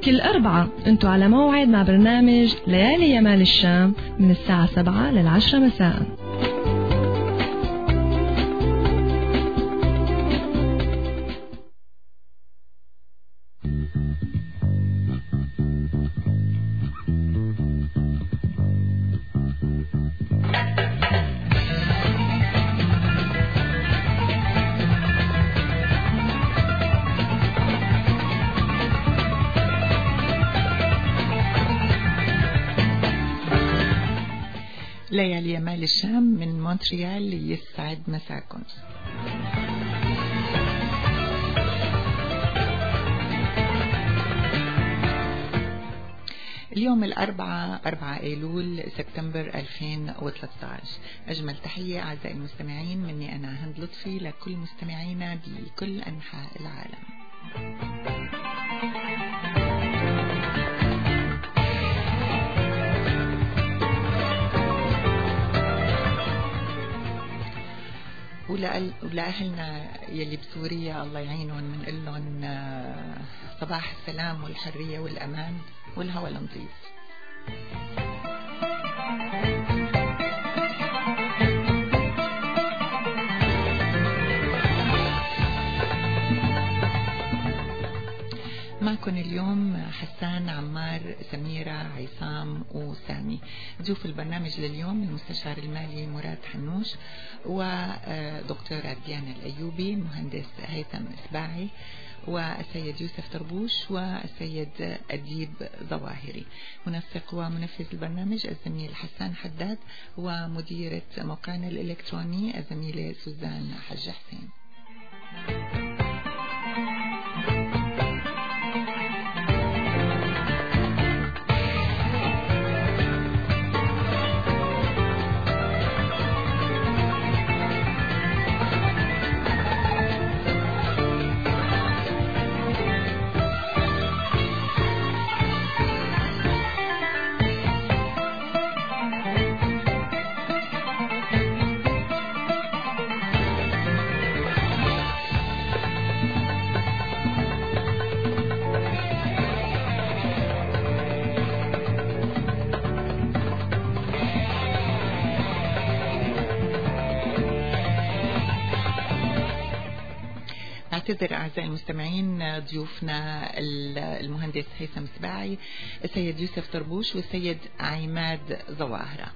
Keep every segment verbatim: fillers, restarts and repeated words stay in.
كل أربعة انتوا على موعد مع برنامج ليالي يمال الشام من الساعة سبعة للعشرة مساء. ليالي يمال الشام من مونتريال يسعد مساكم. اليوم الأربعاء أربعة أيلول سبتمبر ألفين وثلاثة عشر. أجمل تحية أعزائي المستمعين مني أنا هند لطفي لكل مستمعينا بكل أنحاء العالم. ولأهلنا يلي بسوريا الله يعينهم، من لهم صباح السلام والحرية والأمان والهوى النظيف. معكم اليوم حسان، عمار، سميرة، عصام وسامي. ضيوف البرنامج لليوم المستشار المالي مراد حنوش، ودكتورة ديانا الأيوبي، المهندس هيثم إسباعي، والسيد يوسف طربوش، والسيد أديب ظواهري. منسق ومنفذ البرنامج الزميل حسان حداد، ومديرة موقعنا الإلكتروني الزميلة سوزان حج حسين. أعتذر أعزائي المستمعين، ضيوفنا المهندس هيثم إسباعي، السيد يوسف طربوش، والسيد عماد ظواهرة.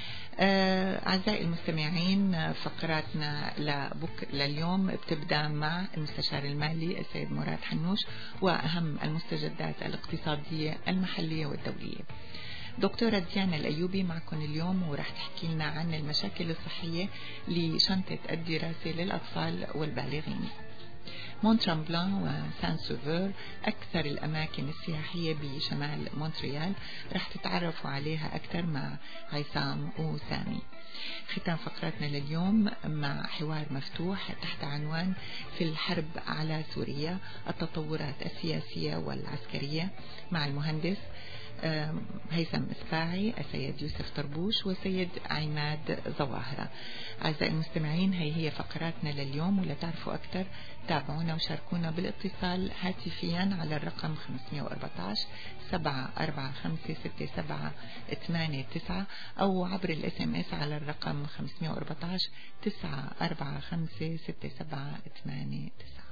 أعزائي المستمعين، فقراتنا لبك لليوم بتبدأ مع المستشار المالي السيد مراد حنوش وأهم المستجدات الاقتصادية المحلية والدولية. دكتورة ديانا الأيوبي معكم اليوم، وراح تحكي لنا عن المشاكل الصحية لشنطة الدراسة للأطفال والبالغين. مونترامبلان وسان سوفور أكثر الأماكن السياحية بشمال مونتريال، رح تتعرفوا عليها أكثر مع عصام وسامي. ختام فقراتنا لليوم مع حوار مفتوح تحت عنوان في الحرب على سوريا، التطورات السياسية والعسكرية، مع المهندس هيثم إسباعي، السيد يوسف طربوش، والسيد عماد ظواهرة. أعزائي المستمعين، هي هي فقراتنا لليوم، ولا تعرفوا أكثر تابعونا وشاركونا بالاتصال هاتفيا على الرقم خمسة أربعة عشر سبعة أربعة خمسة ستة سبعة ثمانية تسعة، أو عبر الاس ام اس على الرقم خمسة أربعة عشر تسعة أربعة خمسة ستة سبعة ثمانية تسعة.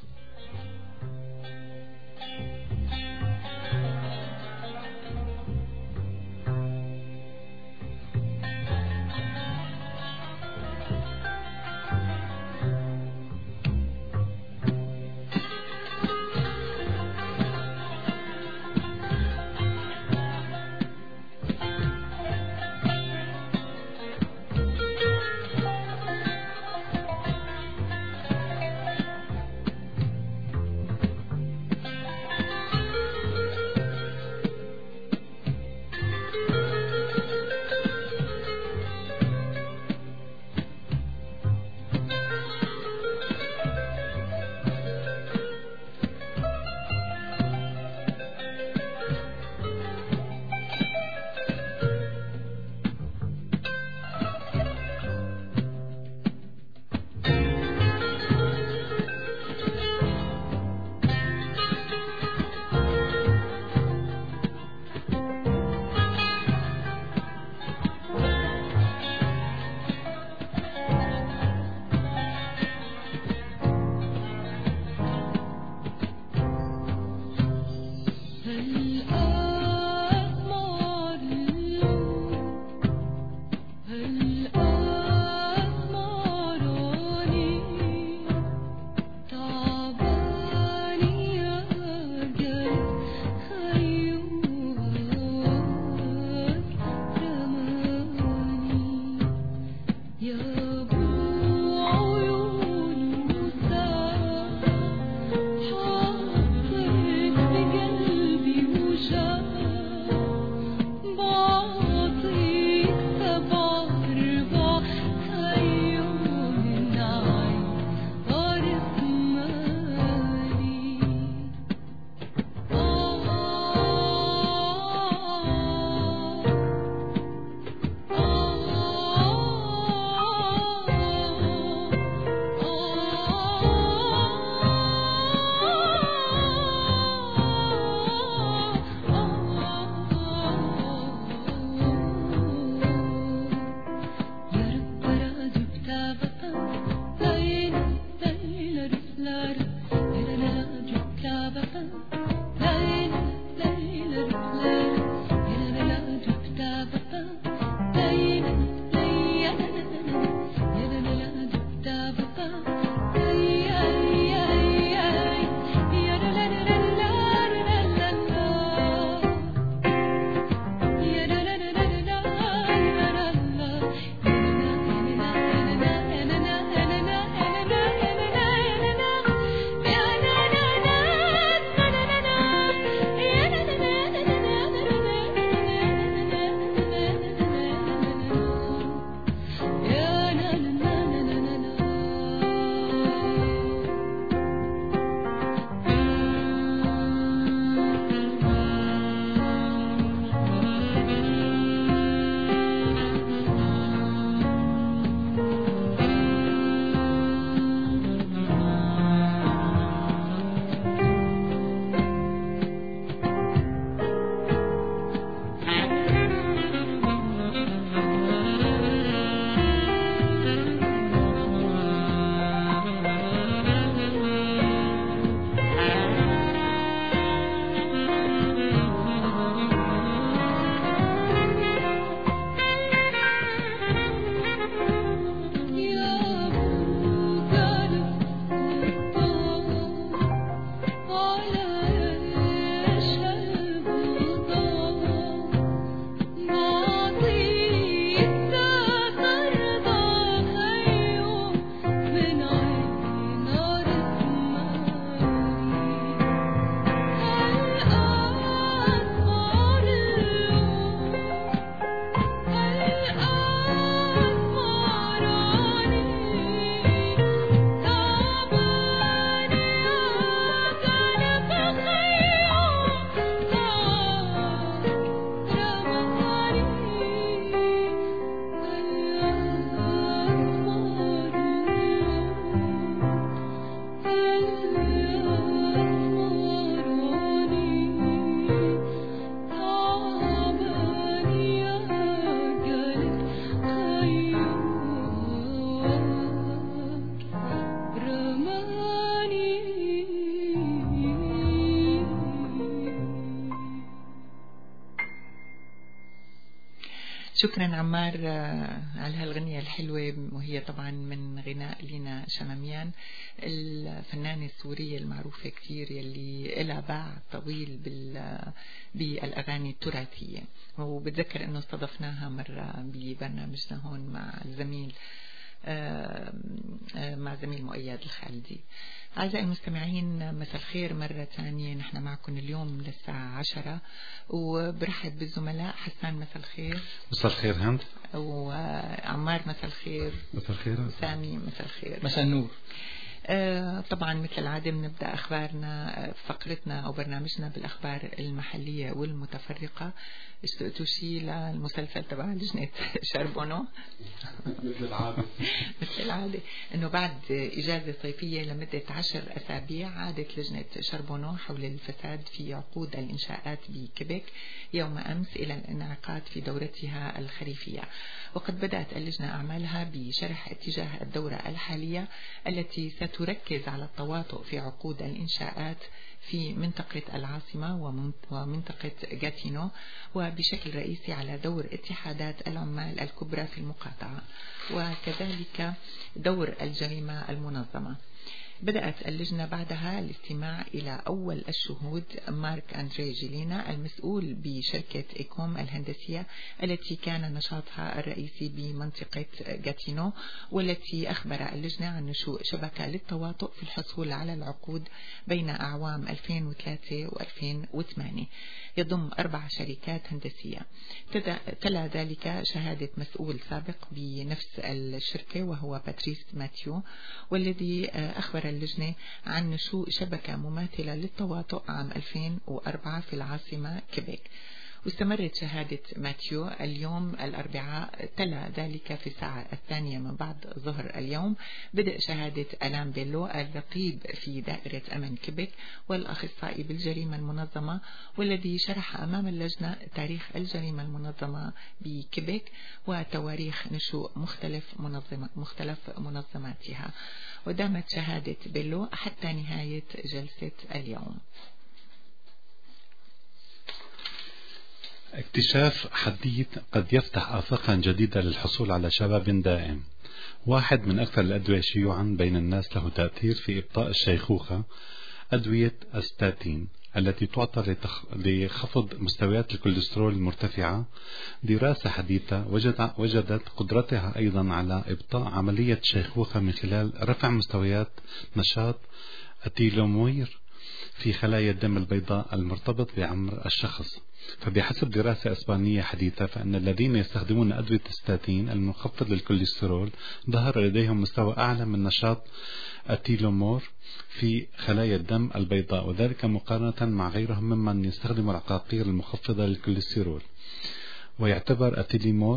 شكرا عمار على هالغنية الحلوة، وهي طبعا من غناء لينا شماميان الفنانة السورية المعروفة كتير يلي إلها باع طويل بالأغاني التراثية. وبتذكر أنه استضفناها مرة ببرنامجنا هون مع الزميل مع زميل مؤيد الخالدي. أعزائي المستمعين مساء الخير مرة ثانية، نحن معكم اليوم للساعة عشرة، وبرحب بالزملاء. حسان مساء الخير. مساء الخير هند. وعمار مساء الخير. مساء الخير. وسامي مساء الخير. مساء النور. آه طبعا مثل العادة بنبدأ أخبارنا فقرتنا أو برنامجنا بالأخبار المحلية والمتفرقة. اشتقتوا شيء للمسلسل تبع لجنة شربونو؟ مثل العادة مثل العادة إنه بعد إجازة صيفية لمدة عشر أسابيع عادت لجنة شربونو حول الفساد في عقود الإنشاءات بكيبيك يوم أمس إلى الانعقاد في دورتها الخريفية. وقد بدأت اللجنة أعمالها بشرح اتجاه الدورة الحالية التي ستركز على التواطؤ في عقود الإنشاءات في منطقة العاصمة ومنطقة غاتينو، وبشكل رئيسي على دور اتحادات العمال الكبرى في المقاطعة، وكذلك دور الجريمة المنظمة. بدأت اللجنة بعدها الاستماع إلى أول الشهود مارك أندري جيلينا المسؤول بشركة إيكوم الهندسية التي كان نشاطها الرئيسي بمنطقة غاتينو، والتي أخبر اللجنة عن نشوء شبكة للتواطؤ في الحصول على العقود بين أعوام ألفين وثلاثة وألفين وثمانية يضم أربع شركات هندسية. تلا ذلك شهادة مسؤول سابق بنفس الشركة وهو باتريس ماتيو، والذي أخبر اللجنة عن نشوء شبكة مماثلة للتواطؤ عام ألفين وأربعة في العاصمة كيبيك. واستمرت شهادة ماتيو اليوم الأربعاء، تلا ذلك في الساعة الثانية من بعد ظهر اليوم بدء شهادة ألان بيلو الرقيب في دائرة أمن كيبيك والأخصائي بالجريمة المنظمة، والذي شرح أمام اللجنة تاريخ الجريمة المنظمة بكيبيك وتواريخ نشوء مختلف منظمة مختلف منظماتها. ودامت شهادة بيلو حتى نهاية جلسة اليوم. اكتشاف حديث قد يفتح آفاقا جديدة للحصول على شباب دائم. واحد من أكثر الأدوية شيوعا بين الناس له تأثير في إبطاء الشيخوخة أدوية أستاتين التي تعطى لخفض مستويات الكوليسترول المرتفعة. دراسة حديثة وجد وجدت قدرتها أيضا على إبطاء عملية الشيخوخة من خلال رفع مستويات نشاط التيلومير في خلايا الدم البيضاء المرتبط بعمر الشخص. فبحسب دراسة إسبانية حديثة فإن الذين يستخدمون أدوية الستاتين المخفض للكوليسترول ظهر لديهم مستوى أعلى من نشاط التيلومير في خلايا الدم البيضاء، وذلك مقارنة مع غيرهم ممن يستخدم العقاقير المخفضة للكوليسترول. ويعتبر التيلومير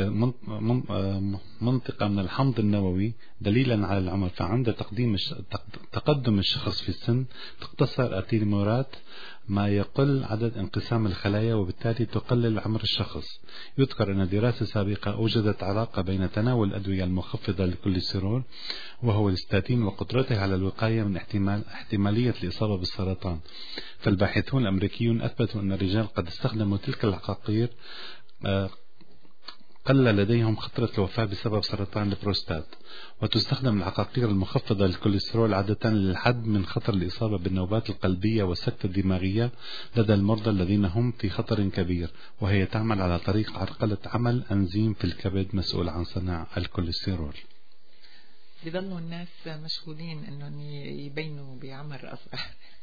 منطقة من الحمض النووي دليلا على العمر، فعند تقديم تقدم الشخص في السن تقتصر التيلوميرات ما يقل عدد انقسام الخلايا، وبالتالي تقلل عمر الشخص. يذكر أن دراسة سابقة أوجدت علاقة بين تناول الأدوية المخفضة للكوليسترول وهو الستاتين وقدرتها على الوقاية من احتمال احتمالية الإصابة بالسرطان. فالباحثون الأمريكيون أثبتوا أن الرجال قد استخدموا تلك العقاقير قل لديهم خطرة الوفاة بسبب سرطان البروستات. وتستخدم العقاقير المخفضة للكوليسترول عادة للحد من خطر الإصابة بالنوبات القلبية والسكتة الدماغية لدى المرضى الذين هم في خطر كبير، وهي تعمل على طريق عرقلة عمل أنزيم في الكبد مسؤول عن صنع الكوليسترول. بيضلوا الناس مشغولين أنهم يبينوا بعمر أصغر.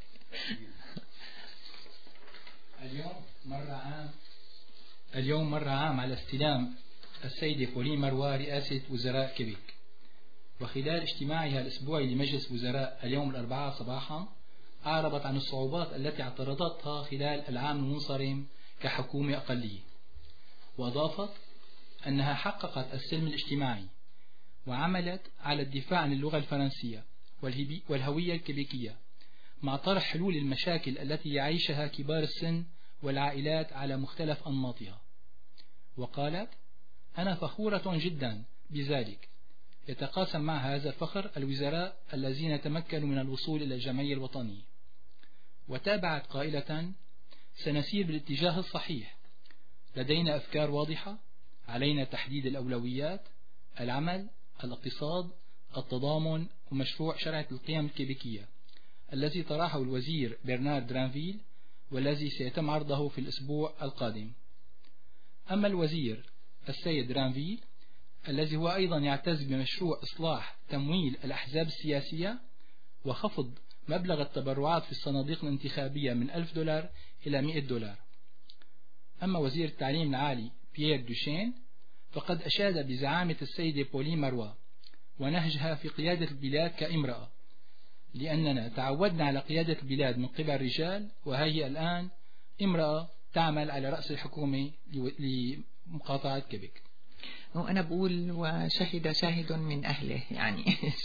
اليوم مرة عام اليوم مر عام على استلام السيدة بولين مروى رئاسة وزراء كيبيك، وخلال اجتماعها الأسبوعي لمجلس وزراء اليوم الأربعاء صباحا أعربت عن الصعوبات التي اعترضتها خلال العام المنصرم كحكومة أقلية، وأضافت أنها حققت السلم الاجتماعي وعملت على الدفاع عن اللغة الفرنسية والهوية الكيبيكية مع طرح حلول المشاكل التي يعيشها كبار السن والعائلات على مختلف أنماطها. وقالت: أنا فخورة جدا بذلك. يتقاسم مع هذا الفخر الوزراء الذين تمكنوا من الوصول إلى الجمعية الوطنية. وتابعت قائلة: سنسير بالاتجاه الصحيح، لدينا أفكار واضحة، علينا تحديد الأولويات، العمل، الاقتصاد، التضامن، ومشروع شرعة القيم الكيبيكية الذي طرحه الوزير برنار درانفيل والذي سيتم عرضه في الأسبوع القادم. أما الوزير السيد درانفيل الذي هو أيضا يعتز بمشروع إصلاح تمويل الأحزاب السياسية وخفض مبلغ التبرعات في الصناديق الانتخابية من ألف دولار إلى مئة دولار. أما وزير التعليم العالي بيير دوشين فقد أشاد بزعامة السيدة بولين مروى ونهجها في قيادة البلاد كامرأة، لأننا تعودنا على قيادة البلاد من قبل رجال، وهي الآن امرأة تعمل على رأس الحكومة لمقاطعة كيبيك. وأنا بقول وشهد شاهد من أهله يعني.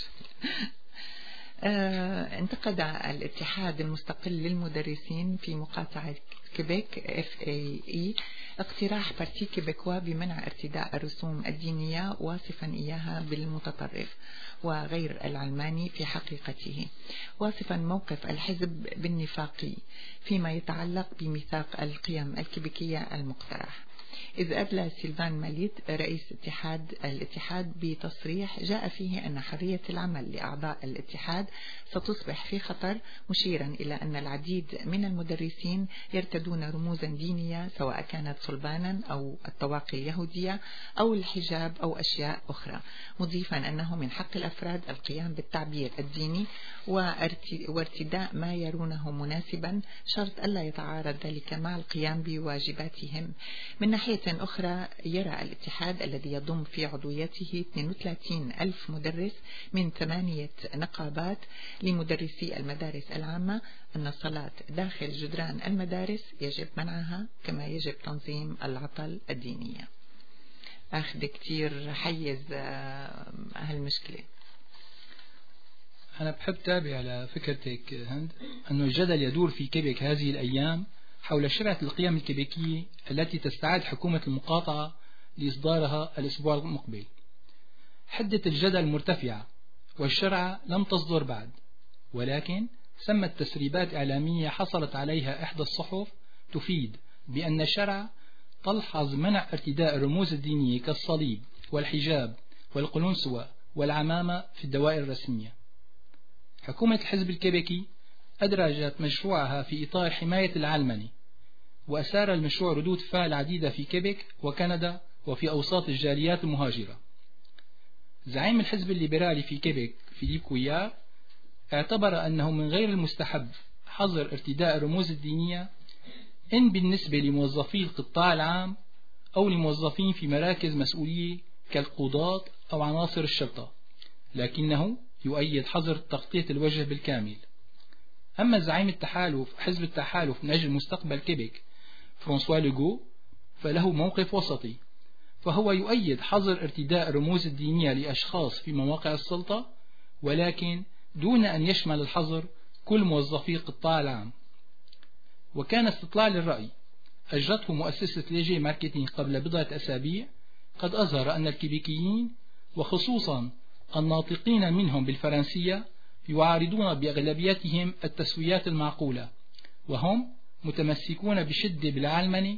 انتقد الاتحاد المستقل للمدرسين في مقاطعة كيبيك إف إيه إي اقتراح بارتي كيبيكوا بمنع ارتداء الرسوم الدينية، واصفا إياها بالمتطرف وغير العلماني في حقيقته، واصفا موقف الحزب بالنفاقي فيما يتعلق بميثاق القيم الكيبيكية المقترح. إذ أدلى سيلفان ماليت رئيس اتحاد الاتحاد بتصريح جاء فيه أن حرية العمل لأعضاء الاتحاد ستصبح في خطر، مشيرا إلى أن العديد من المدرسين يرتدون رموزا دينية سواء كانت صلبانا أو الطواقي اليهودية أو الحجاب أو أشياء أخرى، مضيفا أنه من حق الأفراد القيام بالتعبير الديني وارتداء ما يرونه مناسبا، شرط ألا يتعارض ذلك مع القيام بواجباتهم. من ناحية أخرى يرى الاتحاد الذي يضم في عضويته اثنين وثلاثين ألف مدرس من ثمانية نقابات لمدرسي المدارس العامة أن الصلاة داخل جدران المدارس يجب منعها، كما يجب تنظيم العطل الدينية. أخذ كتير حيز هالمشكلة. أنا بحب تابع على فكرتك هند أنه الجدل يدور في كيبيك هذه الأيام حول شرعة القيم الكيبيكية التي تستعد حكومة المقاطعة لإصدارها الأسبوع المقبل. حدة الجدل مرتفعة والشرعة لم تصدر بعد، ولكن سمت تسريبات إعلامية حصلت عليها إحدى الصحف تفيد بأن الشرع تلحظ منع ارتداء الرموز الدينية كالصليب والحجاب والقلنسوة والعمامة في الدوائر الرسمية. حكومة الحزب الكيبيكي أدرجت مشروعها في إطار حماية العلمنة، وأثار المشروع ردود فعل عديدة في كيبيك وكندا وفي أوساط الجاليات المهاجرة. زعيم الحزب الليبرالي في كيبيك فيليب كويار اعتبر أنه من غير المستحب حظر ارتداء الرموز الدينية إن بالنسبة لموظفي القطاع العام أو لموظفين في مراكز مسؤولية كالقضاة أو عناصر الشرطة، لكنه يؤيد حظر تغطية الوجه بالكامل. أما زعيم التحالف حزب التحالف من أجل مستقبل كيبيك فرانسوا لوغو فله موقف وسطي، فهو يؤيد حظر ارتداء الرموز الدينية لأشخاص في مواقع السلطة، ولكن دون أن يشمل الحظر كل موظفي القطاع العام. وكان استطلاع للرأي أجرته مؤسسة ليجي ماركتينغ قبل بضعة أسابيع قد أظهر أن الكيبيكيين وخصوصا الناطقين منهم بالفرنسية يعارضون بأغلبيتهم التسويات المعقولة، وهم متمسكون بشدة بالعلمنة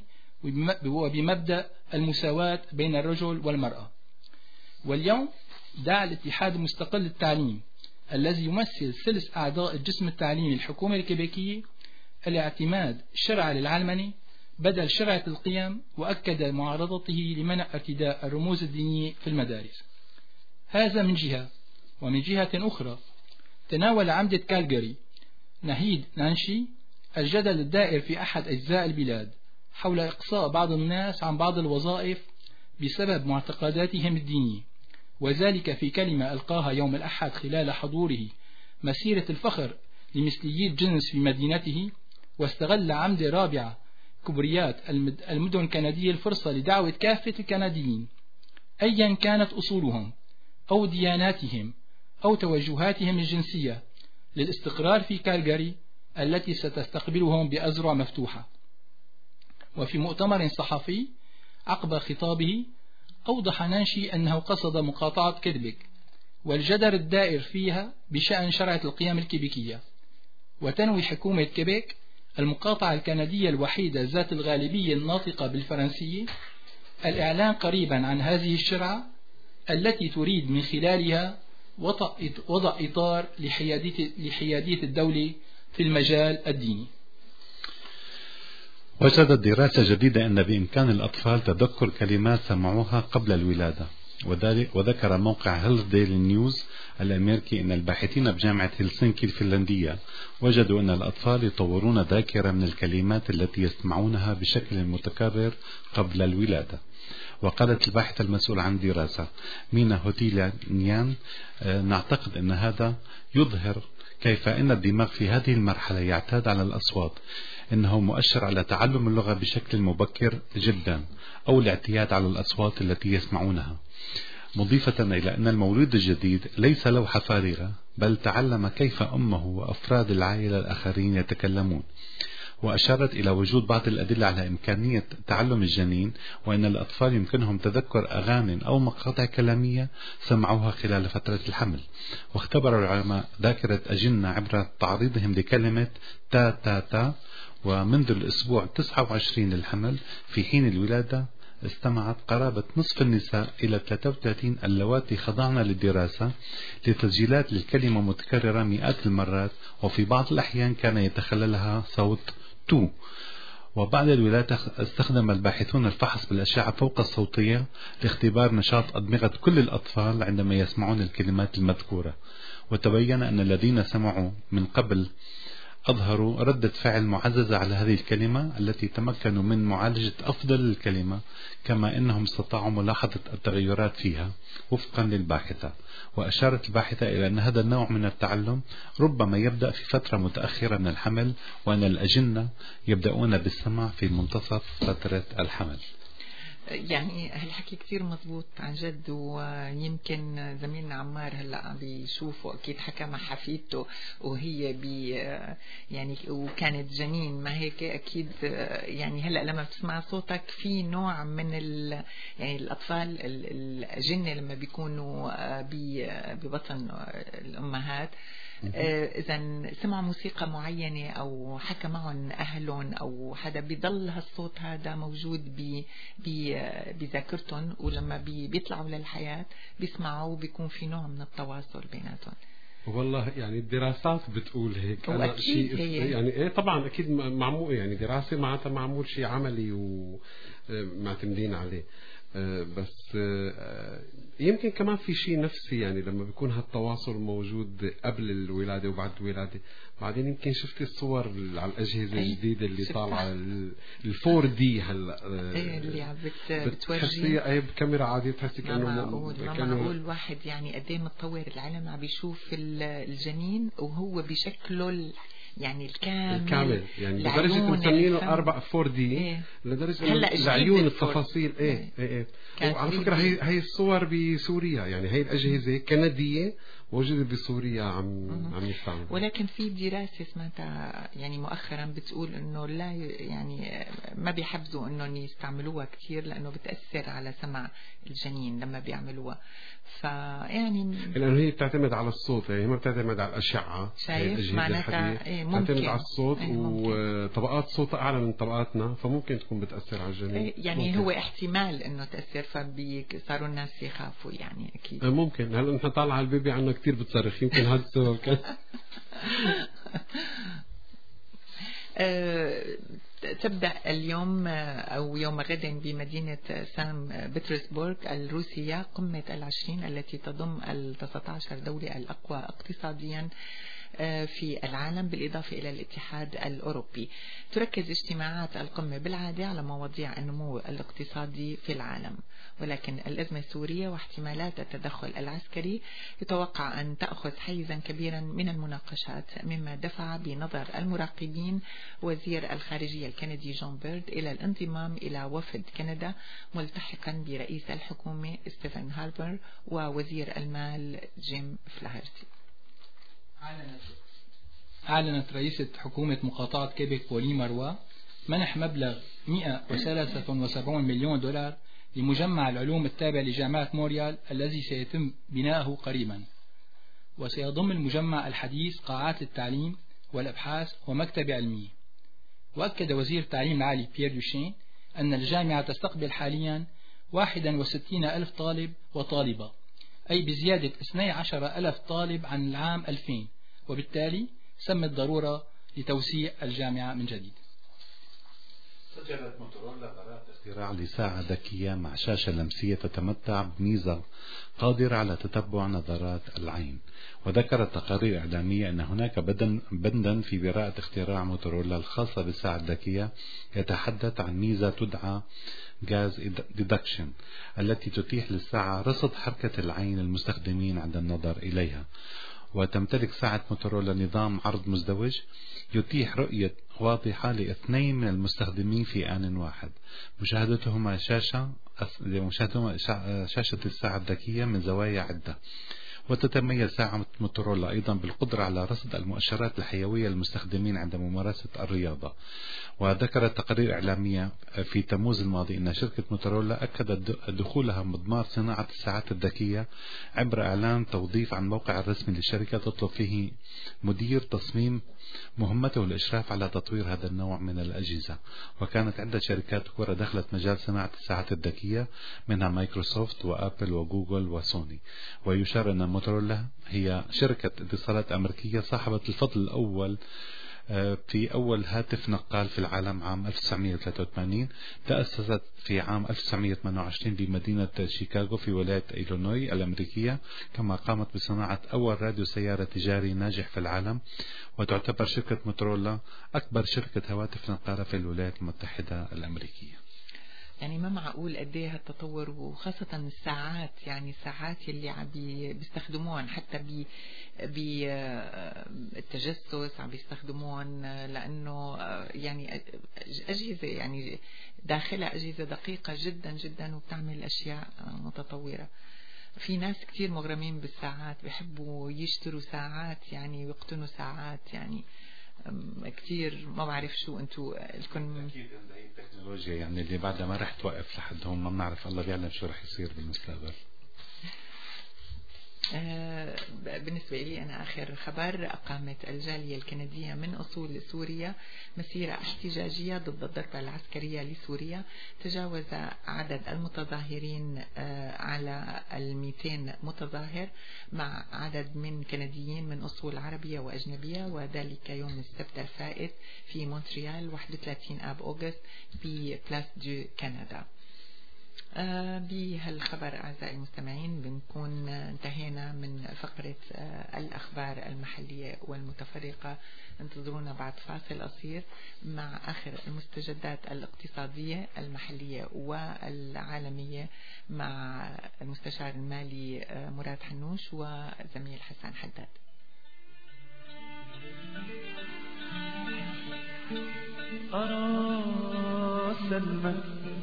وبمبدأ المساواة بين الرجل والمرأة. واليوم دعا الاتحاد المستقل للتعليم الذي يمثل ثلث أعضاء الجسم التعليمي الحكومة الكيبيكية الاعتماد شرعة للعلمنة بدل شرعة القيم، وأكد معارضته لمنع ارتداء الرموز الدينية في المدارس. هذا من جهة، ومن جهة أخرى تناول عمدة كالجاري نهيد نانشي الجدل الدائر في أحد أجزاء البلاد حول إقصاء بعض الناس عن بعض الوظائف بسبب معتقداتهم الدينية، وذلك في كلمة ألقاها يوم الأحد خلال حضوره مسيرة الفخر لمثليي الجنس في مدينته. واستغل عمدة رابعة كبريات المدن الكندية الفرصة لدعوة كافة الكنديين أيا كانت أصولهم أو دياناتهم أو توجهاتهم الجنسية للاستقرار في كالجاري التي ستستقبلهم بأذرع مفتوحة. وفي مؤتمر صحفي عقب خطابه أوضح نانشي أنه قصد مقاطعة كيبيك والجدل الدائر فيها بشأن شرعة القيم الكيبيكية، وتنوي حكومة كيبيك المقاطعة الكندية الوحيدة ذات الغالبية الناطقة بالفرنسية الإعلان قريبا عن هذه الشرعة التي تريد من خلالها وضع إطار لحيادية الدولة في المجال الديني. وجدت دراسة جديدة أن بإمكان الأطفال تذكر كلمات سمعوها قبل الولادة، وذكر موقع هيلث ديلي نيوز الأمريكي أن الباحثين بجامعة هلسنكي الفنلندية وجدوا أن الأطفال يطورون ذاكرة من الكلمات التي يسمعونها بشكل متكرر قبل الولادة. وقالت الباحثة المسؤول عن دراسة مينا هوتيلانيان نعتقد أن هذا يظهر كيف أن الدماغ في هذه المرحلة يعتاد على الأصوات، إنه مؤشر على تعلم اللغة بشكل مبكر جدا أو الاعتياد على الأصوات التي يسمعونها، مضيفة إلى أن المولود الجديد ليس لوحة فارغة بل تعلم كيف أمه وأفراد العائلة الآخرين يتكلمون. وأشارت إلى وجود بعض الأدلة على إمكانية تعلم الجنين، وأن الأطفال يمكنهم تذكر أغاني أو مقاطع كلامية سمعوها خلال فترة الحمل. واختبر العلماء ذاكرة أجنة عبر تعريضهم لكلمة تا تا تا، ومنذ الأسبوع تسعة وعشرين للحمل في حين الولادة استمعت قرابة نصف النساء إلى ثلاثة وثلاثين اللواتي خضعن للدراسة لتسجيلات للكلمة متكررة مئات المرات، وفي بعض الأحيان كان يتخللها صوت تو. وبعد الولادة استخدم الباحثون الفحص بالأشعة فوق الصوتية لاختبار نشاط أدمغة كل الأطفال عندما يسمعون الكلمات المذكورة، وتبين أن الذين سمعوا من قبل أظهروا ردة فعل معززة على هذه الكلمة التي تمكنوا من معالجة أفضل الكلمة، كما أنهم استطاعوا ملاحظة التغيرات فيها وفقا للباحثة. وأشارت الباحثة إلى أن هذا النوع من التعلم ربما يبدأ في فترة متأخرة من الحمل، وأن الأجنة يبدأون بالسمع في منتصف فترة الحمل. يعني هالحكي كتير مضبوط عن جد، ويمكن زميلنا عمار هلا بيشوفه اكيد حكى مع حفيدته وهي بي يعني وكانت جنين، ما هيك اكيد يعني هلا لما بتسمع صوتك في نوع من ال يعني الاطفال الجن لما بيكونوا ببطن الامهات إذا سمعوا موسيقى معينة أو حكى معهم أهلهم أو حدا، بيضل هالصوت هذا موجود بي بي بذاكرتهم، ولما بي بيطلعوا للحياة بيسمعوا، بيكون في نوع من التواصل بيناتهم. والله يعني الدراسات بتقول هيك. أنا شيء يعني إيه طبعا أكيد معمول، يعني دراسة معناتها معمول شيء عملي ومعتمدين عليه، بس يمكن كمان في شيء نفسي، يعني لما بيكون هالتواصل موجود قبل الولادة وبعد الولادة. بعدين يمكن شفت الصور على الأجهزة الجديدة اللي طالعة الفور دي هلا اللي عم بتورجي بتحسيها اي بكاميرا عادية، تحسي كأنه ما معقول ما معقول واحد يعني قد ايه متطور العلم عم بيشوف الجنين وهو بشكله يعني الكامل الكامل، يعني لدرجة مسمينه أربع فور دي إيه؟ لدرجة العيون التفاصيل إيه إيه إيه. وعلى فكرة هي هي الصور بسوريا، يعني هي الأجهزة كندية موجودة بسوريا عم عم يستعملوا. ولكن في دراسة سمعتها يعني مؤخرا بتقول إنه لا، يعني ما بيحبذوا إنهم يستعملوها كثير لأنه بتأثر على سمع الجنين لما بيعملوها. فيعني لأنه هي بتعتمد على الصوت، يعني هي ما بتعتمد على الأشعة. شايف معناتها إيه ممكن بتعتمد على الصوت إيه وطبقات صوت أعلى من طبقاتنا، فممكن تكون بتأثر على الجنين. إيه يعني ممكن. هو احتمال إنه تأثر، فصاروا الناس يخافوا يعني أكيد. ممكن. هلا نحن طالع على البيبي عنا كتير بتصرخ، يمكن هذا السبب كان. تبدأ اليوم أو يوم غد بمدينة سان بطرسبورغ الروسية قمة العشرين التي تضم التسعة عشر دولة الأقوى اقتصاديا في العالم بالإضافة إلى الاتحاد الأوروبي. تركز اجتماعات القمة بالعادة على مواضيع النمو الاقتصادي في العالم، ولكن الأزمة السورية واحتمالات التدخل العسكري يتوقع أن تأخذ حيزا كبيرا من المناقشات، مما دفع بنظر المراقبين وزير الخارجية الكندي جون بيرد إلى الانضمام إلى وفد كندا ملتحقا برئيس الحكومة ستيفن هاربر ووزير المال جيم فلاهرتي. أعلنت رئيسة حكومة مقاطعة كيبك بولي مروا منح مبلغ مئة وثلاثة وسبعين مليون دولار لمجمع العلوم التابع لجامعة موريال الذي سيتم بناؤه قريبا، وسيضم المجمع الحديث قاعات للتعليم والأبحاث ومكتبة علمية. وأكد وزير التعليم العالي بيير دوشين أن الجامعة تستقبل حاليا واحد وستين ألف طالب وطالبة، أي بزيادة اثني عشر ألف طالب عن العام ألفين، وبالتالي سمت ضرورة لتوسيع الجامعة من جديد. سجلت موتورولا براءة اختراع لساعة ذكية مع شاشة لمسية تتمتع بميزة قادرة على تتبع نظرات العين. وذكرت تقارير إعلامية أن هناك بندا في براءة اختراع موتورولا الخاصة بالساعة الذكية يتحدث عن ميزة تدعى جاز ديدكشن التي تتيح للساعة رصد حركة العين المستخدمين عند النظر إليها. وتمتلك ساعة موتورولا نظام عرض مزدوج يتيح رؤية واضحة لاثنين من المستخدمين في آن واحد، مشاهدتهما شاشة مشاهدتهما شاشة الساعة الذكية من زوايا عدة. وتتميز ساعة موتورولا أيضا بالقدرة على رصد المؤشرات الحيوية للمستخدمين عند ممارسة الرياضة. وذكرت تقارير إعلامية في تموز الماضي أن شركة موتورولا أكدت دخولها مضمار صناعة الساعات الذكية عبر إعلان توظيف عن موقع الرسمي للشركة تطلب فيه مدير تصميم مهمته الإشراف على تطوير هذا النوع من الأجهزة. وكانت عدة شركات كبرى دخلت مجال صناعة الساعات الذكية منها مايكروسوفت وآبل وجوجل وسوني. ويشار أن موتورولا هي شركة اتصالات أمريكية صاحبة الفضل الأول في أول هاتف نقال في العالم عام ألف وتسعمئة وثلاثة وثمانين. تأسست في عام ألف وتسعمئة وثمانية وعشرين بمدينة شيكاغو في ولاية إيلينوي الأمريكية، كما قامت بصناعة أول راديو سيارة تجاري ناجح في العالم. وتعتبر شركة موتورولا أكبر شركة هواتف نقالة في الولايات المتحدة الأمريكية. يعني ما معقول قد ايه هالتطور، وخاصة الساعات، يعني الساعات اللي عم بيستخدموهم حتى بي بالتجسس عم بيستخدموهم، لأنه يعني أجهزة يعني داخلها أجهزة دقيقة جدا جدا وبتعمل أشياء متطورة. في ناس كتير مغرمين بالساعات، بيحبوا يشتروا ساعات يعني ويقتنوا ساعات، يعني كتير ما بعرف شو انتو لكم. اكيد هي التكنولوجيا يعني اللي بعدها ما رح توقف لحد هون، ما بنعرف، الله بيعلم شو رح يصير بالمستقبل. بالنسبة لي أنا آخر خبر، أقامت الجالية الكندية من أصول سوريا مسيرة احتجاجية ضد الضربة العسكرية لسوريا. تجاوز عدد المتظاهرين على المئتين متظاهر مع عدد من كنديين من أصول عربية وأجنبية، وذلك يوم السبت الفائت في مونتريال واحد وثلاثين آب أغسطس في بلاس دو كندا. آه بهالخبر أعزائي المستمعين بنكون انتهينا من فقرة آه الأخبار المحلية والمتفرقة. انتظرونا بعد فاصل قصير مع آخر المستجدات الاقتصادية المحلية والعالمية مع المستشار المالي آه مراد حنوش وزميل حسن حداد. أرى سلمى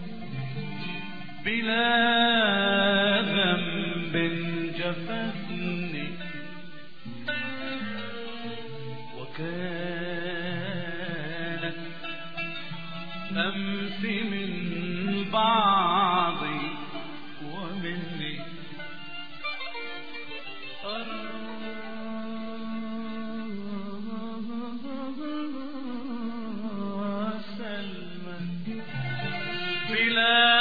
بلا ذنب جفتني، وكانت أمس من بعضي ومني. أرى سلمى بلا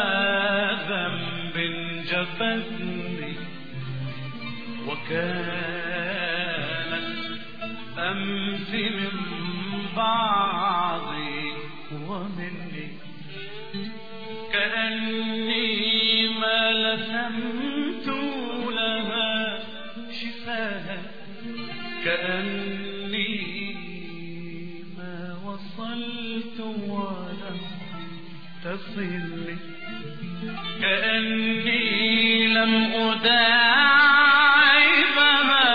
جفتني، وكانت أمس من بعضي ومني، كأني ما لسمت لها شفاها، كأني ما وصلت ولم تصلني، كأني لم أداعبها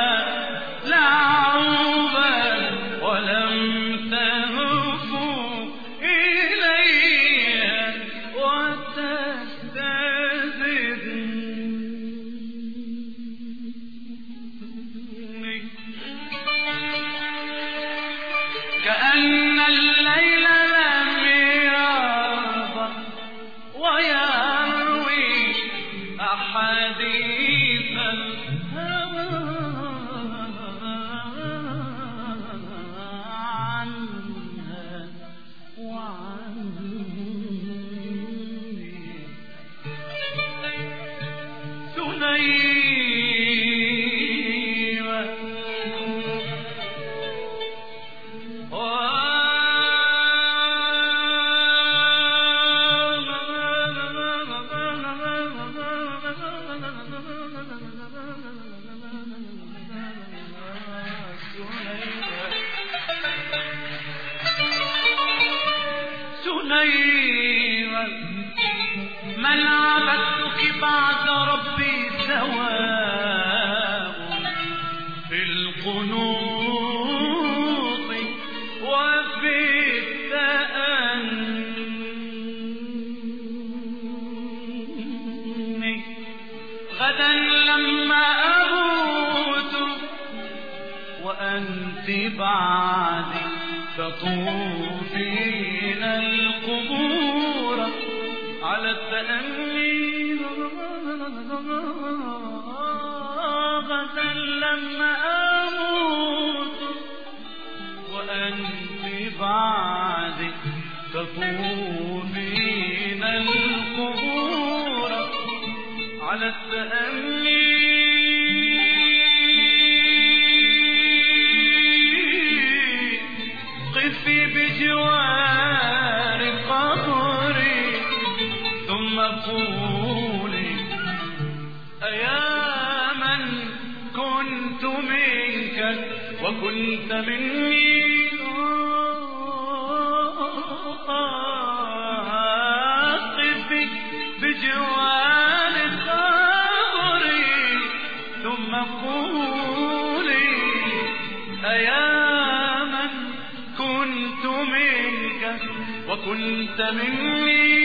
لعوبا ولم تهفو إلي وتستزدني، كأن الليل لم يرضى ويروي أحاديث الهوى عنها وعني. ثنيوة من عبدتك بعد ربي سواء في القنوط وفي التأني. غدا لما أموت وأنت بعدي تطوفين القبور على التأني. غدا لما أموت وأنت بعدي تطوفين القبور على التأني. قفي بجوار قبري ثم قولي أيا من كنت منك وكنت مني. قفي بجوار قبري ثم قولي أيا من كنت منك وكنت مني.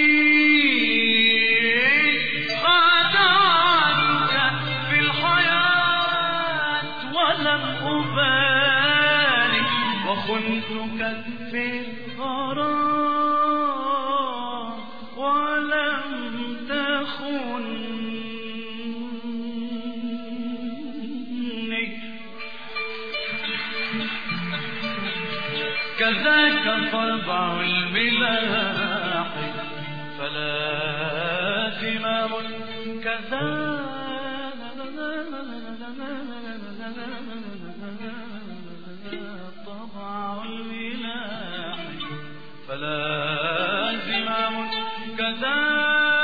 خدعتك في الحياة ولم أبالي، وخنتك في الغرام ولم تخن. كذاك طبع الملاح فلا زمام كذاك طبع الملاح فلا زمام كذاك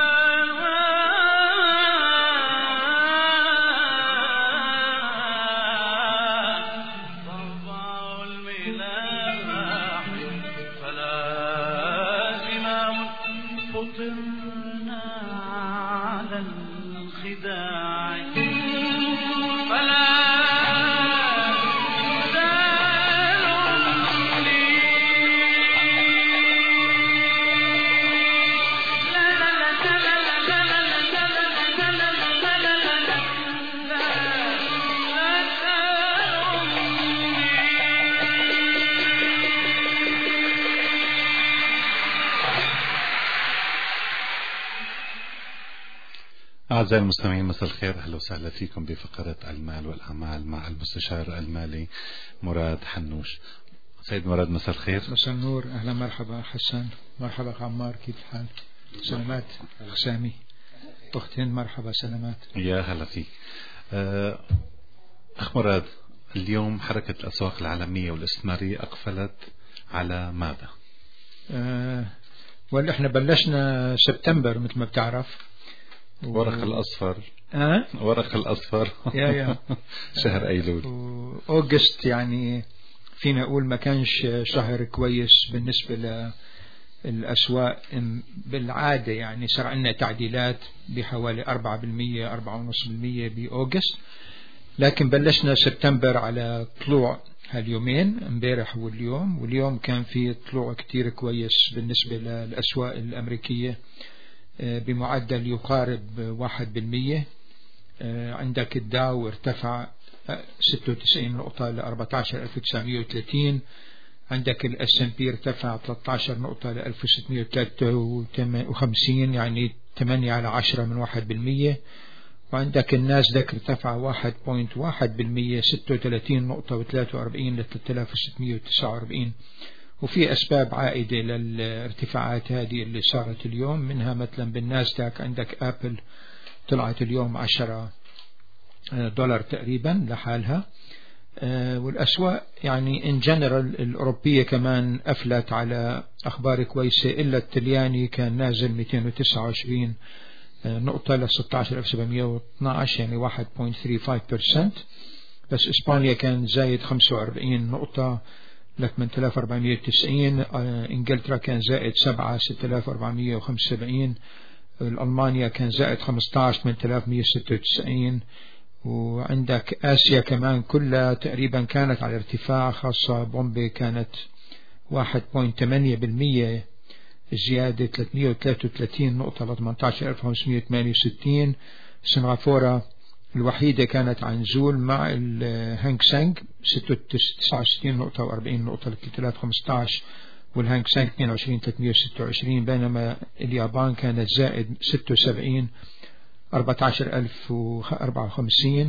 أعزائي المستمعين، مساء الخير، أهلا وسهلا فيكم بفقرة المال والأعمال مع المستشار المالي مراد حنوش. سيد مراد مساء الخير. مساء النور، أهلا مرحبا حسن، مرحبا عمار، كيف الحال؟ سلامات أخسامي أختين، مرحبا سلامات. يا هلا فيك. أخ مراد، اليوم حركة الأسواق العالمية والاستثمارية أقفلت على ماذا؟ أه ولا احنا بلشنا سبتمبر مثل ما بتعرف، ورق الأصفر أه؟ ورق الأصفر يا يا شهر أيلول أوغست، يعني فينا أقول ما كانش شهر كويس بالنسبة للأسواق بالعادة، يعني صار عندنا تعديلات بحوالي أربعة بالمية أربعة ونص بالمية بأوغست، لكن بلشنا سبتمبر على طلوع هاليومين امبارح واليوم، واليوم كان في طلوع كتير كويس بالنسبة للأسواق الأمريكية بمعدل يقارب واحد بالمية. عندك الداو ارتفع ستة وتسعين نقطة ل أربعة عشر ألف وتسعمية وثلاثين، عندك الاس ام بي ارتفع ثلاثة عشر نقطة ل ألف وستمية وثلاثة وخمسين، يعني ثمانية على عشرة من واحد بالمية، وعندك الناسداك ارتفع واحد فاصلة واحد بالمية ستة وثلاثين نقطة وثلاثة وأربعين ل ثلاثة آلاف وستمية وتسعة وأربعين. وفي أسباب عائدة للارتفاعات هذه اللي صارت اليوم، منها مثلا بالناسداك عندك أبل طلعت اليوم عشرة دولار تقريبا لحالها، والأسواق يعني إن جنرال الأوروبية كمان أفلت على أخبار كويسة، إلا التلياني كان نازل مئتين وتسعة وعشرين نقطة ل ستة عشر ألف وسبعمية واثني عشر، يعني واحد فاصلة ثلاثة وخمسين بالمية، بس إسبانيا كان زايد خمسة وأربعين نقطة ل ثمانية آلاف وأربعمية وتسعين، إنجلترا كان زائد سبعة ستة آلاف وأربعمية وخمسة وسبعين، ألمانيا كان زائد خمسة عشر ثمانية آلاف ومية وستة وتسعين، وعندك آسيا كمان كلها تقريبا كانت على ارتفاع، خاصة بومبي كانت واحد فاصلة ثمانية بالمية زيادة ثلاثمية وثلاثة وثلاثين نقطة ل ثمانية عشر ألف وخمسمية وثمانية وستين. سنغافورة الوحيدة كانت عن نزول مع الهانغ سانغ تسعة وستين نقطة وأربعين نقطة ل ثلاثة آلاف وخمسة عشر، والهانغ سانغ اثنين وعشرين ثلاثمية وستة وعشرين، بينما اليابان كانت زائد ستة وسبعين أربعة عشر ألف وأربعة وخمسين.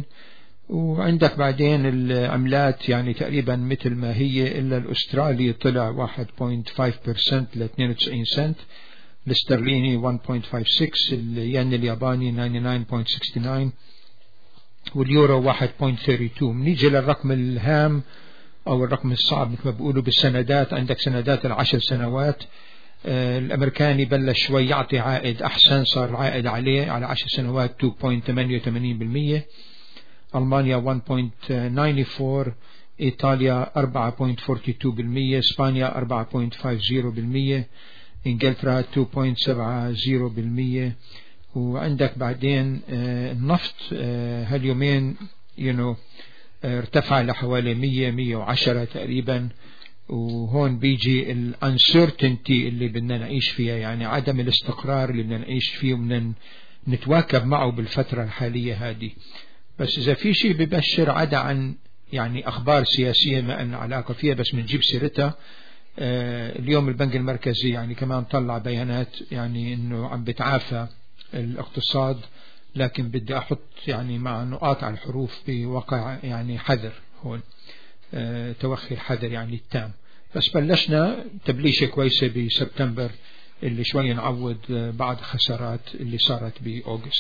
وعندك بعدين العملات يعني تقريبا مثل ما هي، إلا الأسترالي طلع واحد فاصلة خمسة بالمية ل اثنين وتسعين سنت، الاسترليني واحد فاصلة خمسة وستة، الين الياباني تسعة وتسعين فاصلة ستة وستين، واليورو واحد فاصلة اثنين وثلاثين. نيجي للرقم الهام أو الرقم الصعب مثل ما بيقولوا بالسندات، عندك سندات العشر سنوات، آه الأمريكاني بلش شوي يعطي عائد أحسن، صار العائد عليه على عشر سنوات اثنين فاصلة ثمانية وثمانين بالمية، ألمانيا واحد فاصلة تسعة وتسعين، إيطاليا أربعة فاصلة اثنين وأربعين بالمية، إسبانيا أربعة فاصلة خمسين بالمية، إنجلترا اثنين فاصلة سبعين بالمية. وعندك بعدين آه النفط آه هاليومين you know آه ارتفع لحوالي مية مية وعشرة تقريبا، وهون بيجي الانسرتينتي اللي بدنا نعيش فيها، يعني عدم الاستقرار اللي بدنا نعيش فيه وبدنا نتواكب معه بالفترة الحالية هذه. بس إذا في شيء ببشر عدا عن يعني أخبار سياسية ما أن علاقة فيها بس بنجيب سيرتها، آه اليوم البنك المركزي يعني كمان طلع بيانات يعني إنه عم بتعافى الاقتصاد، لكن بدي أحط يعني مع نقاط على الحروف بوقع يعني حذر هون، أه توخي الحذر يعني التام. بس بلشنا تبليشة كويسة بسبتمبر اللي شوي نعوض بعض خسارات اللي صارت بأوغست.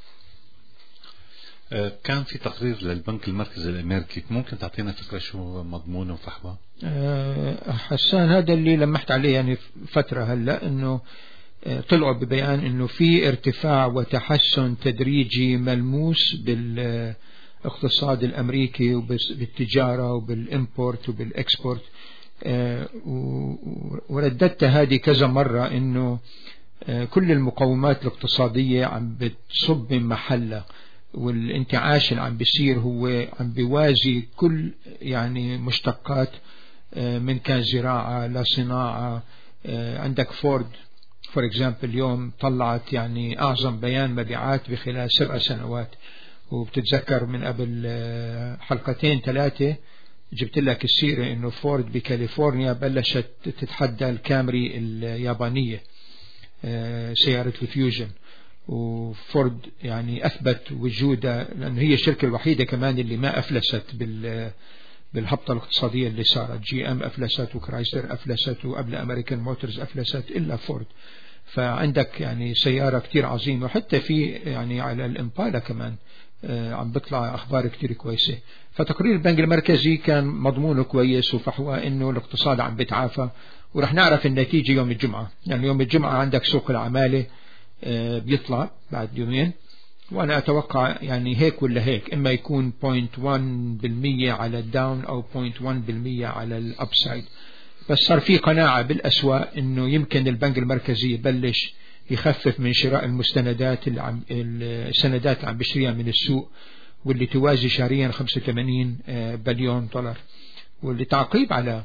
كان في تقرير للبنك المركزي الأمريكي، ممكن تعطينا فكرة شو مضمونه وفحوى؟ حسان هذا اللي لمحت عليه يعني فترة هلأ، إنه طلعوا ببيان إنه في ارتفاع وتحسن تدريجي ملموس بالاقتصاد الأمريكي وبالتجارة وبالإمبورت وبالإكسبورت. ورددت هذه كذا مرة إنه كل المقومات الاقتصادية عم بتصب من محلها، والانتعاش اللي عم بيصير هو عم بيوازي كل يعني مشتقات، من كان زراعة لصناعة. عندك فورد فور اكزامبل اليوم طلعت يعني أعظم بيان مبيعات بخلال سبع سنوات، وبتتذكر من قبل حلقتين ثلاثة جبت لك السيرة إنه فورد بكاليفورنيا بلشت تتحدى الكامري اليابانية سيارة الفيوجن، وفورد يعني أثبت وجودها لأنه هي الشركة الوحيدة كمان اللي ما أفلست بال بالهبطة الاقتصادية اللي صارت. جي أم أفلست وكرايسلر أفلست وقبل أمريكان موتورز أفلست إلا فورد. فعندك يعني سيارة كتير عظيمة، وحتى في يعني على الإمبالا كمان عم بطلع أخبار كتير كويسة. فتقرير البنك المركزي كان مضمونه كويس وفحوى إنه الاقتصاد عم بتعافى، ورح نعرف النتيجة يوم الجمعة. يعني يوم الجمعة عندك سوق العمالة بيطلع بعد يومين، وأنا أتوقع يعني هيك ولا هيك، إما يكون صفر فاصلة واحد بالمية على الداون أو صفر فاصلة واحد بالمية على الأبسايد. بس صار في قناعة بالأسواق إنه يمكن البنك المركزي يبلش يخفف من شراء المستندات اللي عم السندات اللي عم بيشتريها من السوق، واللي توازي شهريا خمسة وثمانين بليون دولار. واللي تعقيب على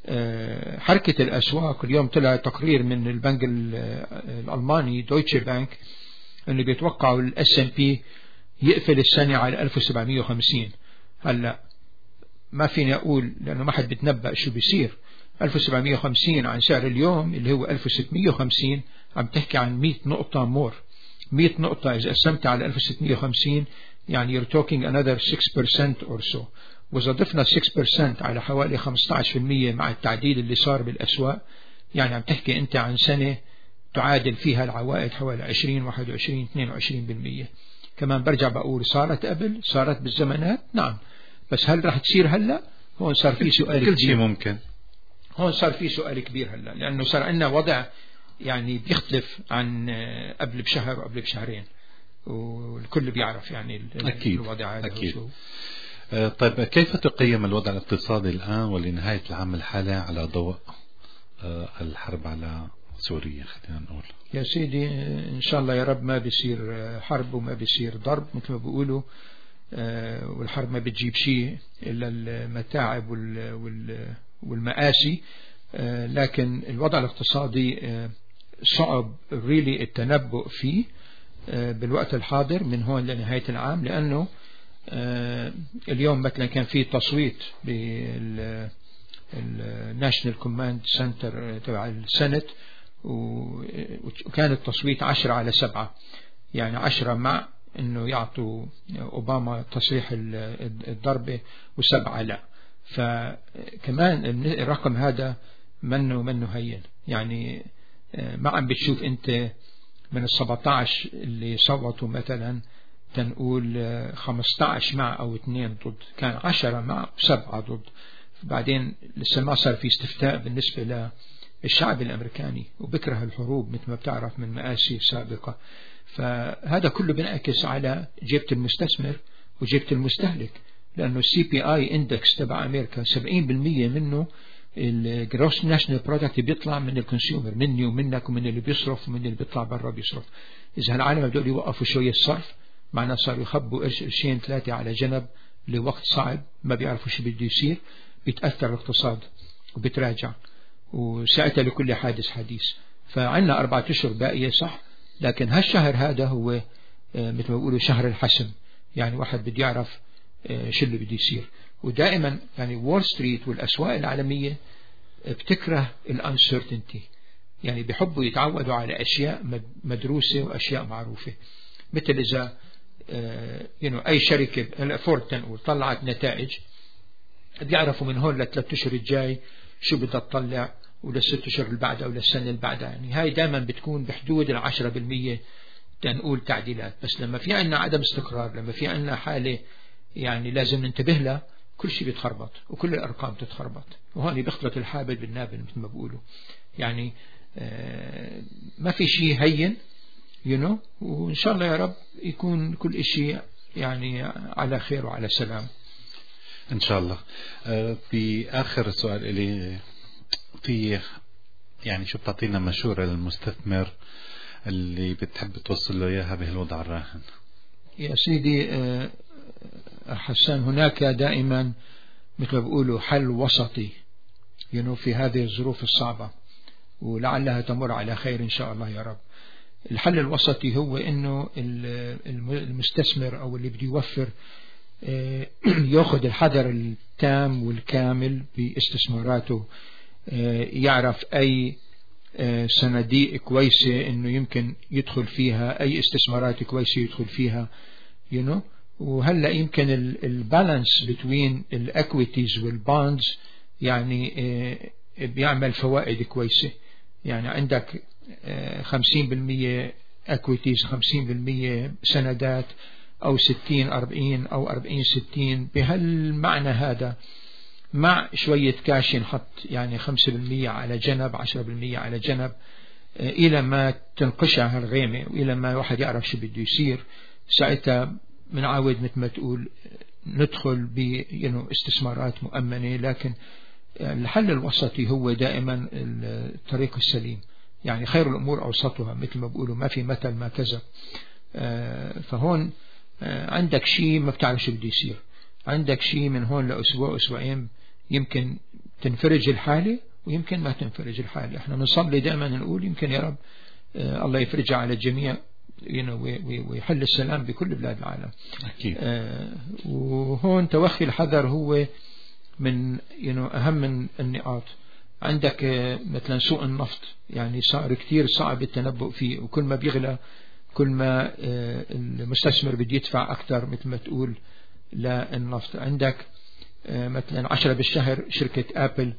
حركة الأسواق، اليوم طلع تقرير من البنك الألماني دويتشه بانك إنه بيتوقعوا الاس ام بي يقفل السنة على ألف وسبعمية وخمسين. هلا ما فيني أقول لأنه ما حد بتنبأ شو بيصير. ألف وسبعمية وخمسين عن سعر اليوم اللي هو ألف وستمية وخمسين عم تحكي عن مية نقطة مور. مية نقطة إذا قسمت على ألف وستمية وخمسين يعني you're talking another six percent or so. وإذا ضفنا six percent على حوالي خمسة عشر بالمية مع التعديل اللي صار بالأسواق، يعني عم تحكي أنت عن سنة تعادل فيها العوائد حوالي عشرين واحد وعشرين اثنين وعشرين بالمية. كمان برجع بقول صارت قبل، صارت بالزمانات، نعم، بس هل راح تصير هلأ؟ هون صار في سؤال كل شيء ممكن. هون صار في سؤال كبير هلأ، لأنه صار عندنا وضع يعني بيختلف عن قبل بشهر وقبل بشهرين، والكل بيعرف يعني أكيد. الوضع هذا. أكيد. أه طيب، كيف تقيم الوضع الاقتصادي الآن ولنهاية العام الحالي على ضوء أه الحرب على سوريا؟ خلينا نقول يا سيدي إن شاء الله يا رب ما بيصير حرب وما بيصير ضرب مثل ما بيقولوا، أه والحرب ما بتجيب شيء إلا المتاعب والمآسي. أه لكن الوضع الاقتصادي أه صعب ريلي التنبؤ فيه أه بالوقت الحاضر من هون لنهاية العام، لأنه أه اليوم مثلا كان في تصويت بالناشنال كوماند سنتر تبع السنت، وكان التصويت عشرة على سبعة، يعني عشرة مع انه يعطوا اوباما تصريح الضربة وسبعة لا. فكمان الرقم هذا منه منه هين، يعني ما عم بتشوف انت من السبعتاعش اللي صوتوا مثلا تنقول خمستاعش مع او اثنين ضد، كان عشرة مع وسبعة ضد. بعدين لسه ما صار في استفتاء بالنسبة للشعب الامريكاني، وبكره الحروب مثل ما بتعرف من مآسي سابقة. فهذا كله بينعكس على جيبة المستثمر وجيبة المستهلك، لأنه السي بي آي اندكس تبع أمريكا سبعين بالمية منه الجروس ناشنال برودكت بيطلع من الكونسيومر، مني ومنك ومن اللي بيصرف ومن اللي بيطلع برا بيصرف. إذا هالعالم بدأوا يوقفوا شوية الصرف، معنا صاروا يخبوا قرش قرشين ثلاثة على جنب لوقت صعب ما بيعرفوا شو بده يصير، بيتأثر الاقتصاد وبتراجع، وساعتها لكل حادث حديث. فعنا أربعة أشهر باقية صح، لكن هالشهر هذا هو مثل ما بيقولوا شهر الحسم، يعني واحد بده يعرف شو اللي بده يصير. ودائما يعني وول ستريت والأسواق العالمية بتكره الانسرتينتي، يعني بيحبوا يتعودوا على أشياء مدروسة وأشياء معروفة. مثل إذا يعني أي شركة فورد تنقول طلعت نتائج، بيعرفوا من هون لثلاث أشهر الجاي شو بدها تطلع وللست أشهر اللي بعدها أو للسنة اللي بعدها. يعني هاي دائما بتكون بحدود العشرة بالمية تنقول تعديلات. بس لما في عنا عدم استقرار، لما في عنا حالة يعني لازم ننتبه لها، كل شيء بيتخربط وكل الأرقام بتتخربط، وهون بيختلط الحابل بالنابل مثل ما بقولوا. يعني آه ما في شيء هين you know وإن شاء الله يا رب يكون كل شيء يعني على خير وعلى سلام إن شاء الله. آه في آخر سؤال إلي، في يعني شو بتعطينا مشورة للمستثمر اللي بتحب توصل له إياها بهالوضع الراهن؟ يا سيدي آه حسان، هناك دائما مثل ما بقولوا حل وسطي you know في هذه الظروف الصعبة، ولعلها تمر على خير إن شاء الله يا رب. الحل الوسطي هو إنه المستثمر أو اللي بده يوفر يأخذ الحذر التام والكامل باستثماراته، يعرف أي صناديق كويسة إنه يمكن يدخل فيها، أي استثمارات كويسة يدخل فيها you know وهلأ يمكن البالانس بين الأكويتيز والباندز يعني بيعمل فوائد كويسة. يعني عندك خمسين بالمية اكويتيز، خمسين بالمية سندات، او ستين أربعين او أربعين ستين، بهالمعنى هذا مع شوية كاش ينحط يعني خمسة بالمية على جنب، عشرة بالمية على جنب، الى ما تنقشع هالغيمة والى ما واحد يعرف شو بده يصير. ساعتها بنعاود مثل ما تقول ندخل باستثمارات مؤمنة. لكن الحل الوسطي هو دائما الطريق السليم، يعني خير الأمور أوسطها مثل ما بقولوا، ما في مثل ما كذا. فهون عندك شيء ما بتعرف شو بده يصير، عندك شيء من هون لأسبوع أسبوعين يمكن تنفرج الحالة ويمكن ما تنفرج الحالة. احنا نصلي دائما نقول يمكن يا رب الله يفرجها على الجميع ويحل السلام بكل بلاد العالم. أكيد. وهون توخي الحذر هو من أهم النقاط. عندك مثلا سوق النفط يعني صار كتير صعب التنبؤ فيه، وكل ما بيغلى كل ما المستثمر بده يدفع أكثر مثل ما تقول للنفط. عندك مثلا عشرة بالشهر شركة آبل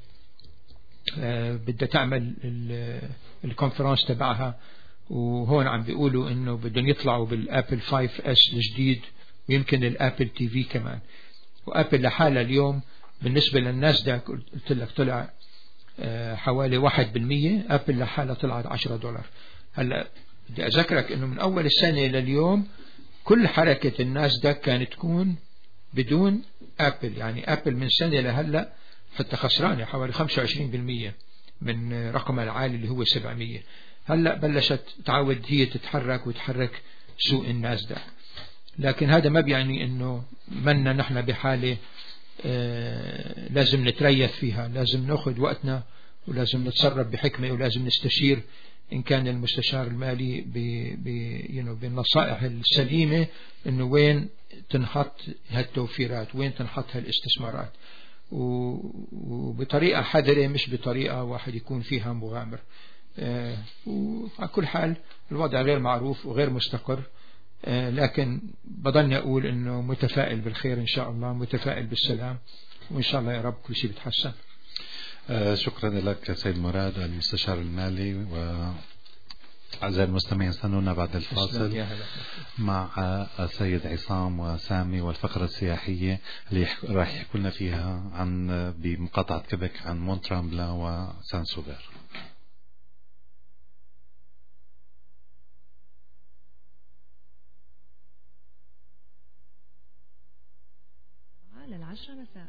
بدها تعمل الكونفرنس تبعها، وهون عم بيقولوا إنه بدهم يطلعوا بالآبل خمسة إس الجديد ويمكن الآبل تي في كمان. وآبل لحالها اليوم بالنسبة للناس ده قلت لك طلع حوالي واحد بالمية، آبل لحالها طلعت عشرة دولار. هلأ بدي أذكرك إنه من أول السنة لليوم كل حركة الناس ده كانت تكون بدون آبل. يعني آبل من سنة لهلأ حتى خسرانة حوالي خمسة وعشرين بالمية من رقمها العالي اللي هو سبعمية. هلأ بلشت تعود هي تتحرك وتحرك سوق الناس ده. لكن هذا ما بيعني إنه منا نحن بحالة آه لازم نتريث فيها، لازم نأخذ وقتنا ولازم نتصرف بحكمة، ولازم نستشير إن كان المستشار المالي بالنصائح السليمة إنه وين تنحط هالتوفيرات، وين تنحط هالاستثمارات، وبطريقة حذرة مش بطريقة واحد يكون فيها مغامر. آه وعلى كل حال الوضع غير معروف وغير مستقر، آه لكن بضلني أقول إنه متفائل بالخير إن شاء الله، متفائل بالسلام، وإن شاء الله يا رب كل شيء بيتحسن. آه شكرا لك سيد مراد المستشار المالي. وأعزائي المستمعين استنونا بعد الفاصل مع السيد عصام وسامي والفقرة السياحية اللي راح يحكوا لنا فيها عن بمقاطعة كيبك عن مونترامبلا وسان سوبر. للعشرة مساء.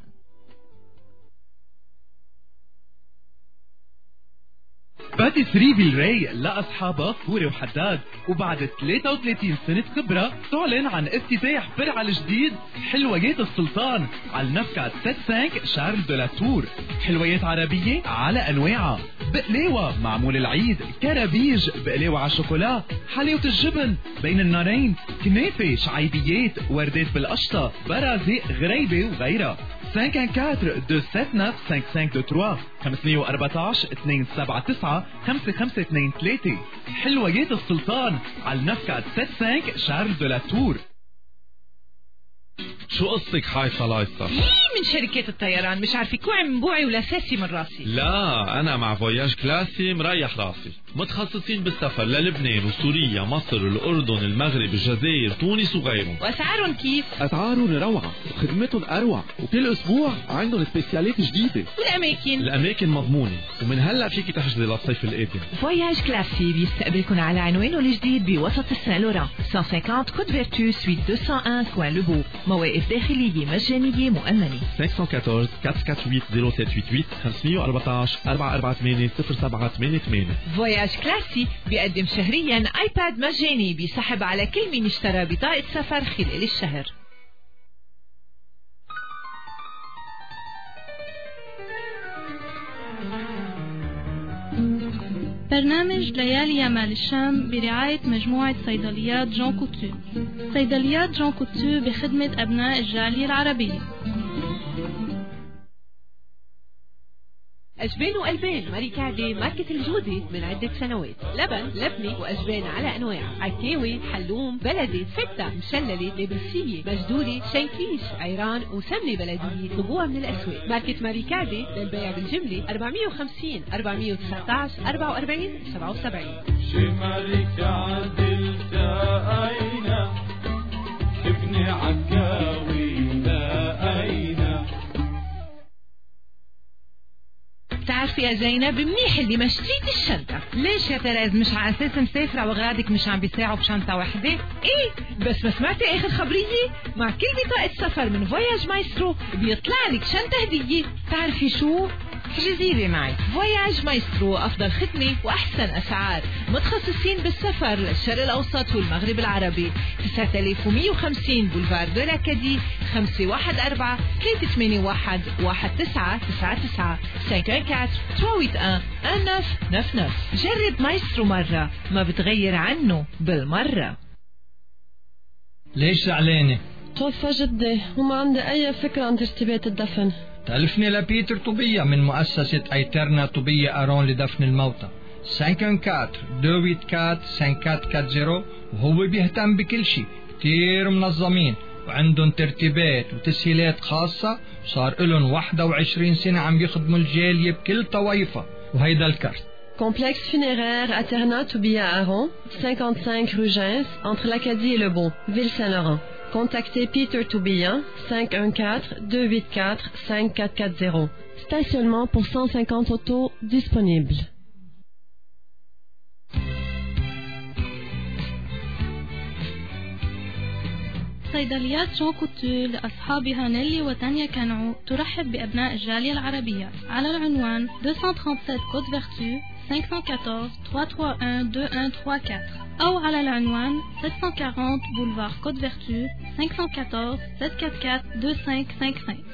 باتيسري فيلري لأصحابها فوري وحداد، وبعد ثلاثة وثلاثين سنة خبرة تعلن عن افتتاح فرع الجديد حلويات السلطان على النفقة سبعة خمسة شارل دو لا تور. حلويات عربية على أنواعها، بقلاوة معمول العيد، كرابيج، بقلاوة على شوكولا، حلاوة الجبن بين النارين، كنافة، شعيبيات، وردات بالقشطة، برازق، غريبة وغيرها. خمسة أربعة أربعة اثنين سبعة تسعة خمسة خمسة اثنين ثلاثة خمسمية وأربعتاشر اثنين سبعة تسعة خمسة خمسة اثنين ثلاثة. حلويات السلطان على النفقة سبعة خمسة شارل دو لا تور. شو قصك حايفة لايصة؟ من شركة الطيران مش عارفة كوعي من بوعي ولا ساسي من راسي. لا أنا مع فواياج كلاسي مريح راسي، متخصصين بالسفر للبنان وسوريا مصر الأردن المغرب الجزائر تونس وغيرهم. وأسعارهم كيف؟ أسعارهم روعة وخدمتهم أروع، وكل أسبوع عندهم سبيسيالات جديدة. والأماكن؟ الأماكن مضمونة، ومن هلا فيك تحجزي للصيف القادم. فواياج كلاسي بيستقبلكم على عنوانه الجديد بوسط السان لوران مئتين وخمسين كود فيرتو سويت مئتين وواحد كوان لوبو. مواقف داخلية مجانية مؤمنة. خمسة واحد أربعة أربعة أربعة ثمانية صفر سبعة ثمانية ثمانية خمسة أربعة أربعة أربعة ثمانية صفر سبعة ثمانية ثمانية. فواياج كلاسي بيقدم شهريا ايباد مجاني بيسحب على كل من اشترى بطاقة سفر خلال الشهر. برنامج ليالي يمال الشام برعاية مجموعة صيدليات جون كوتو. صيدليات جون كوتو بخدمة أبناء الجالية العربية. أجبان وألبان ماريكاردي ماركة الجودة من عدة سنوات. لبن لبني وأجبان على أنواع، عكاوي حلوم بلدي فتة مشللة نابلسية مجدورة شنكيش عيران وسمنة بلدية طبوع من الأسواق. ماركة ماريكاردي للبيع بالجملة أربعمية وخمسين أربعمية وتسعة عشر أربعة وأربعين سبعة وسبعين. شي ماريكاردي التقينا ابني عكاوي لقينا. بتعرفي يا زينب منيح اللي ما شريت الشنطة. ليش يا تريز مش على اساس مسافرة واغراضك مش عم بيساعوا بشنطة واحدة؟ ايه بس ما سمعتي اخر خبرية؟ مع كل بطاقة سفر من فواياج مايسترو بيطلع لك شنطة هدية. تعرفي شو؟ جزيرة معي. فواياج مايسترو أفضل خدمة وأحسن أسعار، متخصصين بالسفر للشرق الأوسط والمغرب العربي. تسعة آلاف ومئة وخمسين بولفار دو لاكادي خمسة واحد أربعة ثلاثة ثمانية واحد واحد تسعة تسعة تسعة خمسة أربعة ثمانية واحد واحد تسعة تسعة. جرب مايسترو مرة ما بتغير عنه بالمرة. ليش زعلانة؟ توفى جدي وما عندي أي فكرة عن ترتيبات الدفن. تلفني لبيتر طوبية من مؤسسة أيترنا طوبية أرون لدفن الموتى. خمسة أربعة أربعة اثنين أربعة خمسة أربعة أربعة وهو بيهتم بكل شيء، كتير منظمين وعندهم ترتيبات وتسهيلات خاصة. صار لهم واحد وعشرين سنة عم يخدموا الجالية بكل طوائفها. وهيدا الكارت. Complexe funéraire Aterna Toubia Aron, cinquante-cinq rue Gens, entre l'Acadie et le Bon, Ville-Saint-Laurent. Contactez Peter Toubia, cinq un quatre deux huit quatre cinq quatre quatre zéro. Stationnement pour cent cinquante autos disponibles. صيدليات جون كوتو لأصحابها نيلي وتانيا كانعو ترحب بأبناء الجالية العربية على العنوان deux cent trente-sept Côte Vertu cinq cent quatorze trois cent trente et un deux un trois quatre أو على العنوان sept cent quarante Boulevard Côte Vertu cinq cent quatorze sept cent quarante-quatre deux cinq cinq cinq.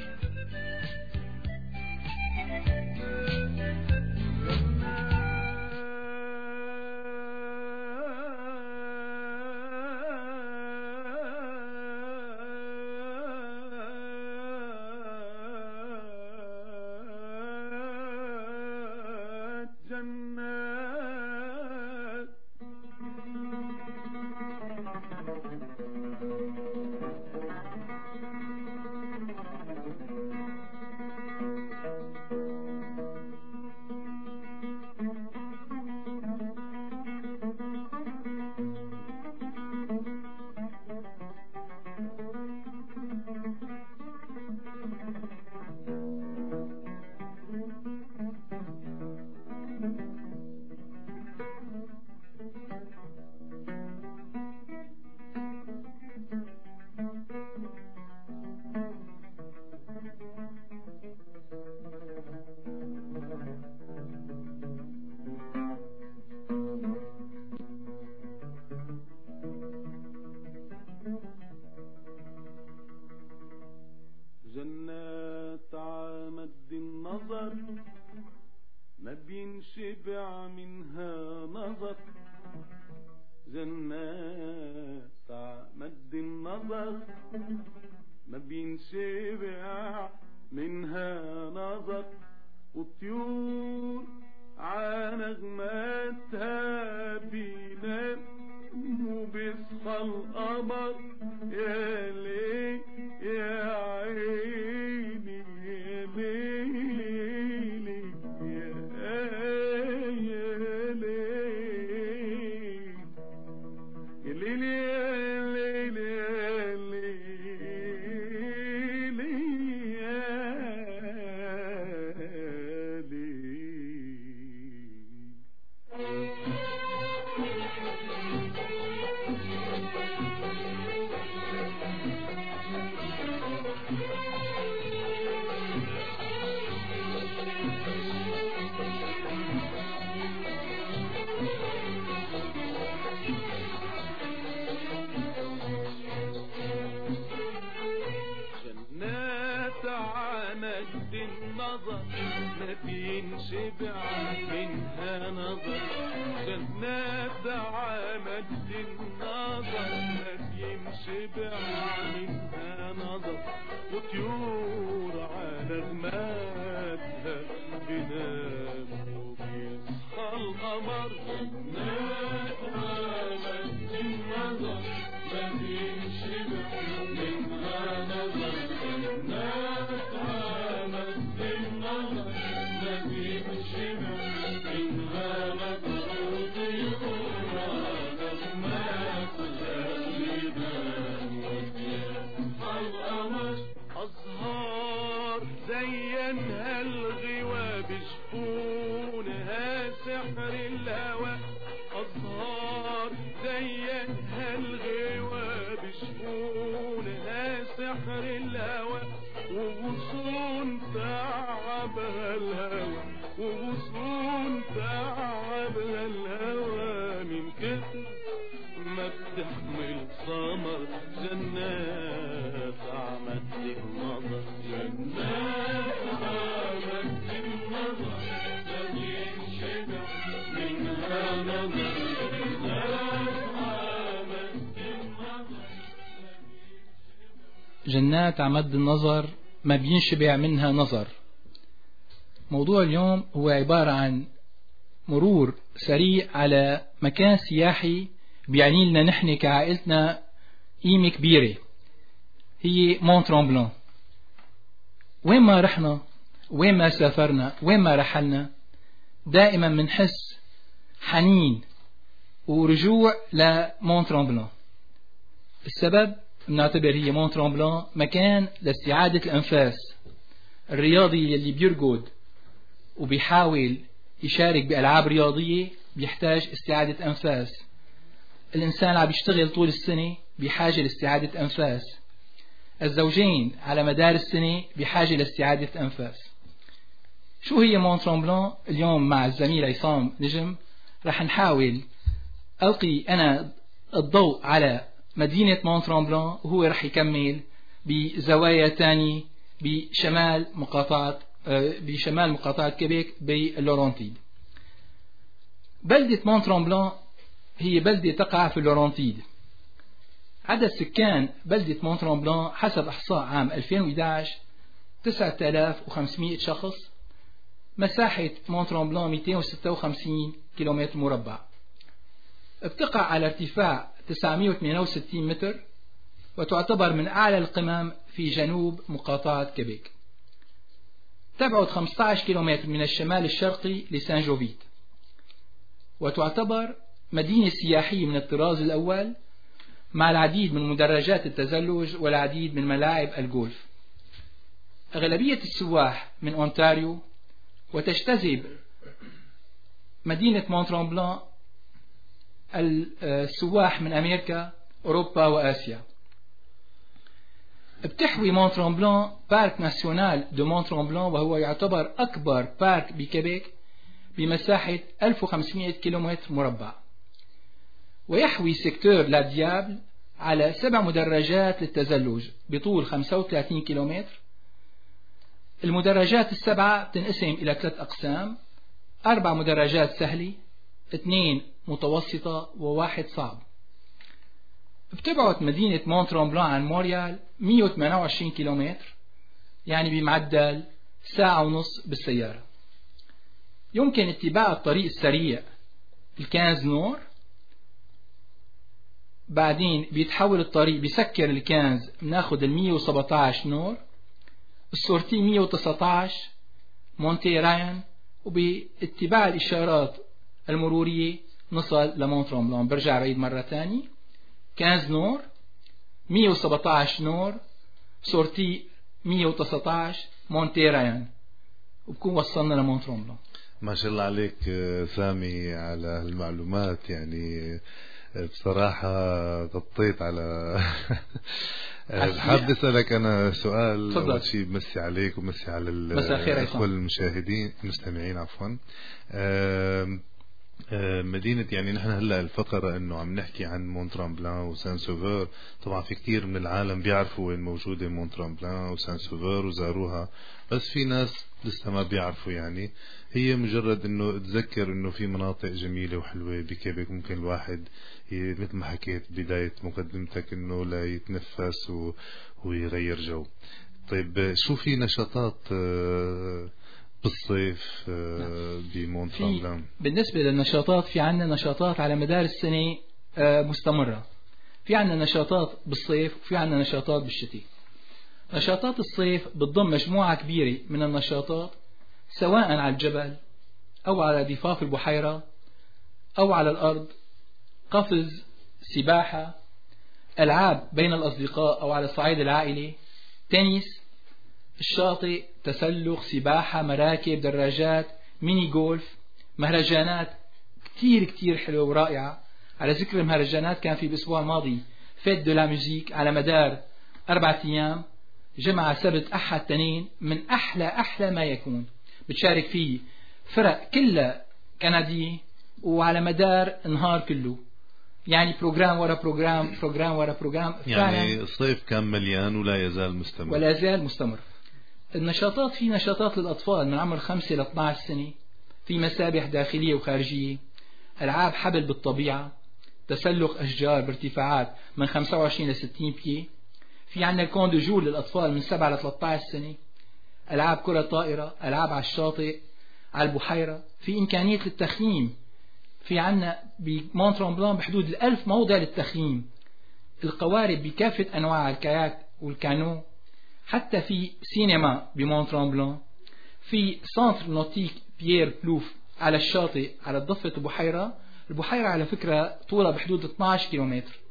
جنات عمد النظر ما بينشبع منها نظر. جنات عمد النظر ما بينشبع منها نظر. والطيور عانغماتها بينام وبيصحى القمر يا ليل يا منها نظر جنات عمد النظر ما بينشبع منها نظر وطيور على غماتها بنام وبيصحى القمر جنات عمد النظر ما بينشبع منها نظر جنات عمد النظر ما بينشبع منها نظر وطيور على غماتها بنام وبيصحى القمر أزهار زينها الغوا بجفونها سحر الهوى أزهار زينها الغوا بجفونها سحر الهوى وغصون تعبها الهوى وغصون تعبها الهوى من كتر ما بتحمل ثمر جنات عمد النظر جنات عمد النظر ما بينشبع منها نظر جنات عمد النظر جنات عمد النظر ما بينشبع منها نظر. موضوع اليوم هو عبارة عن مرور سريع على مكان سياحي بيعني لنا نحن كعائلتنا قيمة كبيرة، هي مون ترامبلون. وين ما رحنا وين ما سافرنا وين ما رحلنا دائما منحس حنين ورجوع لمون ترامبلون. السبب بنعتبر هي مون ترامبلون مكان لاستعادة الأنفاس. الرياضي اللي بيرقد وبيحاول يشارك بألعاب رياضية بيحتاج استعادة أنفاس. الإنسان اللي عم يشتغل طول السنة بحاجة لاستعادة أنفاس. الزوجين على مدار السنة بحاجة لاستعادة أنفاس. شو هي مون ترامبلون؟ اليوم مع الزميل عصام نجم رح نحاول ألقي أنا الضوء على مدينة مون ترامبلون وهو رح يكمل بزوايا تانية بشمال مقاطعة بشمال مقاطعة كيبيك باللورنتيد. بلدة مون ترامبلون هي بلدة تقع في اللورنتيد. عدد سكان بلدة مون ترامبلون حسب إحصاء عام ألفين وإحدى عشر تسعة آلاف وخمسمئة شخص. مساحة مون ترامبلون مئتين وستة وخمسين كيلومتر مربع. بتقع على ارتفاع تسعمئة وثمانية وستين متر وتعتبر من أعلى القمم في جنوب مقاطعة كيبيك. تبعد خمسة عشر كيلومتر من الشمال الشرقي لسان جوفيت، وتعتبر مدينة سياحية من الطراز الأول مع العديد من مدرجات التزلج والعديد من ملاعب الجولف. أغلبية السواح من أونتاريو، وتجتذب مدينة مون ترامبلون السواح من أمريكا أوروبا وآسيا. بتحوي مون ترامبلون بارك ناسيونال دو مون ترامبلون، وهو يعتبر أكبر بارك بكيبيك بمساحة ألف وخمسمئة كيلومتر مربع. ويحوي سيكتور لا ديابل على سبع مدرجات للتزلج بطول خمسة وثلاثين كيلومتر. المدرجات السبعة تنقسم إلى ثلاث أقسام: أربع مدرجات سهلة، اثنين متوسطة، وواحد صعب. بتبعد مدينة مون ترامبلون عن مونريال مئة وثمانية وعشرين كيلومتر، يعني بمعدل ساعة ونص بالسيارة. يمكن اتباع الطريق السريع الكانز نور، بعدين بيتحول الطريق بيسكر الكانز بناخد المية وسبعة عشر نور، السورتي مية وتسعة عشر مونتي رايان، وباتباع الإشارات المرورية نصل لمون ترامبلون. برجع بعيد مرة تاني: خمسة نور، مية وسبعة عشر نور، سورتي مية وتسعة عشر مونتي رايان، وبكون وصلنا لمون ترامبلون. ما شاء الله عليك سامي على المعلومات، يعني بصراحة غطيت على حاب أسألك أنا سؤال. أول شيء بمسي عليك ومسي على الأخوة المشاهدين المستمعين عفوا. مدينة يعني نحن هلا الفقرة انه عم نحكي عن مون ترامبلان وسان سوفور. طبعا في كتير من العالم بيعرفوا وين موجودة مون ترامبلان وسان سوفور وزاروها، بس في ناس لسه ما بيعرفوا. يعني هي مجرد انه تذكر انه في مناطق جميلة وحلوة بكيبك ممكن الواحد مثل ما حكيت بداية مقدمتك انه لا يتنفس و... ويغير جو. طيب شو في نشاطات بالصيف بمون ترامبلان؟ بالنسبة للنشاطات في عنا نشاطات على مدار السنة مستمرة. في عنا نشاطات بالصيف وفي عنا نشاطات بالشتاء. نشاطات الصيف بتضم مجموعة كبيرة من النشاطات سواء على الجبل أو على ضفاف البحيرة أو على الأرض، قفز، سباحة، ألعاب بين الأصدقاء أو على صعيد العائلة، تنس، الشاطئ، تسلق، سباحة، مراكب، دراجات، ميني جولف، مهرجانات كتير كتير حلوة ورائعة. على ذكر المهرجانات كان في الأسبوع الماضي فيت دو لا ميوزيك على مدار أربعة أيام، جمعة سبت أحد تنين، من أحلى أحلى ما يكون. بتشارك فيه فرق كلها كندية وعلى مدار النهار كله، يعني بروجرام ورا بروجرام بروجرام ورا بروجرام. يعني الصيف كان مليان ولا يزال مستمر ولا يزال مستمر. النشاطات في نشاطات للأطفال من عمر خمسة ل اثني عشر سنة، في مسابح داخلية وخارجية، ألعاب حبل بالطبيعة، تسلق أشجار بارتفاعات من خمسة وعشرين ل ستين بيه. في عندنا الكون دو جور للأطفال من سبعة ل ثلاثة عشر سنة، ألعاب كرة طائرة، ألعاب على الشاطئ، على البحيرة. في إمكانية للتخييم، في عنا بمون ترامبلان بحدود الألف موضع للتخييم، القوارب بكافة أنواع الكاياك والكانو، حتى في سينما بمون ترامبلان، في سنتر نوتيك بيير بلوف على الشاطئ على ضفة البحيرة. البحيرة على فكرة طولها بحدود اثني عشر كيلومتر.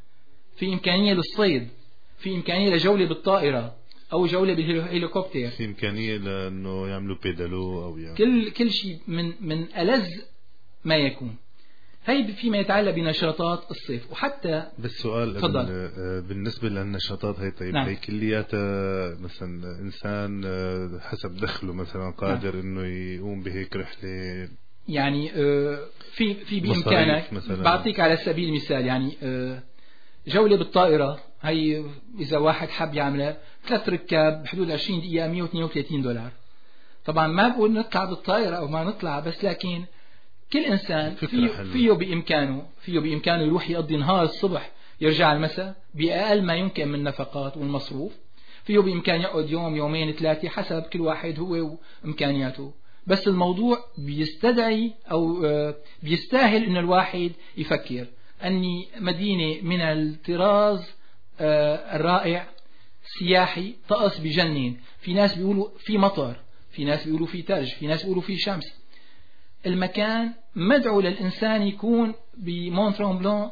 في إمكانية للصيد، في إمكانية لجولة بالطائرة أو جولة بالهليكوبتر، في إمكانية لأنه يعملوا بيدالو أو يعني كل كل شيء من من ألذ ما يكون. هي فيما يتعلق بنشاطات الصيف. وحتى بالسؤال بالنسبة للنشاطات هي، طيب نعم. هي كلياتها مثلا إنسان حسب دخله مثلا قادر نعم. إنه يقوم بهيك رحلة، يعني في في بإمكانك. بعطيك على سبيل المثال يعني جولة بالطائرة، هي إذا واحد حب يعملها ثلاث ركاب بحدود عشرين دقيقة مئة واثنين وثلاثين دولار. طبعا ما بقول نطلع بالطائرة أو ما نطلع، بس لكن كل إنسان فيه, فيه بإمكانه فيه بإمكانه يروح يقضي نهار الصبح يرجع المساء بأقل ما يمكن من النفقات والمصروف. فيه بإمكان يقعد يوم يومين ثلاثة حسب كل واحد هو وإمكانياته. بس الموضوع بيستدعي أو بيستاهل إن الواحد يفكر أني مدينة من الطراز الرائع سياحي، طقس بجنن. في ناس بيقولوا في مطر، في ناس بيقولوا في ثلج، في ناس بيقولوا في شمس. المكان مدعو للإنسان يكون بمون ترامبلان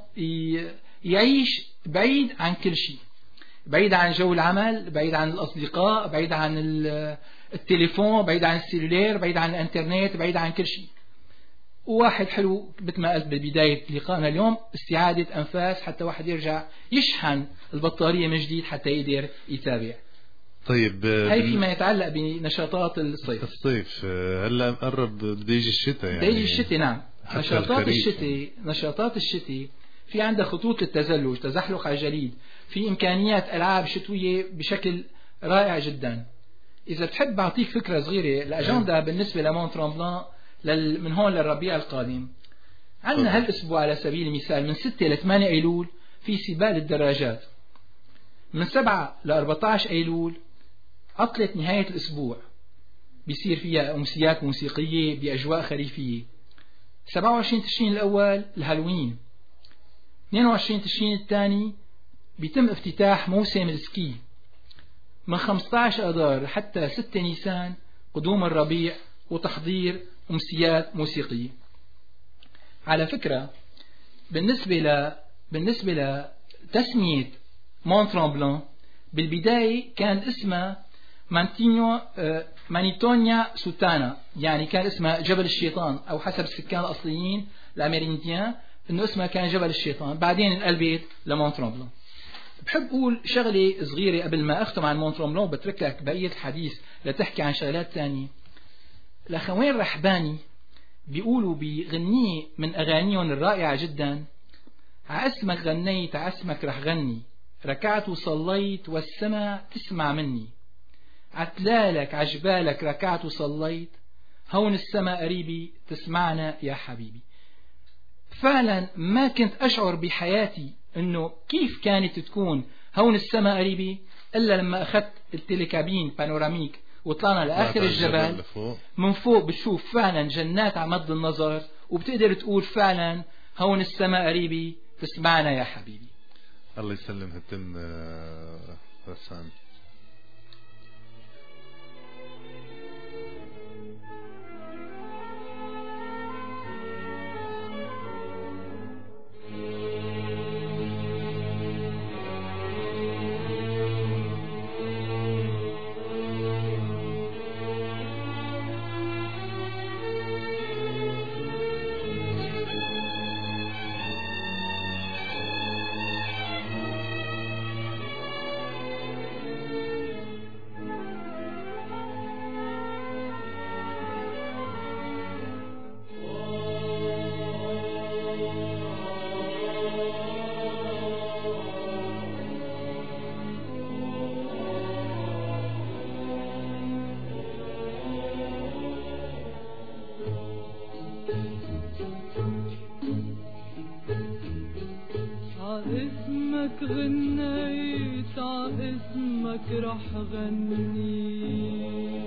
يعيش بعيد عن كل شيء، بعيد عن جو العمل، بعيد عن الأصدقاء، بعيد عن التليفون، بعيد عن السيلولير، بعيد عن الانترنت، بعيد عن كل شيء. وواحد حلو مثل ما قلت ببداية لقائنا اليوم، استعادة أنفاس حتى واحد يرجع يشحن البطارية من جديد حتى يقدر يتابع. طيب هاي فيما يتعلق بنشاطات الصيف. الصيف هلا قرب بده يجي الشتاء يعني. بده يجي الشتاء نعم. نشاطات الشتاء نشاطات الشتاء في عندها خطوط للتزلج، تزحلق على الجليد، في إمكانيات ألعاب شتوية بشكل رائع جدا. إذا بتحب أعطيك فكرة صغيرة الأجندة بالنسبة لمون ترامبلان من هون للربيع القادم. عندنا هالأسبوع على سبيل المثال من ستة إلى ثمانية أيلول في سباق الدراجات، من سبعة إلى أربعة عشر أيلول عطلة نهاية الأسبوع بيصير فيها أمسيات موسيقية بأجواء خريفية. سبعة وعشرين تشرين الأول الهالوين، اثنين وعشرين تشرين الثاني بيتم افتتاح موسم السكي، من خمسة عشر أذار حتى ستة نيسان قدوم الربيع وتحضير أمسيات موسيقية. على فكرة بالنسبة ل بالنسبة لتسمية مون ترامبلان بالبداية كان اسمها مانتينيو مانيتونيا سوتانا، يعني كان اسمها جبل الشيطان، أو حسب السكان الأصليين الأمريكيين إنه اسمها كان جبل الشيطان. بعدين انقلبت لمون ترامبلان. بحب أقول شغلة صغيرة قبل ما أختم عن مون ترامبلان، بترك لك بقية الحديث لتحكي عن شغلات تانية. الأخوين رحباني بيقولوا بغنية من أغانيهم الرائعة جدا: عاسمك غنيت عاسمك رح غني، ركعت وصليت والسماء تسمع مني، عتلالك عجبالك ركعت وصليت، هون السماء قريبي تسمعنا يا حبيبي. فعلا ما كنت أشعر بحياتي أنه كيف كانت تكون هون السماء قريبي إلا لما أخذت التليكابين بانوراميك وطلعنا لآخر الجبل. من فوق بتشوف فعلا جنات عمد النظر، وبتقدر تقول فعلا هون السماء قريبي تسمعنا يا حبيبي. الله يسلم هتم رسام. اسمك غنيت اسمك رح غني،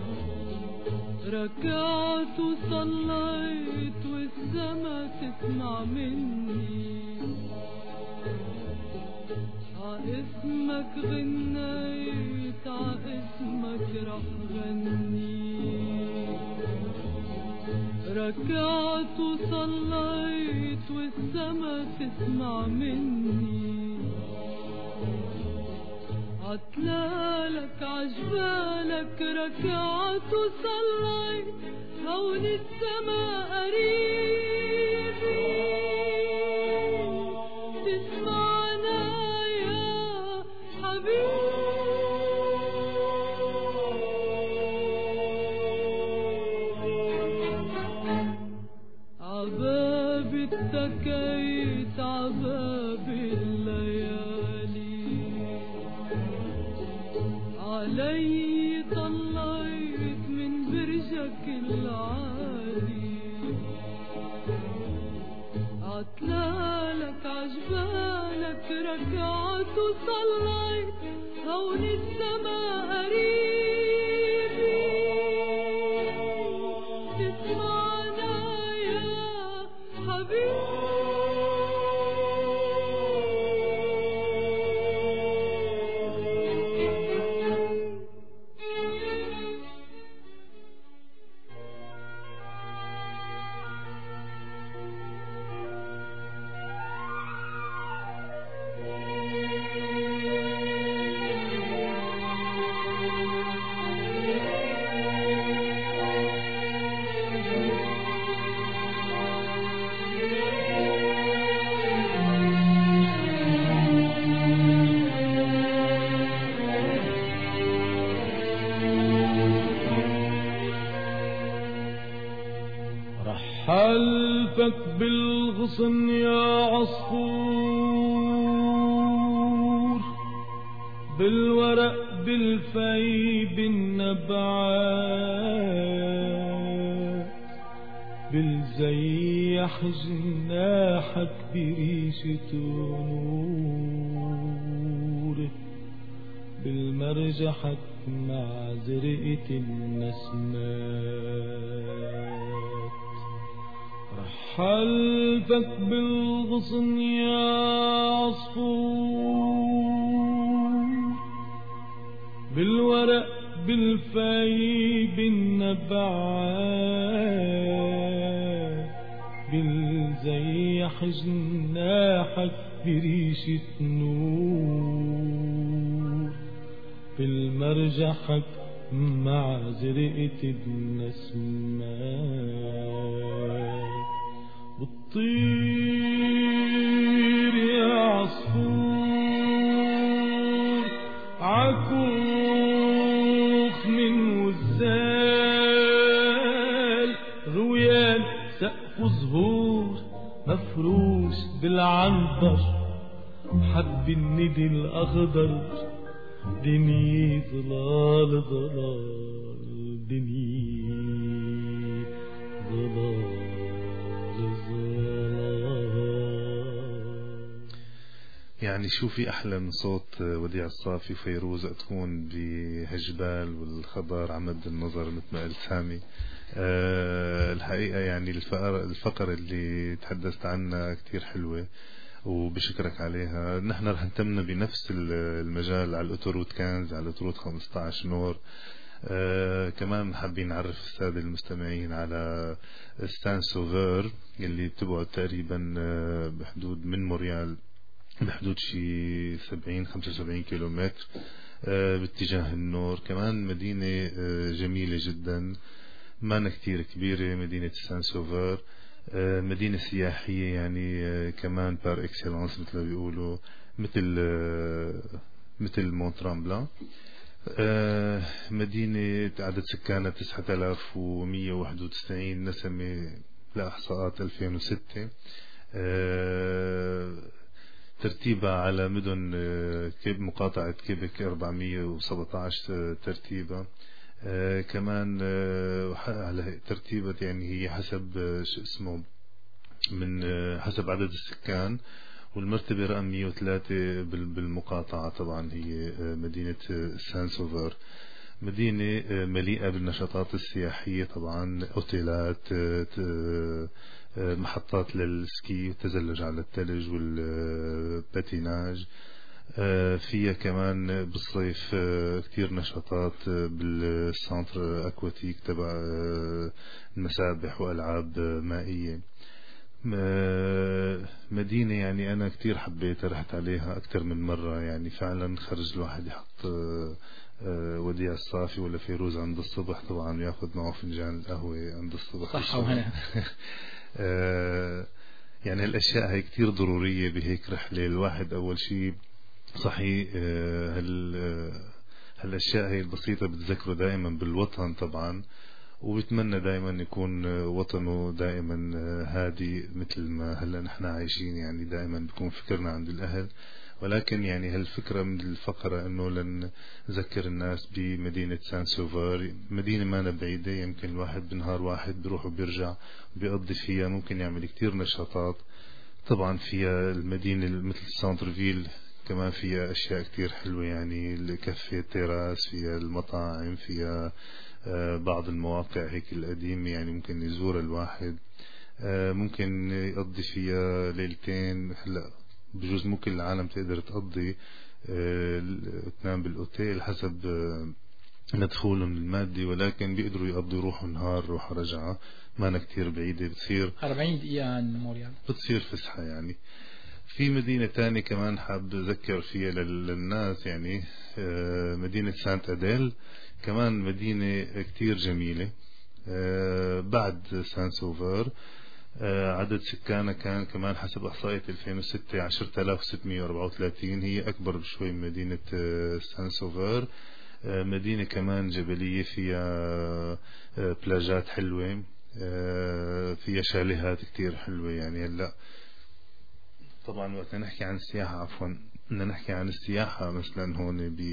ركعت وصليت والسما تسمع مني. اسمك غنيت اسمك رح غني، ركعت وصليت والسما تسمع مني. عتلالك عجبالك ركعت وصليت، هون السما قريبي تسمعنا يا حبيبي. عبابي اتكيت عبابي الليالي، علي طليت من برجك العالي. عتلالك عجبالك ركعت وصليت، هون السما قريبي تسمعنا يا حبيبي. حلفك بالغصن يا عصفور، بالورق بالفي بالنبعات، بالزيح جناحك بريشة نور، بالمرجحك مع زرقة النسمات. حلفك بالغصن يا عصفور، بالورق بالفي بالنبعات، بالزيح جناحك بريشة نور، بالمرجحك مع زرقة النسمات. بتطير يا عصفور عكوخ من وزال، رويان النور مفروش بالعنبر حب الندي الأخضر دنيا ظلال ظلال دنيا ظلال ظلال. يعني شو في أحلى من صوت وديع الصافي وفيروز تكون بهالجبال والخضار عمد النظر مثل ما قلت سامي. أه الحقيقة يعني الفقرة, الفقرة اللي تحدثت عنها كتير حلوة وبشكرك عليها. نحن رح نتمنا بنفس المجال على الأوتوروت كانز، على الأوتوروت خمسة عشر نور. آه كمان حابين نعرف السادة المستمعين على ستان سوفر اللي بتبعد تقريبا آه بحدود من موريال بحدود شي سبعين خمسة وسبعين كيلومتر آه باتجاه النور. كمان مدينة آه جميلة جدا ما كتير كبيرة، مدينة ستان سوفر آه مدينة سياحية يعني آه كمان بار اكسلانس مثل ما بيقولوا، مثل آه مثل مونتران بلان. آه مدينة عدد سكانها تسعة آلاف ومية وواحد وتسعين نسمة لإحصاءات ألفين وستة. آه ترتيبها على مدن آه مقاطعة كيبك أربعمية وسبعة عشر ترتيبها. آه كمان آه على ترتيبة يعني هي حسب آه شو اسمه من آه حسب عدد السكان، والمرتبة رقم مية وثلاثة بالمقاطعة. طبعا هي مدينة ستان سوفر مدينة مليئة بالنشاطات السياحية، طبعا اوتيلات، محطات للسكي والتزلج على الثلج والباتيناج. فيها كمان بالصيف كتير نشاطات بالسانتر اكواتيك تبع المسابح والعاب مائية. مدينة يعني أنا كتير حبيت، رحت عليها أكتر من مرة. يعني فعلا خرج الواحد يحط وديع الصافي ولا فيروز عند الصبح طبعا وياخذ معه فنجان القهوة عند الصبح. صح وهنا. يعني الأشياء هي كتير ضرورية بهيك رحلة. الواحد أول شيء صحيح هال هالأشياء هي البسيطة بتذكره دائما بالوطن طبعا، وبتمنى دائما يكون وطنه دائما هادي مثل ما هلا نحن عايشين. يعني دائما بيكون فكرنا عند الأهل، ولكن يعني هالفكرة من الفقرة انه لنذكر الناس بمدينة ستان سوفر. مدينة ما بعيدة، يمكن الواحد بنهار واحد بيروح وبيرجع بيقضي فيها، ممكن يعمل كتير نشاطات. طبعا فيها المدينة مثل سانتر فيل كمان فيها اشياء كتير حلوة، يعني الكافيه تيراس، فيها المطاعم، فيها بعض المواقع هيك القديمة يعني ممكن يزور الواحد. ممكن يقضي فيها ليلتين. هلا بجوز ممكن العالم تقدر تقضي تنام بالاوتيل حسب مدخولهم المادي، ولكن بيقدروا يقضوا يروحوا نهار روح رجعة، ما كتير بعيدة، بتصير أربعين دقيقة عن موريال، بتصير فسحة يعني. في مدينة تانية كمان حاب أذكر فيها للناس، يعني مدينة سانت أديل، كمان مدينة كتير جميلة بعد سان سوفر. عدد سكانها كان كمان حسب إحصائية ألفين وستة عشرة آلاف وستمية وأربعة وثلاثين، هي أكبر بشوي من مدينة سان سوفر. مدينة كمان جبلية، فيها بلاجات حلوة، فيها شاليهات كتير حلوة. يعني هلا طبعا وقت نحكي عن السياحة، عفوا بدنا نحكي عن السياحة مثلا هون ب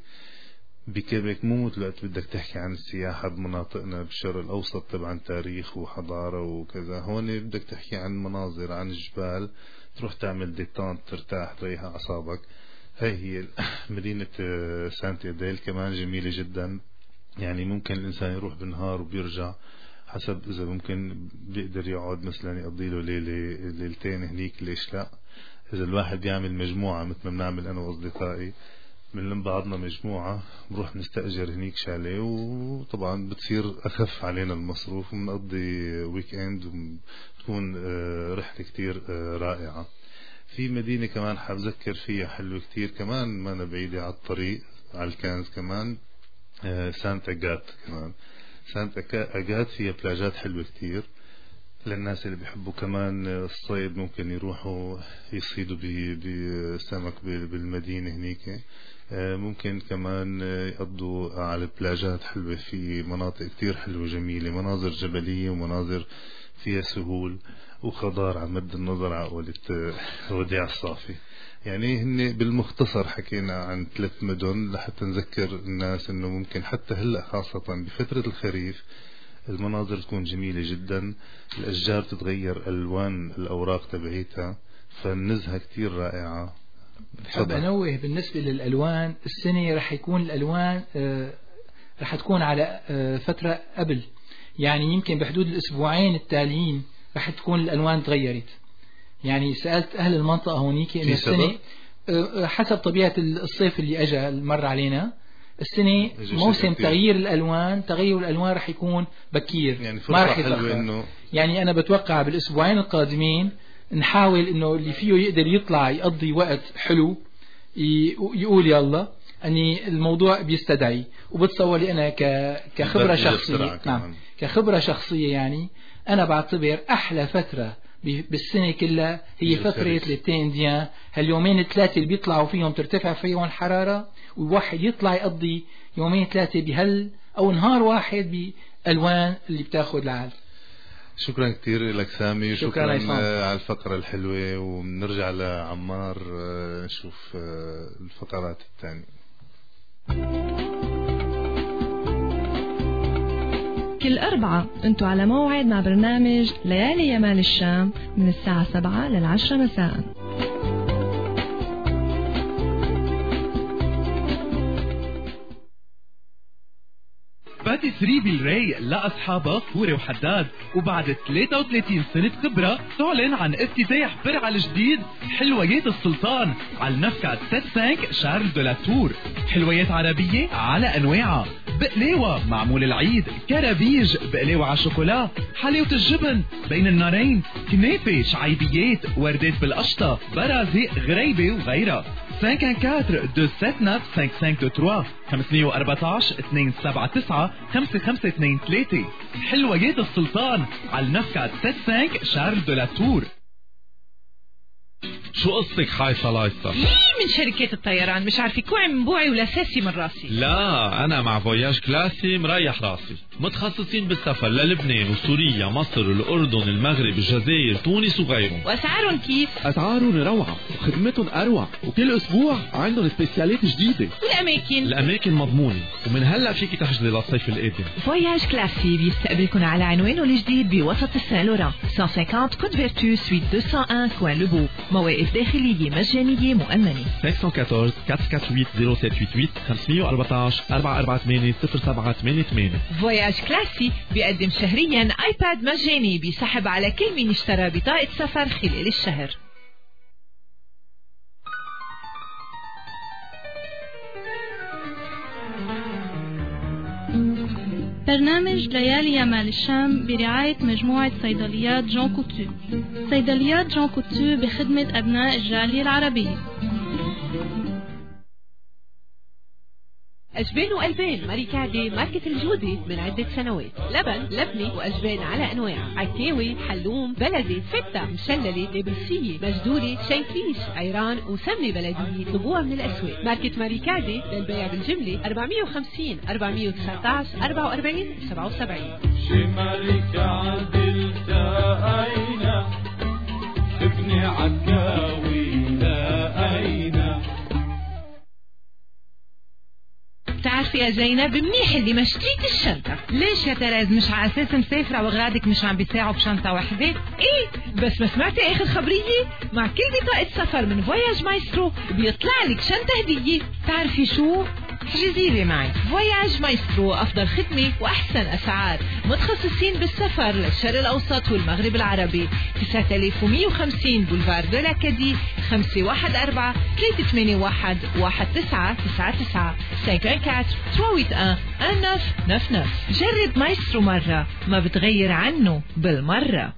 بكيبك، مو مثل وقت بدك تحكي عن السياحة بمناطقنا بالشرق الأوسط طبعا تاريخ وحضارة وكذا. هون بدك تحكي عن مناظر، عن الجبال، تروح تعمل ديتانت، ترتاح، تريح أعصابك. هاي هي مدينة سانت أديل، كمان جميلة جدا. يعني ممكن الإنسان يروح بالنهار وبيرجع حسب إذا ممكن بيقدر يقعد مثلا يقضي له ليلة ليلتين هنيك، ليش لا. إذا الواحد يعمل مجموعة مثل ما بنعمل أنا وأصدقائي، من بعضنا مجموعة بروح نستأجر هنيك شاليه، وطبعا بتصير أخف علينا المصروف وبنقضي ويك اند وبتكون رحلة كتير رائعة. في مدينة كمان حاب أذكر فيها حلوة كتير كمان ما بعيدة على الطريق على الكنز، كمان سانت أجات. كمان سانت أجات فيها بلاجات حلوة كتير للناس اللي بيحبوا كمان الصيد، ممكن يروحوا يصيدوا بسمك بالمدينة هنيك. ممكن كمان يقضوا على بلاجات حلوة في مناطق كتير حلوة جميلة، مناظر جبلية ومناظر فيها سهول. وخضار عن مد النظر عقولة وديع الصافي. يعني هن بالمختصر حكينا عن ثلاث مدن لحتى نذكر الناس انه ممكن حتى هلأ خاصة بفترة الخريف المناظر تكون جميلة جدا، الأشجار تتغير ألوان الأوراق تبعيتها، فالنزهة كتير رائعة. بحب أنوه بالنسبة للألوان، السنة رح يكون الألوان آه رح تكون على آه فترة قبل، يعني يمكن بحدود الأسبوعين التاليين رح تكون الألوان تغيرت. يعني سألت أهل المنطقة هونيك إن السنة آه حسب طبيعة الصيف اللي أجا مر علينا، السنة موسم تغيير الألوان، تغير الألوان رح يكون بكير، يعني ما رح يتأخر. إنه يعني أنا بتوقع بالأسبوعين القادمين نحاول إنه اللي فيه يقدر يطلع يقضي وقت حلو يقول يلا أني الموضوع بيستدعي. وبتصور لي أنا كخبرة شخصية، نعم كخبرة شخصية، يعني أنا بعتبر أحلى فترة بالسنة كلها هي فترة التين ديان، هاليومين الثلاثة اللي بيطلعوا فيهم ترتفع فيهم الحرارة، والواحد يطلع يقضي يومين ثلاثة بهل أو نهار واحد بألوان اللي بتاخد العالم. شكرا كتير لك سامي، شكرا, شكرا شكرا على الفقرة الحلوة، ونرجع لعمار نشوف الفقرات الثانية. كل أربعة أنتوا على موعد مع برنامج ليالي يمال الشام من الساعة سبعة للعشرة مساء. باتيسري بالراي لأصحابها فوري وحداد، وبعد ثلاثة وثلاثين سنة خبرة تعلن عن افتتاح فرع الجديد حلويات السلطان على النفكة خمسة شارل دو لا تور. حلويات عربية على أنواعها، بقلاوة معمول العيد، كرابيج، بقلاوة على شوكولا، حلاوة الجبن بين النارين، كنافة، شعيبيات، وردات بالقشطة، برازق، غريبة وغيرها. خمسة أربعة اثنين سبعة تسعة خمسة خمسة deux خمسمية وأربعتاشر اثنين سبعة تسعة خمسة خمسة اثنين ثلاثة. حلويات السلطان على النفكة خمسة شارل دو لا تور. شو قصتك حايصة لايصة؟ مين من شركات الطيران مش عارفة كوعي من بوعي ولا ساسي من راسي؟ لا أنا مع فوياج كلاسي مريح راسي، متخصصين بالسفر للبنان وسوريا مصر الأردن المغرب الجزائر تونس وغيرهم. وأسعارهم كيف؟ أسعارهم روعة وخدمتهم أروع، وكل أسبوع عندهم سبيسيالات جديدة. والأماكن؟ الأماكن مضمونة، ومن هلأ فيك تحجزي للصيف القادم. فوياج كلاسي بيستقبلكم على عنوانه الجديد بوسط السان لوران مئة وخمسين كود فيرتو سويت مئتين وواحد كوين لوبو. مواقف داخلية مجانية مؤمنة. خمسة واحد أربعة أربعة أربعة ثمانية صفر ستة ثمانية ثمانية خمسمية وأربعتاشر أربعة أربعة ثمانية صفر سبعة ثمانية ثمانية. فواياج كلاسي بيقدم شهريا ايباد مجاني بيسحب على كل من اشترى بطاقة سفر خلال الشهر. برنامج ليالي يمال الشام برعاية مجموعة صيدليات جون كوتو. صيدليات جون كوتو بخدمة أبناء الجالية العربية. أجبان وألبان ماريكادي ماركة الجودة من عدة سنوات. لبن، لبنة وأجبان على أنواع، عكاوي، حلوم، بلدي، فتة، مشللة، نابلسية، مجدورة، شنكيش، عيران وسمنة بلدية. طبوها من الأسواق. ماركة ماريكادي للبيع بالجملة أربعمية وخمسين أربعمية وتسعتاشر أربعة وأربعين سبعة وسبعين. شي ماريكادي التقينا، ابني عكاوي لقينا. بتعرفي يا زينب منيح اللي ما شتريت الشنطة. ليش يا تريز مش على أساس مسافرة وغادك مش عم بيساعوا بشنطة واحدة؟ إيه بس ما سمعتي آخر خبرية؟ مع كل بطاقة سفر من فواياج مايسترو بيطلع لك شنطة هدية. تعرفي شو؟ احجزي لي معي. فواياج مايسترو أفضل خدمة وأحسن أسعار، متخصصين بالسفر للشرق الأوسط والمغرب العربي. تسعة آلاف ومئة وخمسين بولفار دو لاكادي خمسة واحد أربعة ثلاثة ثمانية واحد واحد تسعة تسعة تسعة خمسة أربعة ثلاثة ثمانية واحد تسعة تسعة تسعة. جرب مايسترو مرة ما بتغير عنه بالمرة.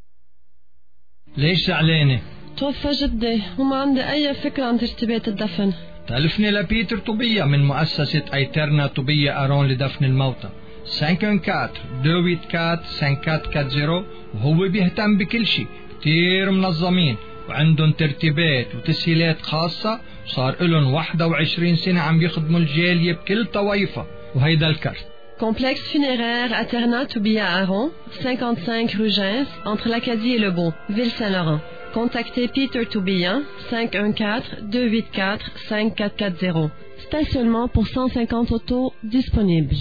ليش زعلانة؟ توفى جدي وما عندي أي فكرة عن ترتيبات الدفن. تلفني لبيتر طوبية من مؤسسة ايترنا طوبية أرون لدفن الموتى. خمسة أربعة اثنين ثمانية أربعة خمسة أربعة أربعة وهو بيهتم بكل شيء، كتير منظمين وعندهم ترتيبات وتسهيلات خاصة. صار لهم واحد وعشرين سنة عم بيخدموا الجالية بكل طوائفها. وهيدا الكرت Complexe funéraire Aterna Toubia Aron, cinquante-cinq rue Gens, entre l'Acadie et le Bon, Ville-Saint-Laurent. Contactez Peter Toubia, cinq un quatre, deux huit quatre, cinq quatre quatre zéro. Stationnement pour cent cinquante autos disponibles.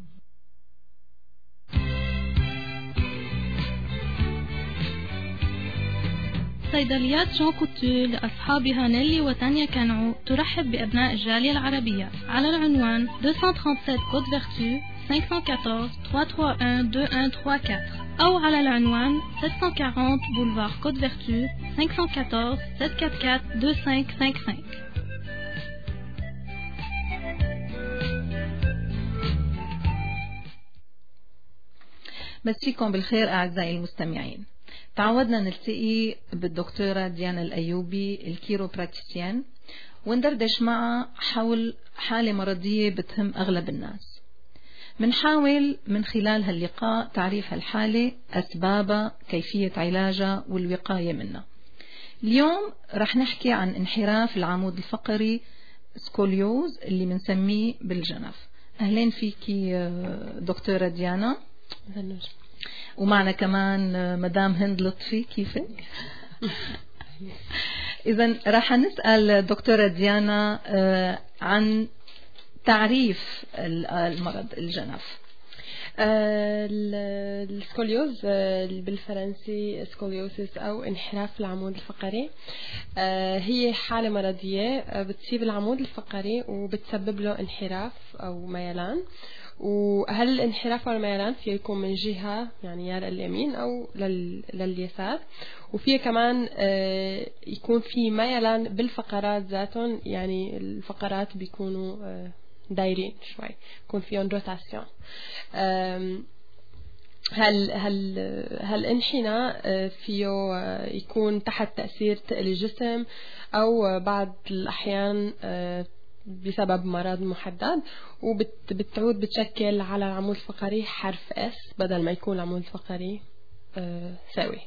صيدليات جون كوتول لأصحابها نيلي وتانيا كانعو ترحب بأبناء الجالية العربية على العنوان deux cent trente-sept Côte Vertu cinq cent quatorze trois cent trente et un deux un trois quatre أو على العنوان sept cent quarante Boulevard Côte Vertu cinq cent quatorze sept cent quarante-quatre deux cinq cinq cinq. مسيكم بالخير أعزائي المستمعين. تعودنا نلتقي بالدكتورة ديانا الأيوبي الكيروبراتيسيان وندردش معها حول حالة مرضية بتهم أغلب الناس. منحاول من خلال هاللقاء تعريف هالحالة، أسبابها، كيفية علاجها والوقاية منها. اليوم رح نحكي عن انحراف العمود الفقري سكوليوز اللي منسميه بالجنف. أهلين فيكي دكتورة ديانا. ومعنا كمان مدام هند لطفي، كيفك؟ إذن راح نسأل دكتورة ديانا عن تعريف المرض الجنف. السكوليوز بالفرنسي سكوليوسيس أو انحراف العمود الفقري هي حالة مرضية بتصيب العمود الفقري وبتسبب له انحراف أو ميلان. وهل الانحراف أو الميلان فيه يكون من جهة يعني يا لليمين أو لليسار، وفيه كمان يكون في ميلان بالفقرات ذاتهم، يعني الفقرات بيكونوا دايرين شوي، يكون فيهم روتاسيون. هل هل هالانحناء فيه يكون تحت تأثير تقل الجسم أو بعض الأحيان بسبب مرض محدد، وبتعود بتشكل على العمود الفقري حرف اس بدل ما يكون العمود الفقري سوي.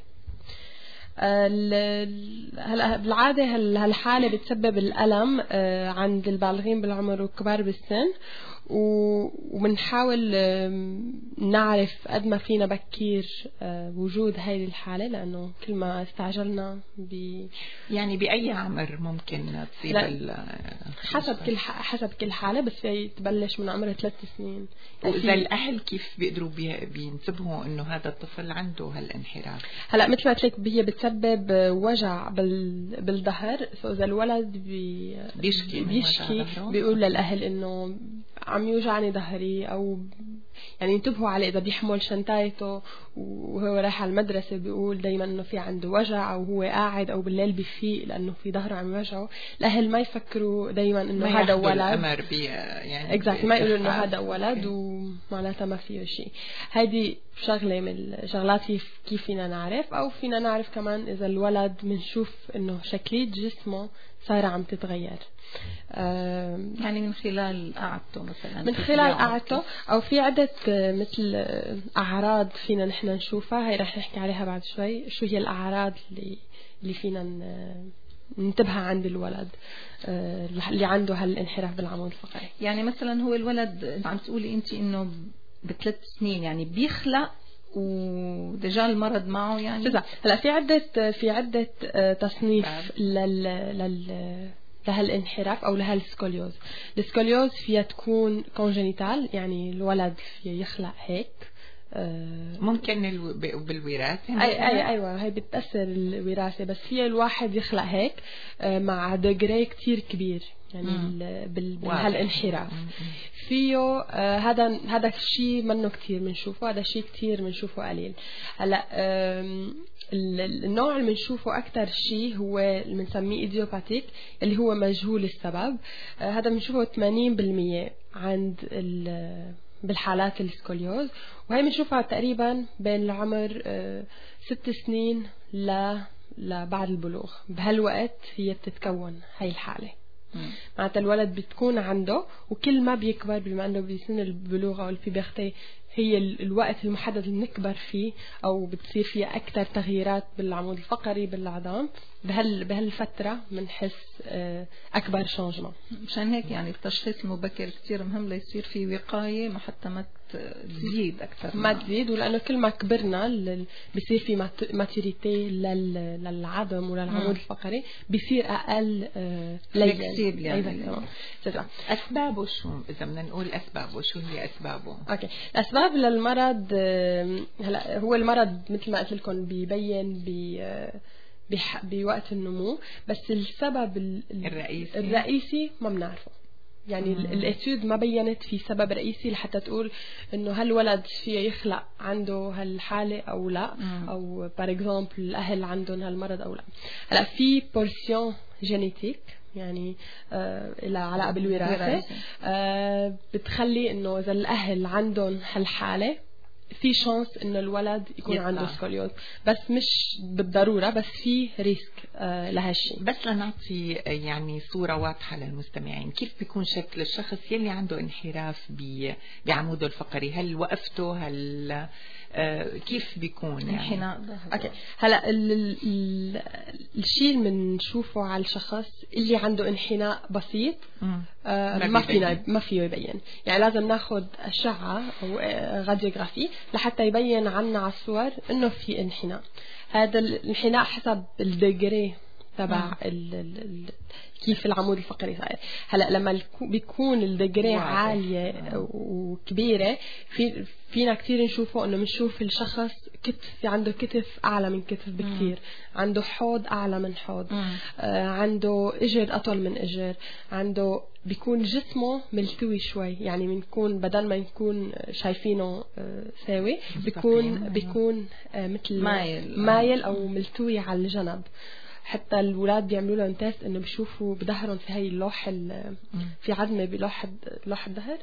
هلا بالعادة هالحالة بتسبب الألم عند البالغين بالعمر والكبار بالسن، وبنحاول نعرف قد ما فينا بكير وجود هاي الحالة، لأنه كل ما استعجلنا ب يعني بأي عمر ممكن تصيب حسب كل حسب كل حالة، بس في تبلش من عمر ثلاث سنين. وإذا الأهل كيف بيقدروا بينتبهوا إنه هذا الطفل عنده هالانحراف؟ هلا مثل ما قلت لك هي بتسبب وجع بالظهر، فإذا الولد بي بيشكي بيشكي بيقول للأهل إنه عم يوجعني ظهري، أو يعني ينتبهوا عليه إذا بيحمل شنطايته وهو رايح على المدرسة بيقول دايما إنه في عنده وجع، أو هو قاعد أو بالليل بيفيق لأنه في ظهره عم يوجعه. الأهل ما يفكروا دايما إنه هذا ولد، الأمر بي يعني exactly ما يقولوا إنه هذا ولد ومعناتها ما فيه شيء. هذه شغلة من الشغلات كيف فينا نعرف، أو فينا نعرف كمان إذا الولد منشوف إنه شكلية جسمه صايرة عم تتغير، يعني من خلال قعدته مثلا، من خلال قعدته، أو في عدة مثل أعراض فينا نحن نشوفها. هاي رح نحكي عليها بعد شوي، شو هي الأعراض اللي اللي فينا ننتبه عند الولد اللي عنده هالانحراف بالعمود الفقري. يعني مثلا هو الولد عم تقولي أنت إنه بثلاث سنين يعني بيخلق ودجال المرض معه، يعني هلا في عدة في عدة تصنيف لل لل لهالانحراف أو لهالسكوليوز. السكوليوز فيها تكون كونجنيتال، يعني الولد فيه يخلق هيك، ممكن بالوراثة. أي أي أيوة هي بتأثر الوراثة، بس فيه الواحد يخلق هيك مع دجري كتير كبير يعني بهالانحراف. فيه هذا هذا الشيء منه كتير بنشوفه، هذا الشيء كتير بنشوفه قليل. هلا النوع اللي بنشوفه أكتر شيء هو اللي بنسميه إيديوباتيك، اللي هو مجهول السبب. هذا بنشوفه ثمانين بالمية عند بالحالات السكوليوز، وهي بنشوفها تقريبا بين العمر ست سنين ل لبعد البلوغ. بهالوقت هي بتتكون هاي الحالة. معناتها الولد بتكون عنده، وكل ما بيكبر بما انه بسن البلوغ او البيبرتي هي الوقت المحدد اللي نكبر فيه، او بتصير فيها اكثر تغييرات بالعمود الفقري بالعظام، بهال بهالفتره بنحس اكبر شانجمنت. مشان هيك يعني التشخيص المبكر كتير مهم ليصير في وقايه ما حتى ما تزيد أكثر ما تزيد، ولأنه كل ما كبرنا بصير في ماتوريتي للعظم وللعمود الفقري، بصير أقل فلكسيبل يعني. أسبابه شو؟ إذا بدنا نقول أسبابه شو هي أسبابه؟ أوكي، الأسباب للمرض هلا هو المرض مثل ما قلت لكم بيبين ب بوقت النمو، بس السبب الرئيسي الرئيسي ما بنعرفه. يعني الاتيود ما بينت في سبب رئيسي لحتى تقول انه هل ولد فيه يخلق عنده هالحاله او لا، مم. او بار اكزامبل الاهل عندهم هالمرض او لا. هلا في بورسيون جينيتيك يعني آه لها علاقه بالوراثه، آه بتخلي انه اذا الاهل عندهم هالحاله في شانس انه الولد يكون يطلع. عنده سكوليوز، بس مش بالضروره، بس في ريسك آه لهالشيء. بس لنعطي يعني صوره واضحه للمستمعين، كيف بيكون شكل الشخص يلي عنده انحراف بعموده الفقري؟ هل وقفته؟ هل آه كيف بيكون يعني؟ انحناء. اوكي، هلا الشيء اللي بنشوفه على الشخص اللي عنده انحناء بسيط آه ما فينا ما فيه يبين، يعني لازم ناخذ اشعه او راديوغرافي لحتى يبين عنا على الصور انه في انحناء. هذا الانحناء حسب الديجري تبع كيف العمود الفقري صاير. هلا لما بيكون الديجري عاليه وكبيره، في فينا كتير نشوفه انه بنشوف الشخص كتف عنده كتف اعلى من كتف بكتير، عنده حوض اعلى من حوض، آه عنده اجر اطول من اجر، عنده بيكون جسمه ملتوي شوي، يعني بنكون بدل ما نكون شايفينه آه ساوي بيكون بيكون آه مثل مايل مايل او ملتوي على الجنب. حتى الولاد بيعملوا لهم تيست انه بيشوفوا بظهرهم في هاي اللوح في عظمه بلوح لوح الظهر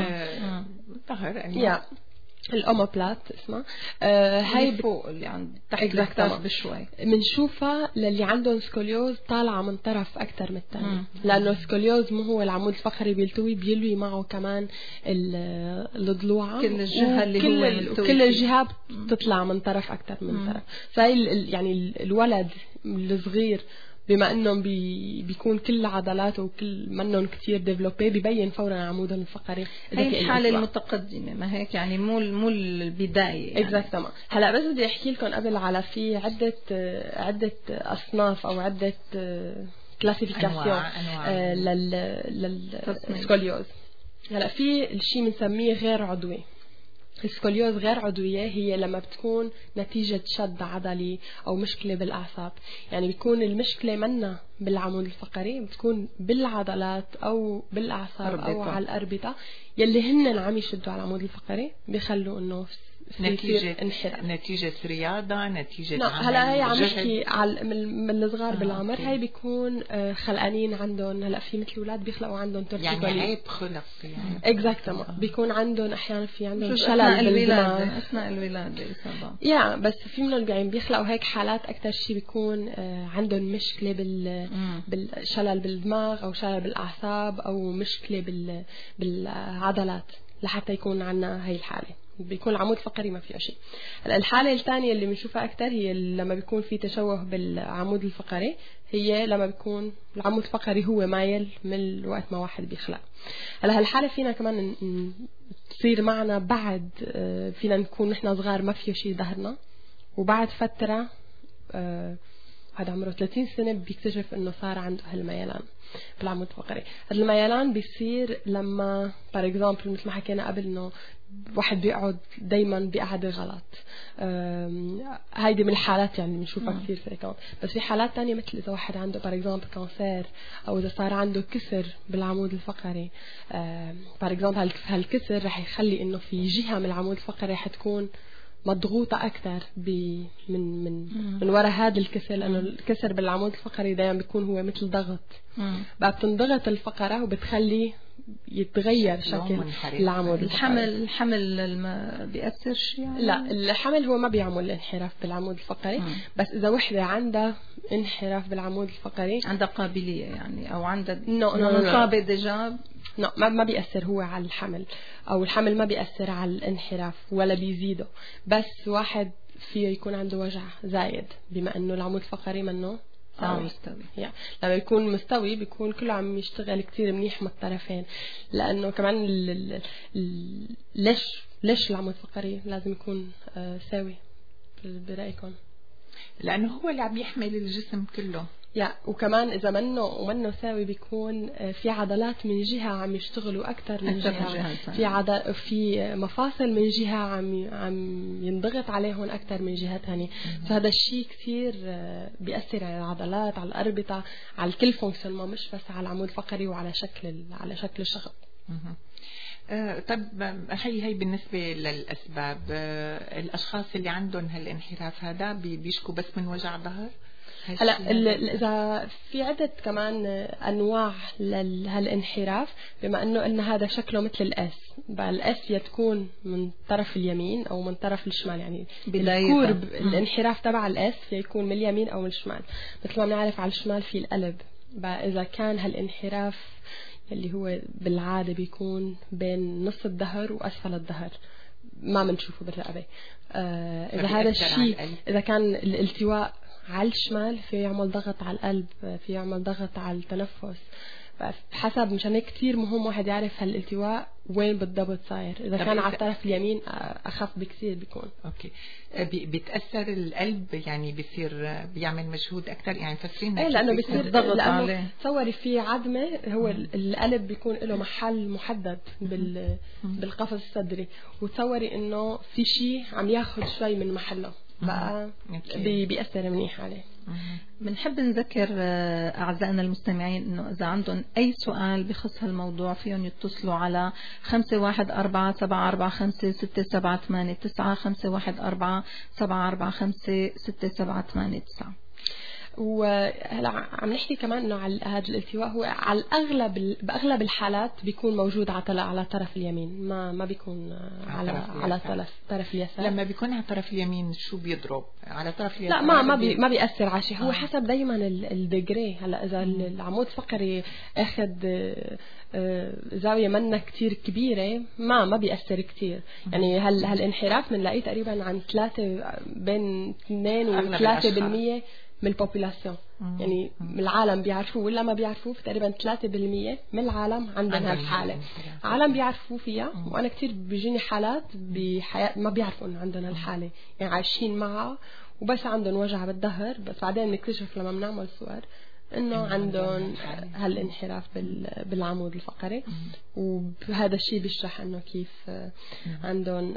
الظهر يا الأوموبلات اسمها آه هاي فوق اللي عند تحت الكتاف بشوي بنشوفها للي عندهم سكوليوز طالعة من طرف أكتر من الثاني، لأنه السكوليوز مو هو العمود الفقري بيلتوي، بيلوي معه كمان الضلوعة، كل الجهة اللي كل هو ملتوي كل الجهات بتطلع من طرف أكتر من مم. طرف. فهي يعني الولد الصغير بما انهم بي بيكون كل عضلاته وكل منهم كتير ديفلوبي ببين فورا عمودهم الفقري. هي الحالة المتقدمة ما هيك يعني مو مو البداية يعني. اكزاكتومون. هلا بس بدي احكي لكم قبل على في عدة عدة اصناف او عدة كلاسيفيكاسيون لل للسكوليوز. هلا في الشيء بنسميه غير عضوي. السكوليوز غير عضوية هي لما بتكون نتيجة شد عضلي أو مشكلة بالأعصاب، يعني بيكون المشكلة منا بالعمود الفقري، بتكون بالعضلات أو بالأعصاب أو على الأربطة يلي هن عم يشدوا على العمود الفقري بيخلوا إنه نتيجة نتيجة رياضة نتيجة لا هلا هي عم نحكي على من الصغار آه بالعمر. هاي بيكون خلقانين عندهم هلا في مثل اولاد بيخلقوا عندهم يعني عيب خلق يعني اكزاكتومون بيكون عندهم احيانا في عندهم شلل بالدماغ اثناء الولاده يا بس في منهم يعني بيخلقوا هيك حالات اكثر شيء بيكون عندهم مشكله بال بالشلل بالدماغ او شلل بالاعصاب او مشكله بال بالعضلات لحتى يكون عندنا هاي الحاله. بيكون العمود الفقري ما فيه شيء. الحالة الثانية اللي بنشوفها أكتر هي لما بيكون في تشوه بالعمود الفقري، هي لما بيكون العمود الفقري هو مايل من وقت ما واحد بيخلق. هلا هالحالة فينا كمان تصير معنا بعد فينا نكون نحن صغار ما فيه شيء ظهرنا، وبعد فترة هذا عمره ثلاثين سنة بيكتشف إنه صار عنده هالميلان بالعمود الفقري. هذا الميلان بيصير لما بار اكزامبل مثل ما حكينا قبل إنه واحد بيقعد دايما بقعدة غلط. هيدي من الحالات يعني بنشوفها كثير في الكون. بس في حالات تانية مثل إذا واحد عنده بار اكزامبل كانسير أو إذا صار عنده كسر بالعمود الفقري، بار اكزامبل هالكسر رح يخلي إنه في جهة من العمود الفقري رح تكون مضغوطة أكثر من من من وراء هذا الكسر، لأنه الكسر بالعمود الفقري دائما بيكون هو مثل ضغط. بقى بتنضغط الفقرة وبتخلي يتغير شكل العمود. الحمل الحمل ما بيأثرش يعني؟ لا الحمل هو ما بيعمل انحراف بالعمود الفقري. مم. بس إذا وحدة عندها انحراف بالعمود الفقري عندها قابلية يعني أو عندها نو نو مصابة ديجا لا ما ما بيأثر هو على الحمل، أو الحمل ما بيأثر على الانحراف ولا بيزيده. بس واحد فيه يكون عنده وجع زايد بما إنه العمود الفقري منه آه مستوي. يعني لما يكون مستوي بيكون كله عم يشتغل كتير منيح من الطرفين، لأنه كمان ال ال ال ليش ليش العمود الفقري لازم يكون آه ساوي برأيكم؟ لأنه هو اللي عم يحمل الجسم كله. يا وكمان إذا منه ومنه ساوي بيكون في عضلات من جهة عم يشتغلوا أكتر من جهة، في عضل في مفاصل من جهة عم عم ينضغط عليهم أكتر من جهة ثانية، فهذا الشيء كثير بيأثر على العضلات، على الأربطة، على الكل فونكشن، ما مش بس على العمود الفقري وعلى شكل على شكل الشخص. آه طب هي هي بالنسبة للأسباب، آه الأشخاص اللي عندهم هالانحراف هذا بيشكوا بس من وجع ظهر؟ هلا إذا في عدة كمان أنواع لهالانحراف، بما إنه قلنا هذا شكله مثل الأس، بقى الأس يتكون من طرف اليمين أو من طرف الشمال، يعني بالكور الانحراف تبع الأس يكون من اليمين أو من الشمال. مثل ما بنعرف على الشمال في القلب، بقى إذا كان هالانحراف اللي هو بالعادة بيكون بين نص الظهر وأسفل الظهر ما بنشوفه بالرقبة. آه إذا هذا الشيء إذا كان الالتواء على الشمال في يعمل ضغط على القلب، في يعمل ضغط على التنفس، حسب. مشان هيك كثير مهم واحد يعرف هالالتواء وين بالضبط صاير. إذا كان على الطرف اليمين أخف بكثير بيكون. أوكي. بيتأثر القلب، يعني بيصير بيعمل مجهود أكتر، يعني فسرين. إيه لأنه بيصير ضغط عليه. تصوري في عدمة، هو القلب بيكون له محل محدد بال بالقفص الصدري، وتصوري إنه في شيء عم ياخذ شوي من محله، بقى بي بيأثر منيح عليه. بنحب نذكر أعزائنا المستمعين إنه إذا عندهم أي سؤال بخص هالموضوع فيهم يتصلوا على خمسة واحد أربعة سبعة أربعة خمسة ستة سبعة ثمانية تسعة خمسة واحد أربعة سبعة أربعة خمسة ستة سبعة ثمانية تسعة. وهلا عم نحكي كمان انه على هذا الالتواء هو على الاغلب باغلب الحالات بيكون موجود على على طرف اليمين، ما ما بيكون على على طرف طرف اليسار. لما بيكون على طرف اليمين شو بيضرب على طرف اليسار؟ لا ما ما بي ما بيأثر على شيء. هو آه. حسب دائما الديجري. هلا اذا العمود الفقري اخذ زاويه منها كتير كبيره ما ما بيأثر كتير. يعني هال هالانحراف بنلاقيه تقريبا عن ثلاثة بين اثنين وثلاثة بالمية من البوبولاسيون. يعني من العالم بيعرفوه ولا ما بيعرفوه، تقريبا ثلاثة بالمية من العالم عندهم هالحالة. عالم بيعرفوا فيها، وأنا كتير بيجيني حالات بحياة ما بيعرفوا إنه عندهم هالحالة، يعني عايشين معها وبس عندهم وجع بالظهر، بس بعدين نكتشف لما بنعمل صور إنه عندهم هالانحراف بالعمود الفقري. وهذا الشيء بيشرح إنه كيف عندهم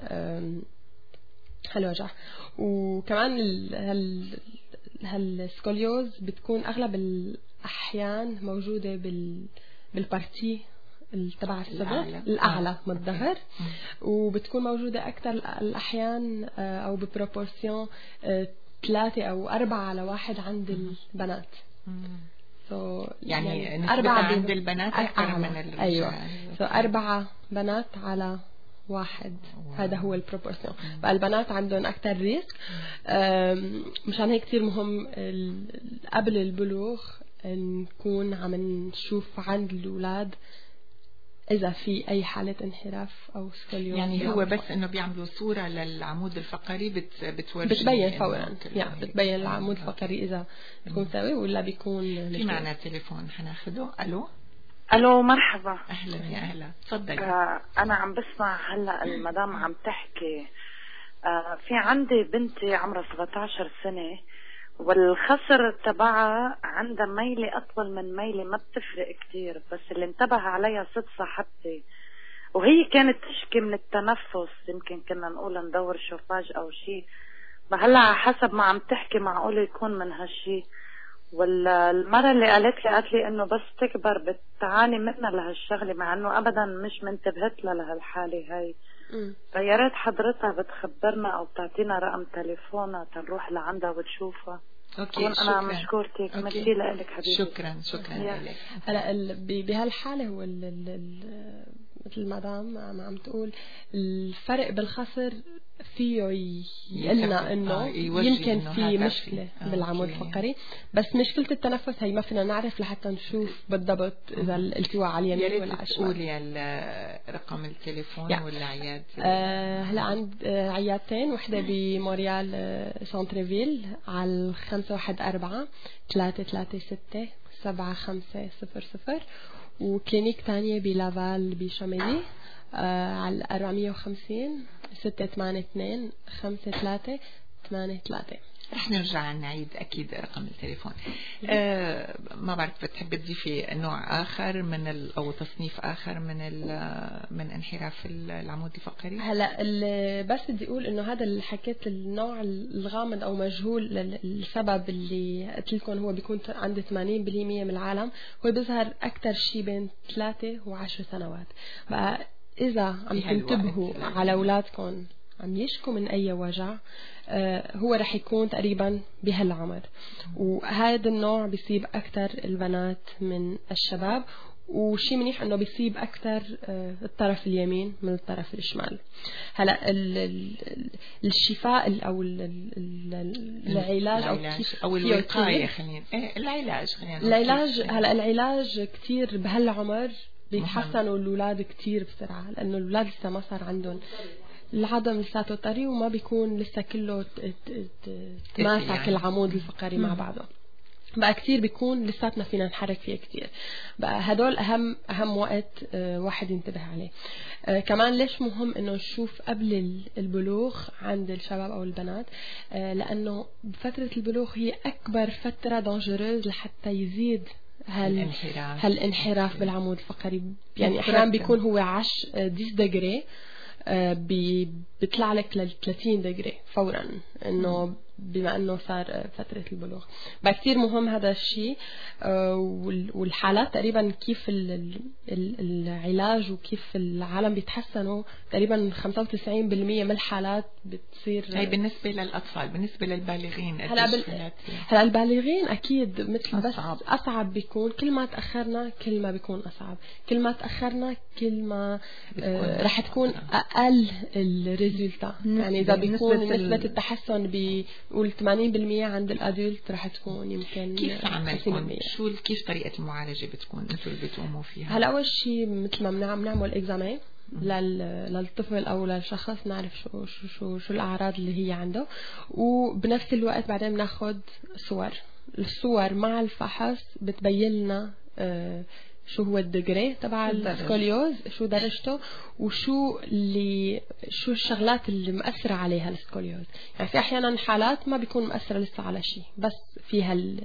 هالوجع. وكمان هال هالسكوليوز بتكون أغلب الأحيان موجودة بال بالبارتي تبع الصدر الأعلى من الظهر، وبتكون موجودة أكثر الأحيان أو ببروبورسيون ثلاثة أو أربعة على واحد عند البنات. so يعني, يعني أربعة عند البنات أكثر من الرجال. أيوة. so أربعة بنات على واحد. واو. هذا هو البروبورسيون. فالبنات عندهم أكتر ريسك. مشان هيك كتير مهم قبل البلوغ نكون عم نشوف عند الأولاد إذا في أي حالة انحراف أو سكوليوز. يعني هو بس إنه بيعملوا صورة للعمود الفقري بت بتورجي بتبين فورا، يعني بتبين العمود الفقري إذا بيكون سوي ولا بيكون. في معنا تليفون حناخده. ألو الو مرحبا. اهلا يا اهلا تفضلي. آه انا عم بسمع هلا المدام عم تحكي. آه في عندي بنتي عمرها سبعة عشر سنه، والخصر تبعها عندها ميله اطول من ميله ما بتفرق كتير، بس اللي انتبه عليها ست صاحبتي وهي كانت تشكي من التنفس، يمكن كنا نقول ندور شوفاج او شيء. هلا حسب ما عم تحكي معقول يكون من هالشيء. والمرة اللي قالت لي قالت لي انه بس تكبر بتعاني منها لهالشغلة، مع انه ابدا مش منتبهت لها لهالحالة هاي. فيا ريت حضرتها بتخبرنا او بتعطينا رقم تليفونها تنروح لعندها وتشوفها. اوكي انا مشكورتك. ميرسي لك حبيبتي. شكرا شكرا لك. هلا بهالحالة هو ال ال مثل المدام عم عم تقول الفرق بالخصر فيه يقلنا انه آه يمكن إنه في مشكله آه بالعمود الفقري، بس مشكله التنفس هي ما فينا نعرف لحتى نشوف بالضبط اذا الالتواء على اليمين ولا على الشمال. قولي رقم التليفون يعني. والعياد. آه هلا عند آه عيادتين، وحده بموريال آه سانترفيل على خمسة واحد أربعة ثلاثة ثلاثة ستة سبعة خمسة صفر صفر، وكلينيك تانية بلافال بشاميلي آه على أربعمية وخمسين ستة ثمانية اثنين خمسة ثلاثة ثمانية ثلاثة. رح نرجع نعيد أكيد رقم التليفون. آه ما بعرف بتحب تضيفي نوع آخر من ال أو تصنيف آخر من ال من انحراف العمود الفقري؟ هلا بس بدي أقول إنه هذا اللي حكيت النوع الغامض أو مجهول السبب اللي قلت لكم هو بيكون عند ثمانين بالمية من العالم، هو بيظهر أكثر شيء بين ثلاثة وعشر سنوات. بقى إذا عم تنتبهوا على أولادكم عم يشكوا من أي وجع، آه هو رح يكون تقريبا بهالعمر، وهذا النوع بيصيب أكثر البنات من الشباب، وشي منيح انه بيصيب اكثر آه الطرف اليمين من الطرف الشمال. هلا ال ال الشفاء او ال ال العلاج او كيف او الوقايه خلينا ايه العلاج خلينا العلاج هلا العلاج كثير بهالعمر بيتحسنوا الاولاد كثير بسرعه، لانه الاولاد لسه ما صار عندهم العظم لساته طري وما بيكون لسه كله تماسك يعني العمود الفقري مع بعضه. بقى كتير بيكون لساتنا فينا نحرك فيه كتير. بقى هدول أهم أهم وقت آه واحد ينتبه عليه. آه كمان ليش مهم إنه نشوف قبل البلوغ عند الشباب أو البنات؟ آه لأنه بفترة البلوغ هي أكبر فترة دانجروز لحتى يزيد هال هالانحراف بالعمود الفقري. يعني أحيانا بيكون هو عش ديس دجري بيطلع لك لل ثلاثين درجة فورا، انه بما انه صار فترة البلوغ. بقى كتير مهم هذا الشيء. والحالات تقريبا كيف العلاج وكيف العالم بيتحسنوا، تقريبا خمسة وتسعين بالمية من الحالات بتصير هي بالنسبة للأطفال. بالنسبة للبالغين هلا بال... هلا البالغين أكيد مثل بس أصعب. أصعب بيكون كل ما تأخرنا كل ما بيكون أصعب، كل ما تأخرنا كل ما آه رح تكون أقل الريزولتا. يعني إذا بيكون نسبة التحسن بقول ثمانين بالمية عند الأدولت رح تكون يمكن كيف عملكم؟ شو كيف طريقة المعالجة بتكون أنتوا اللي بتقوموا فيها؟ هلا أول شيء مثل ما بنعمل نعمل إكزامين للطفل أو للشخص، نعرف شو شو شو شو الأعراض اللي هي عنده، وبنفس الوقت بعدين بناخد صور. الصور مع الفحص بتبين لنا آه شو هو الدجري تبع السكوليوز، شو درجته، وشو اللي شو الشغلات اللي مأثرة عليها السكوليوز. يعني في أحيانا حالات ما بيكون مأثرة لسه على شيء، بس في هال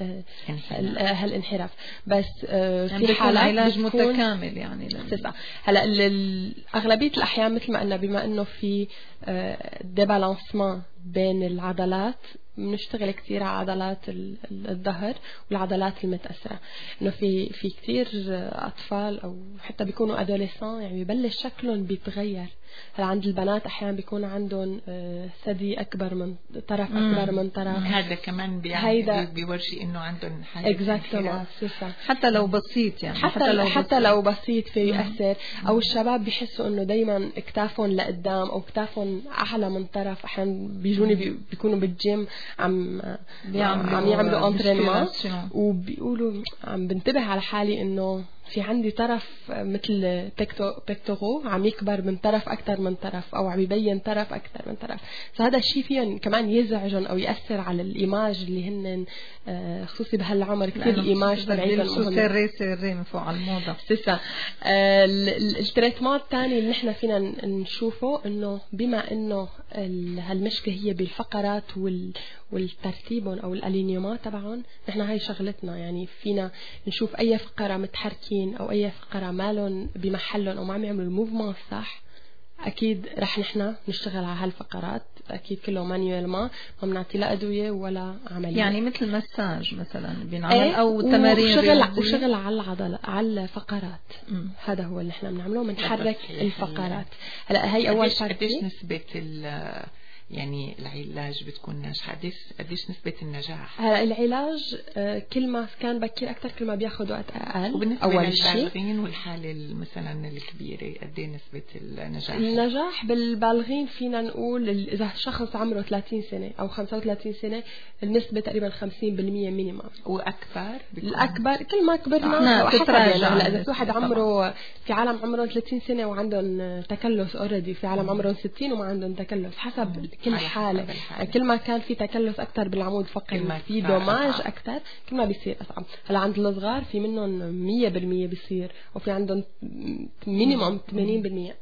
هالانحراف، بس يعني في حالات علاج متكامل. يعني هلا أغلبية الأحيان مثل ما قلنا بما إنه في ديبالانسمون بين العضلات، بنشتغل كثير على عضلات الظهر والعضلات المتأثرة. إنه في في كثير أطفال أو حتى بيكونوا أدوليسان يعني ببلش شكلهم بيتغير. هلا عند البنات أحيانا بيكون عندهم ثدي أكبر من طرف أكبر من طرف. هذا كمان بيعني بيورجي إنه عندهم حالة حتى لو بسيط يعني حتى, حتى لو حتى لو بسيط في يأثر. أو الشباب بيحسوا إنه دايما اكتافهم لقدام أو اكتافهم أعلى من طرف. أحيانا بيجوني بيكونوا بالجيم عم عم يعملوا انترينمون وبيقولوا عم بنتبه على حالي إنه في عندي طرف مثل بيكتو بيكتورو عم يكبر من طرف أكثر من طرف، أو عم يبين طرف أكثر من طرف. فهذا الشيء فيهم كمان يزعجهم أو يأثر على الإيماج اللي هن خصوصي بهالعمر. كثير الإيماج تبعيتهم سري سري من فوق على الموضة. سيسا التريتمنت الثاني اللي نحن فينا نشوفه إنه بما إنه هالمشكلة هي بالفقرات وال والترتيبهم أو الألينيومات تبعهم، نحن هاي شغلتنا. يعني فينا نشوف أي فقرة متحركين أو أي فقرة مالهم بمحلهم أو ما عم يعملوا الموفمنت صح، أكيد رح نحن نشتغل على هالفقرات. أكيد كله مانيوال، ما ما بنعطي لا أدوية ولا عملية. يعني مثل مساج مثلا بينعمل ايه أو تمارين وشغل وشغل على العضلة على الفقرات. م. هذا هو اللي احنا بنعمله، بنحرك الفقرات. هلا هي أول قديش قديش نسبة يعني العلاج بتكون ناجحة؟ قديش قديش نسبة النجاح؟ العلاج كل ما كان بكير أكتر كل ما بياخد وقت أقل. وبالنسبة للبالغين والحالة مثلا الكبيرة قد ايه نسبة النجاح؟ النجاح بالبالغين فينا نقول إذا شخص عمره ثلاثين سنة أو خمسة وثلاثين سنة النسبة تقريبا خمسين بالمية مينيمم. وأكبر؟ الأكبر كل ما كبرنا تتراجع. إذا في واحد عمره في عالم عمرهم ثلاثين سنة وعندهم تكلس أوريدي، في عالم عمرهم ستين وما عندهم تكلس، حسب كل حالة. كل ما كان في تكلس أكتر بالعمود الفقري في دوماج أكتر كل ما بيصير أصعب. هلا عند الصغار في منهم مية بالمية بيصير، وفي عندهم مينيموم ثمانين بالمية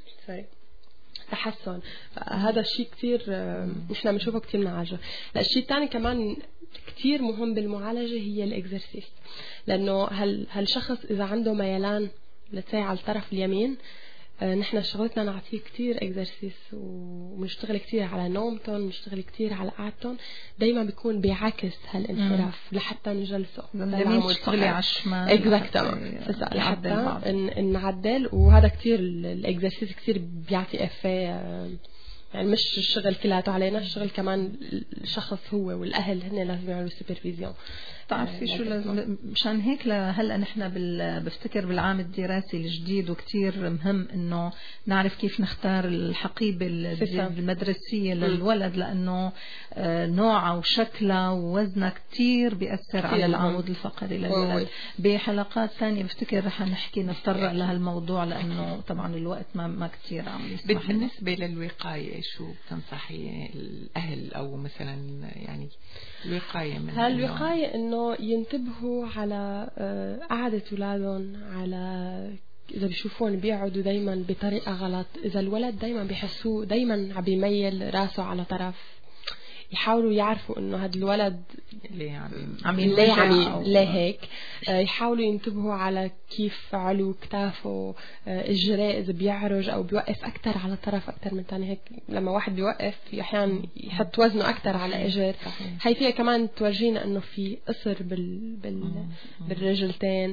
تحسن. هذا الشيء كتير نحن بنشوفه كتير بنعالجه. الشيء الثاني كمان كتير مهم بالمعالجة هي الإكزرسيس، لأنه هل هالشخص إذا عنده ميلان لتساي على الطرف اليمين، نحن شغلتنا نعطيه كتير اكزرسيس ونشتغل كتير على نومتون، نشتغل كتير على قعدتون، دايما بيكون بيعكس هالانحراف لحتى نجلسه. اليمين تشتغلي على الشمال اكزاكتومون لحتى نعدل. وهذا كتير الاكزرسيس كتير بيعطي افيه، يعني مش الشغل كلياته علينا، الشغل كمان الشخص هو والأهل هن لازم يعملوا سوبرفيزيون. تعرفي شو لازم مشان هيك هلا نحن بفتكر بالعام الدراسي الجديد وكتير مهم انه نعرف كيف نختار الحقيبة المدرسية للولد، لانه نوعها وشكلها ووزنها كتير بيأثر على العمود الفقري للولد. بحلقات ثانية بفتكر رح نحكي نتطرق لهالموضوع، لانه طبعا الوقت ما ما كتير عم يسمح. بالنسبة للوقاية شو بتنصحي الأهل أو مثلا يعني الوقاية من هالوقاية إنه ينتبهوا على قعدة أولادهم، على إذا بيشوفون بيقعدوا دايما بطريقة غلط، إذا الولد دايما بيحسوه دايما عم يميل راسه على طرف، يحاولوا يعرفوا إنه هذا الولد ليه عم عم ليه عم ليه هيك. يحاولوا ينتبهوا على كيف علو كتافه، الجراء إذا بيعرج أو بيوقف أكتر على طرف أكتر من تاني. هيك لما واحد بيوقف أحيانا يحط وزنه أكتر على إجر. هاي فيها كمان تورجينا إنه في قصر بال بال بالرجلتين،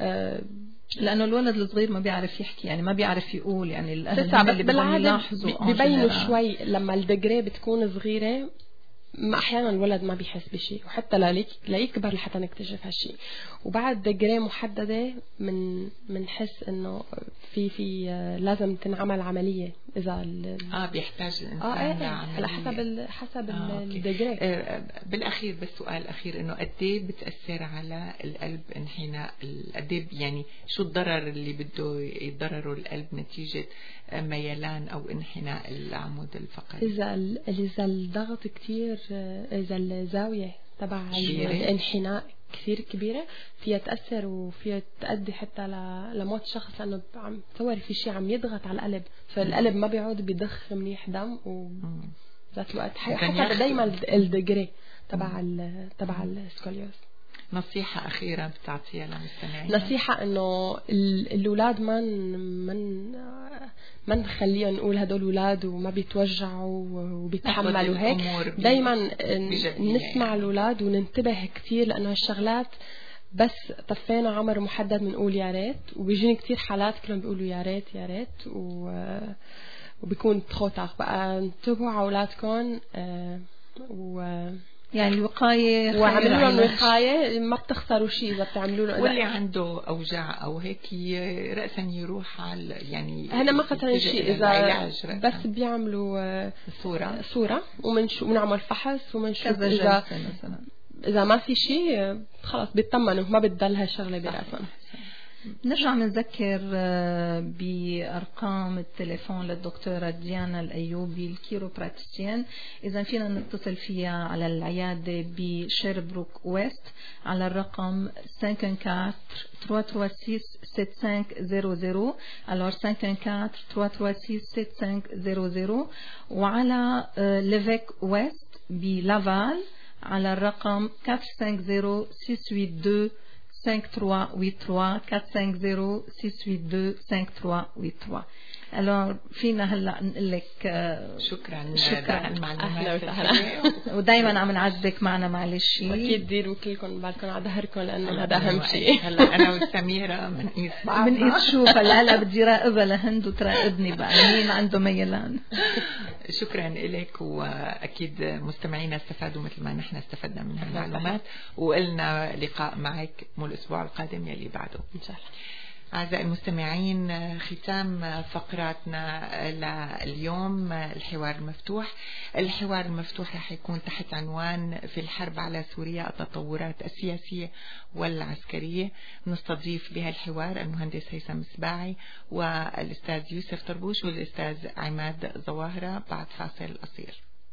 لأنه الولد الصغير ما بيعرف يحكي، يعني ما بيعرف يقول، يعني الأهل اللي بالعادة بيبينوا شوي لما الدقري بتكون صغيرة. ما أحيانا الولد ما بيحس بشيء، وحتى لا يكبر لحتى نكتشف هالشيء. وبعد دقري محددة من منحس إنه في في لازم تنعمل عملية إذا آه بيحتاج الإنسان آه إيه على حسب حسب آه الدقري. آه بالأخير بس سؤال أخير، إنه قديه بتأثر على القلب انحناء قديه، يعني شو الضرر اللي بده يتضرره القلب نتيجة ميلان أو انحناء العمود الفقري؟ إذا إذا الضغط كتير، إذا الزاوية تبع الانحناء كثير كبيرة فيها تأثر وفيها تؤدي حتى لموت الشخص، لأنه عم تصور في شيء عم يضغط على القلب، فالقلب ما بيعود بيضخ منيح دم، وذات الوقت حسب دايما الدقري تبع تبع السكوليوز. نصيحة أخيرة بتعطيها للمستمعين؟ نصيحة إنه الأولاد ما من ما نخليهم نقول هدول أولاد وما بيتوجعوا وبيتحملوا هيك. دايما نسمع الأولاد وننتبه كتير، لأنه هالشغلات بس طفينا عمر محدد بنقول يا ريت، وبيجيني كتير حالات كلهم بيقولوا يا ريت يا ريت و وبيكون تخوتاخ. بقى انتبهوا على أولادكم و يعني الوقاية، وعملوا لهم وقاية، ما بتخسروا شيء إذا بتعملوا له. واللي عنده أوجاع أو هيك رأسا يروح على يعني هنا ما خسران شيء إذا بس بيعملوا صورة صورة ومنشو ونعمل فحص ومنشوف إذا مثلا إذا ما في شيء خلاص بيطمنوا، ما بتضل هالشغلة براسهم. نرجع نذكر بأرقام التليفون للدكتورة ديانا الأيوبي الكيروبراتيسيان. إذا فينا نتصل فيها على العيادة بشيربروك ويست على الرقم خمسة أربعة ثلاثة ثلاثة ستة ستة خمسة صفر صفر alors خمسة أربعة ثلاثة ثلاثة ستة خمسة صفر صفر، وعلى ليفيك ويست بلافال على الرقم أربعة خمسة صفر ستة ثمانية اثنين خمسة ثلاثة ثمانية ثلاثة أربعة خمسة ستة صفر ستة ثمانية اثنين خمسة ثلاثة ثمانية ثلاثة. الو فينا هلا نقول لك شكرا شكرا اهلا وسهلا ودائما عم نعذبك معنا معلش اكيد ديروا كلكم بالكم على ظهركم لانه هذا اهم شيء. هلا انا وسميره بنقيس بعض بنقيس شوف هلا هلا بدي راقبها لهند وتراقبني بقى مين عنده ميلان. شكرا لك واكيد مستمعينا استفادوا مثل ما نحن استفدنا من هالمعلومات وقلنا لقاء معك مو الاسبوع القادم يلي بعده ان شاء الله. أعزائي المستمعين ختام فقراتنا لليوم الحوار المفتوح. الحوار المفتوح رح يكون تحت عنوان في الحرب على سوريا التطورات السياسية والعسكرية. نستضيف بهالحوار المهندس هيثم سباعي والأستاذ يوسف طربوش والأستاذ عماد ظواهرة بعد فاصل قصير.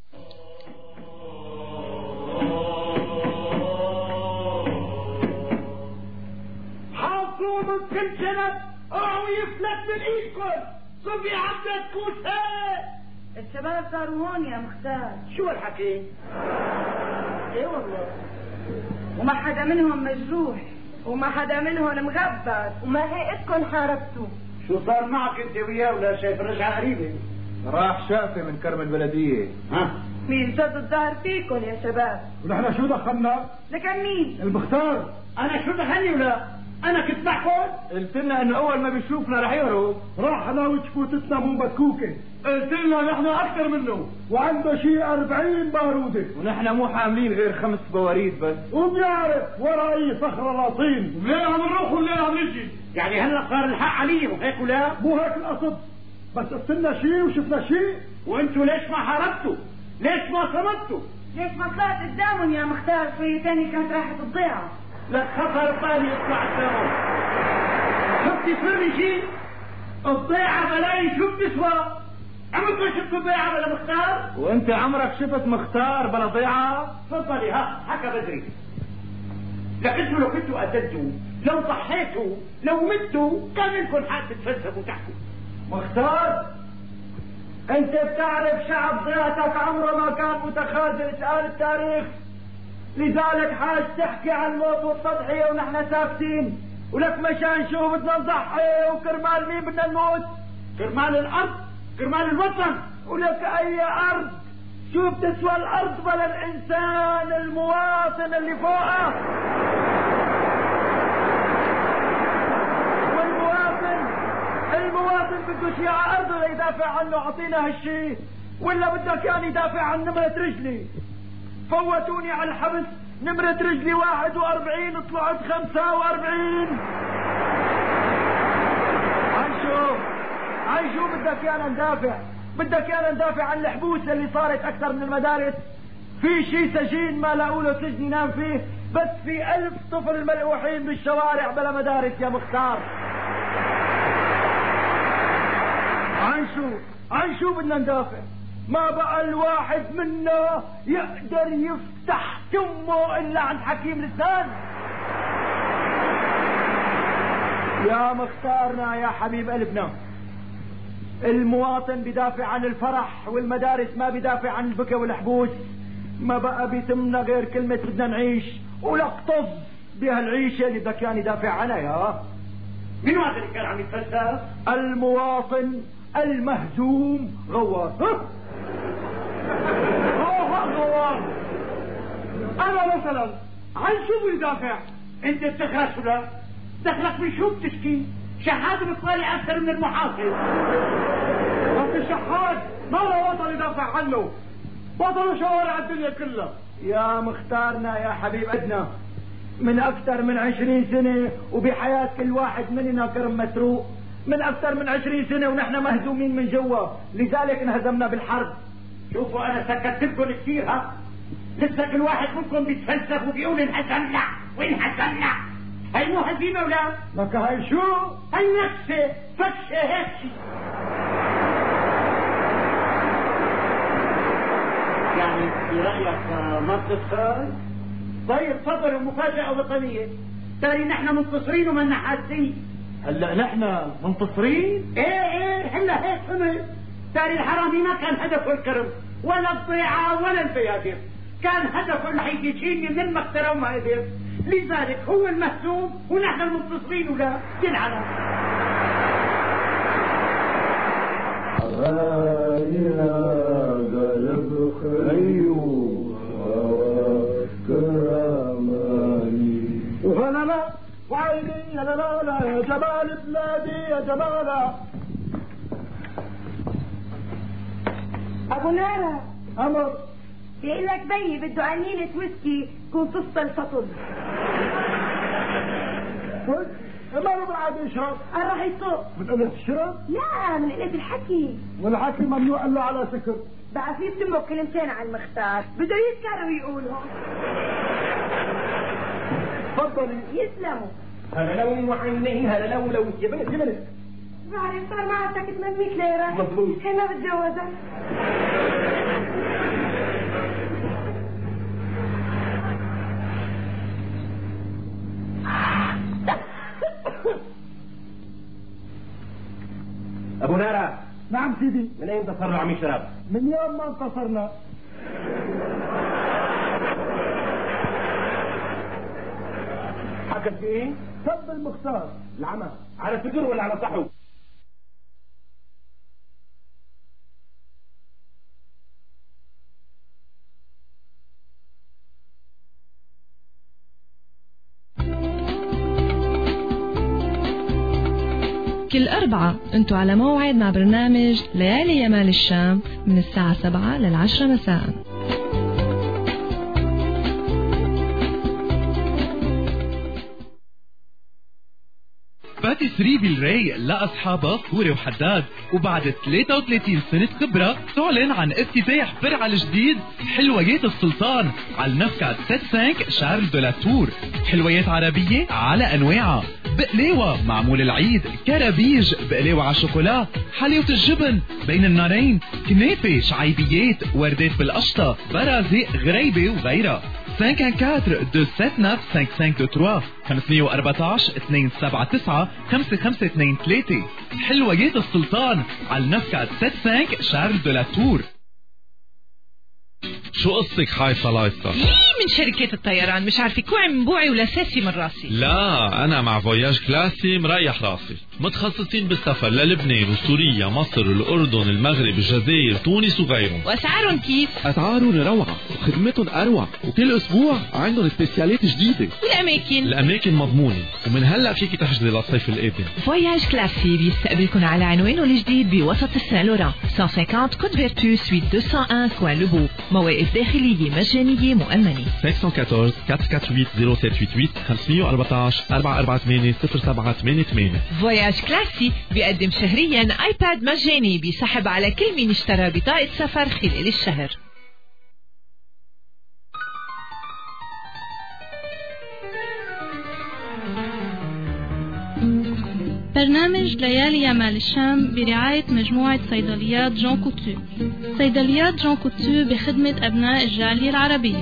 من كل سنة اوعوا يفلت من ايدكم. صفي عبدك كوسة. الشباب صاروا هون يا مختار. شو الحكي؟ ايه والله. وما حدا منهم مجروح وما حدا منهم مغبر وما هيئتكم حاربتوا. شو صار معك انت وياه ولا شايف رجعة قريبة؟ راح شافي من كرم البلدية. ها؟ مين شد الظهر فيكم يا شباب؟ ونحن شو دخلنا؟ لكن مين؟ المختار. انا شو دخلني ولا؟ انا كنت معكم؟ قلت لنا انه اول ما بيشوفنا رح يهرب. راح حلاوة شفوتتنا مو بكوكة. قلت لنا نحن اكثر منه وعنده شيء أربعين بارودة ونحن مو حاملين غير خمس بواريد بس وبيعرف ورا اي صخرة لاطين. وليه عم نروح وليه عم نجي؟ يعني هلا صار الحق علي وهيك ولا؟ مو هيك القصد بس قلتلنا شيء وشفنا شيء. وانتوا ليش ما حاربتوا؟ ليش ما صمتوا؟ ليش ما طلعت قدامهم يا مختار؟ شوية تاني كانت راح تضيع. لك خطر بالي يطلع قدامهم. شفتي سرني شيء؟ الضيعة بلاي شو بتسوى؟ عمرك شفت ضيعة بلا مختار؟ وانت عمرك شفت مختار بلا ضيعة؟ تفضلي ها حكى بدري. لك انتوا لو كنتوا قتلتوا لو ضحيتوا لو متوا كان لكم حق تتفلسفوا تحكوا. مختار انت بتعرف شعب ذاتك عمره ما كان متخاذل سؤال التاريخ. لذلك حاج تحكي عن الموت والتضحية ونحن ساكتين. ولك مشان شو بدنا نضحي وكرمال مين بدنا نموت؟ كرمال الارض كرمال الوطن. ولك اي ارض؟ شو بتسوى الارض بلا الانسان المواطن اللي فوقها؟ والمواطن المواطن بده شيء على ارضه ليدافع عنه. اعطينا هالشيء ولا بدك يعني يدافع عن نمرة رجلي؟ فوتوني على الحبس نمرة رجلي واحد واربعين طلعت خمسة واربعين. عن شو عن شو بدك يانا ندافع؟ بدك يانا ندافع عن الحبوس اللي صارت اكثر من المدارس؟ في شي سجين ما لاقوا له سجن ينام فيه؟ بس في الف طفل ملوحين بالشوارع بلا مدارس يا مختار. عن شو عن شو بدنا ندافع؟ ما بقى الواحد منا يقدر يفتح تمه الا عند حكيم لسان. يا مختارنا يا حبيب قلبنا، المواطن بدافع عن الفرح والمدارس ما بدافع عن البكا والحبوس. ما بقى بيتمنا غير كلمة بدنا نعيش ولك طز بهالعيشة اللي بدك يعني دافع عنها. يا مين هذا اللي كان عم يتفلسف؟ المواطن المهزوم غوار. غوار انا مثلا عن شو بدافع؟ انت بتخرس ولا؟ دخلك من شو بتشكي؟ شحاته بتطالع اكثر من المحافظ. بس الشحات ما له وطن يدافع عنه، بطل شوارع الدنيا كلها. يا مختارنا يا حبيب عدنا، من اكثر من عشرين سنة وبحياة كل واحد مننا كرم مسروق. من اكثر من عشرين سنة ونحن مهزومين من جوا، لذلك انهزمنا بالحرب. شوفوا انا سكتت لكم كثير. ها لسه كل واحد منكم بيتفلسف وبيقول انهزمنا وانهزمنا. هي مو هزيمة ولا؟ لك هاي شو؟ هي نكسة فكشة هيك شيء. يعني في رأيك ما بتدخل؟ طيب تفضل المفاجأة وطنية. تاري نحن منتصرين ومنا حاسين. هلا نحن منتصرين؟ ايه ايه هلا هيك فهمت. تاري الحرامي ما كان هدفه الكرم ولا الضيعة ولا البيادر، كان هدفه الوحيد يشيلني من المقترة وما قدر. لذلك هو المهزوم ونحن المنتصرين ولا ينعلم. وهلا لا وعيني يا لا لا لا يا جمال بلادي يا جمالا. ابو نارا امر بيقول لك بيي بده قنينة ويسكي كون تفصل فطل. ما له بالعاده يشرب. قال راح يسوق. من قلة الشرب؟ لا من قلة الحكي. والحكي ممنوع الا على سكر. بقى في بتمه كلمتين على المختار بده يذكر ويقولهم. تفضلي. يسلموا. هلا لو وعيني هلا لو لو يا بنت يا بنت. بعرف صار معك ثمانمية ليرة. مظبوط. هي ما بتجوزك. ابو نارا. نعم سيدي. من اين انتصر له عم يشرب؟ من يوم ما انتصرنا. حكت في ايه؟ سب المختار. العمى على سجر ولا على صحو؟ كل أربعة أنتوا على موعد مع برنامج ليالي يمال الشام من الساعة سبعة للعشرة مساء. باتيسري فيلري لأصحابها فوري وحداد، وبعد ثلاثة وثلاثين سنة خبرة تعلن عن افتتاح فرع الجديد حلويات السلطان على النفكات خمسة وستين شارل دو لا تور. حلويات عربية على أنواعها، بقلاوة معمول العيد، كرابيج، بقلاوة على الشوكولا، حلاوة الجبن بين النارين، كنافة، شعيبيات، وردات بالقشطة، برازق، غريبة وغيرها. خمسة أربعة أربعة اثنين سبعة تسعة خمسة خمسة اثنين ثلاثة خمسة أربعة اثنين سبعة تسعة خمسة خمسة اثنين ثلاثة. حلويات السلطان على النفكات خمسة وستين شارل دو لا تور. شو قصك حايصة لايصة؟ ليه من شركة الطيران مش عارفة كوعي من بوعي ولا ساسي من راسي. لا أنا مع فواياج كلاسي مريح راسي، متخصصين بالسفر للبنان وسوريا مصر الأردن المغرب الجزائر تونس وغيرهم. وأسعارهم كيف؟ أسعارهم روعة وخدمتهم أروع، وكل أسبوع عندهم سبيسيالات جديدة. والأماكن؟ الأماكن مضمونة، ومن هلأ فيك تحجزي للصيف القادم. فواياج كلاسي بيستقبلكم على عنوانه الجديد بوسط السان لوران مئة وخمسين كود فيرتو سويت مئتين وواحد كوان لوبو. مواقف داخلية مجانية مؤمنة. خمسة واحد أربعة أربعة ثمانية صفر صفر ثمانية ثمانية خمسة أربعة أربعة أربعة ثمانية صفر سبعة ثمانية ثمانية. فواياج كلاسي بيقدم شهريا ايباد مجاني بيسحب على كل من اشترى بطاقة سفر خلال الشهر. برنامج ليالي يمال الشام برعاية مجموعة صيدليات جون كوتو. صيدليات جون كوتو بخدمة أبناء الجالية العربية.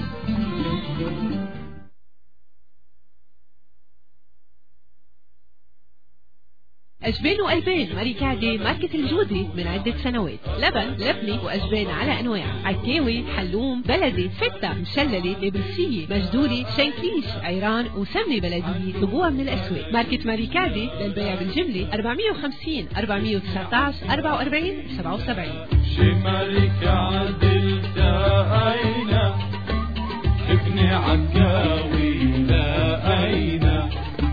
أجبان وألبان ماريكادي ماركة الجودي من عدة سنوات. لبن، لبنة وأجبان على أنواع، عكاوي، حلوم، بلدي، فتة، مشللة، نابلسية، مجدوري، شنكيش، عيران وسمنة بلدية. طلبوها من الأسواق. ماركة ماريكادي للبيع بالجملة أربعمية وخمسين أربعمية وتسعة عشر أربعة وأربعين سبعة وسبعين. شمالك عدل تاينا ابني عكاوي لاقينا.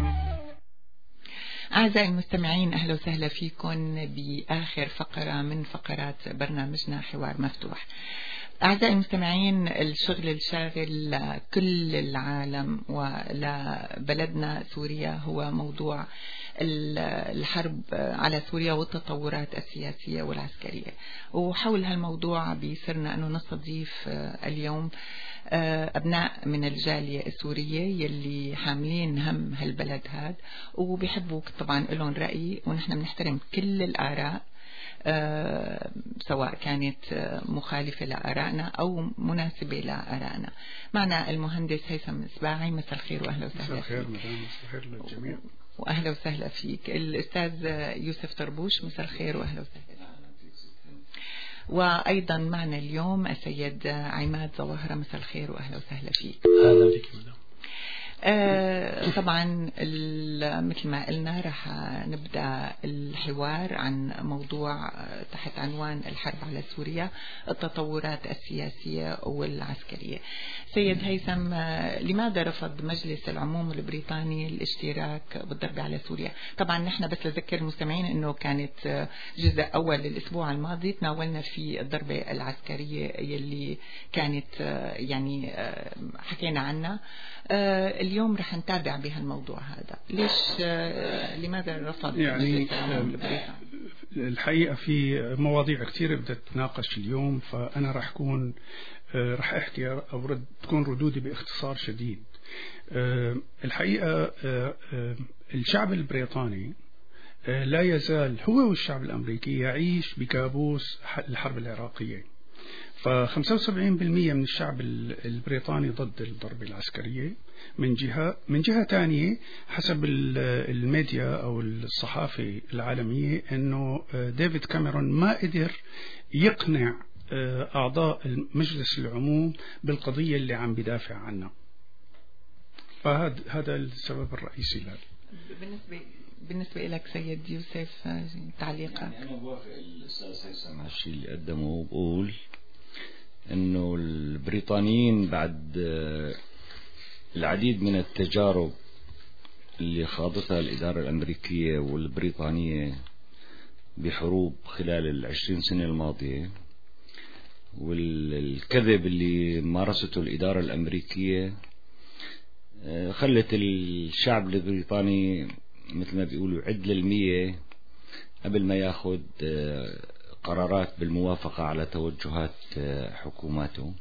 أعزائي المستمعين أهلا وسهلا فيكم بآخر فقرة من فقرات برنامجنا حوار مفتوح. أعزائي المستمعين، الشغل الشاغل كل العالم ولبلدنا سوريا هو موضوع الحرب على سوريا والتطورات السياسية والعسكرية، وحول هالموضوع بيسرنا أنه نستضيف اليوم أبناء من الجالية السورية يلي حاملين هم هالبلد هاد وبيحبوا طبعا لهم رأي، ونحن بنحترم كل الآراء أه سواء كانت مخالفة لآرائنا أو مناسبة لآرائنا. معنا المهندس هيثم السباعي، مساء الخير وأهلا وسهلا. مساء الخير مدام، مساء الخير للجميع. وأهلا وسهلا فيك. الأستاذ يوسف طربوش، مساء الخير وأهلا وسهلا. وأيضا معنا اليوم السيد عماد زواهرة، مساء الخير وأهلا وسهلا فيك. أهلا بك مدام. آه طبعا مثل ما قلنا رح نبدأ الحوار عن موضوع تحت عنوان الحرب على سوريا، التطورات السياسية والعسكرية. سيد هيثم، لماذا رفض مجلس العموم البريطاني الاشتراك بالضرب على سوريا؟ طبعا نحن بس لذكر المستمعين انه كانت جزء اول الاسبوع الماضي تناولنا في الضربة العسكرية يلي كانت يعني حكينا عنها. اليوم رح نتابع بهالموضوع هذا. ليش لماذا رفض يعني مجلس العموم البريطاني؟ الحقيقة في مواضيع كثيرة بدها تناقش اليوم، فأنا رح أكون رح أحكي أو رد تكون ردودي باختصار شديد. الحقيقة الشعب البريطاني لا يزال هو والشعب الأمريكي يعيش بكابوس الحرب العراقية. فخمسة وسبعين بالمئة من الشعب البريطاني ضد الضربة العسكرية من جهة، من جهة تانية حسب الميديا أو الصحافة العالمية أنه ديفيد كاميرون ما قدر يقنع أعضاء مجلس العموم بالقضية اللي عم بدافع عنها. فهذا هذا السبب الرئيسي له. بالنسبة بالنسبة لك سيد يوسف تعليقك؟ يعني أنا بوافق الأستاذ هيثم على الشيء اللي قدمه، وبقول إنه البريطانيين بعد العديد من التجارب اللي خاضتها الإدارة الأمريكية والبريطانية بحروب خلال العشرين سنة الماضية، والكذب اللي مارسته الإدارة الأمريكية، خلت الشعب البريطاني مثل ما بيقولوا عد للمية قبل ما ياخذ قرارات بالموافقة على توجهات حكوماته.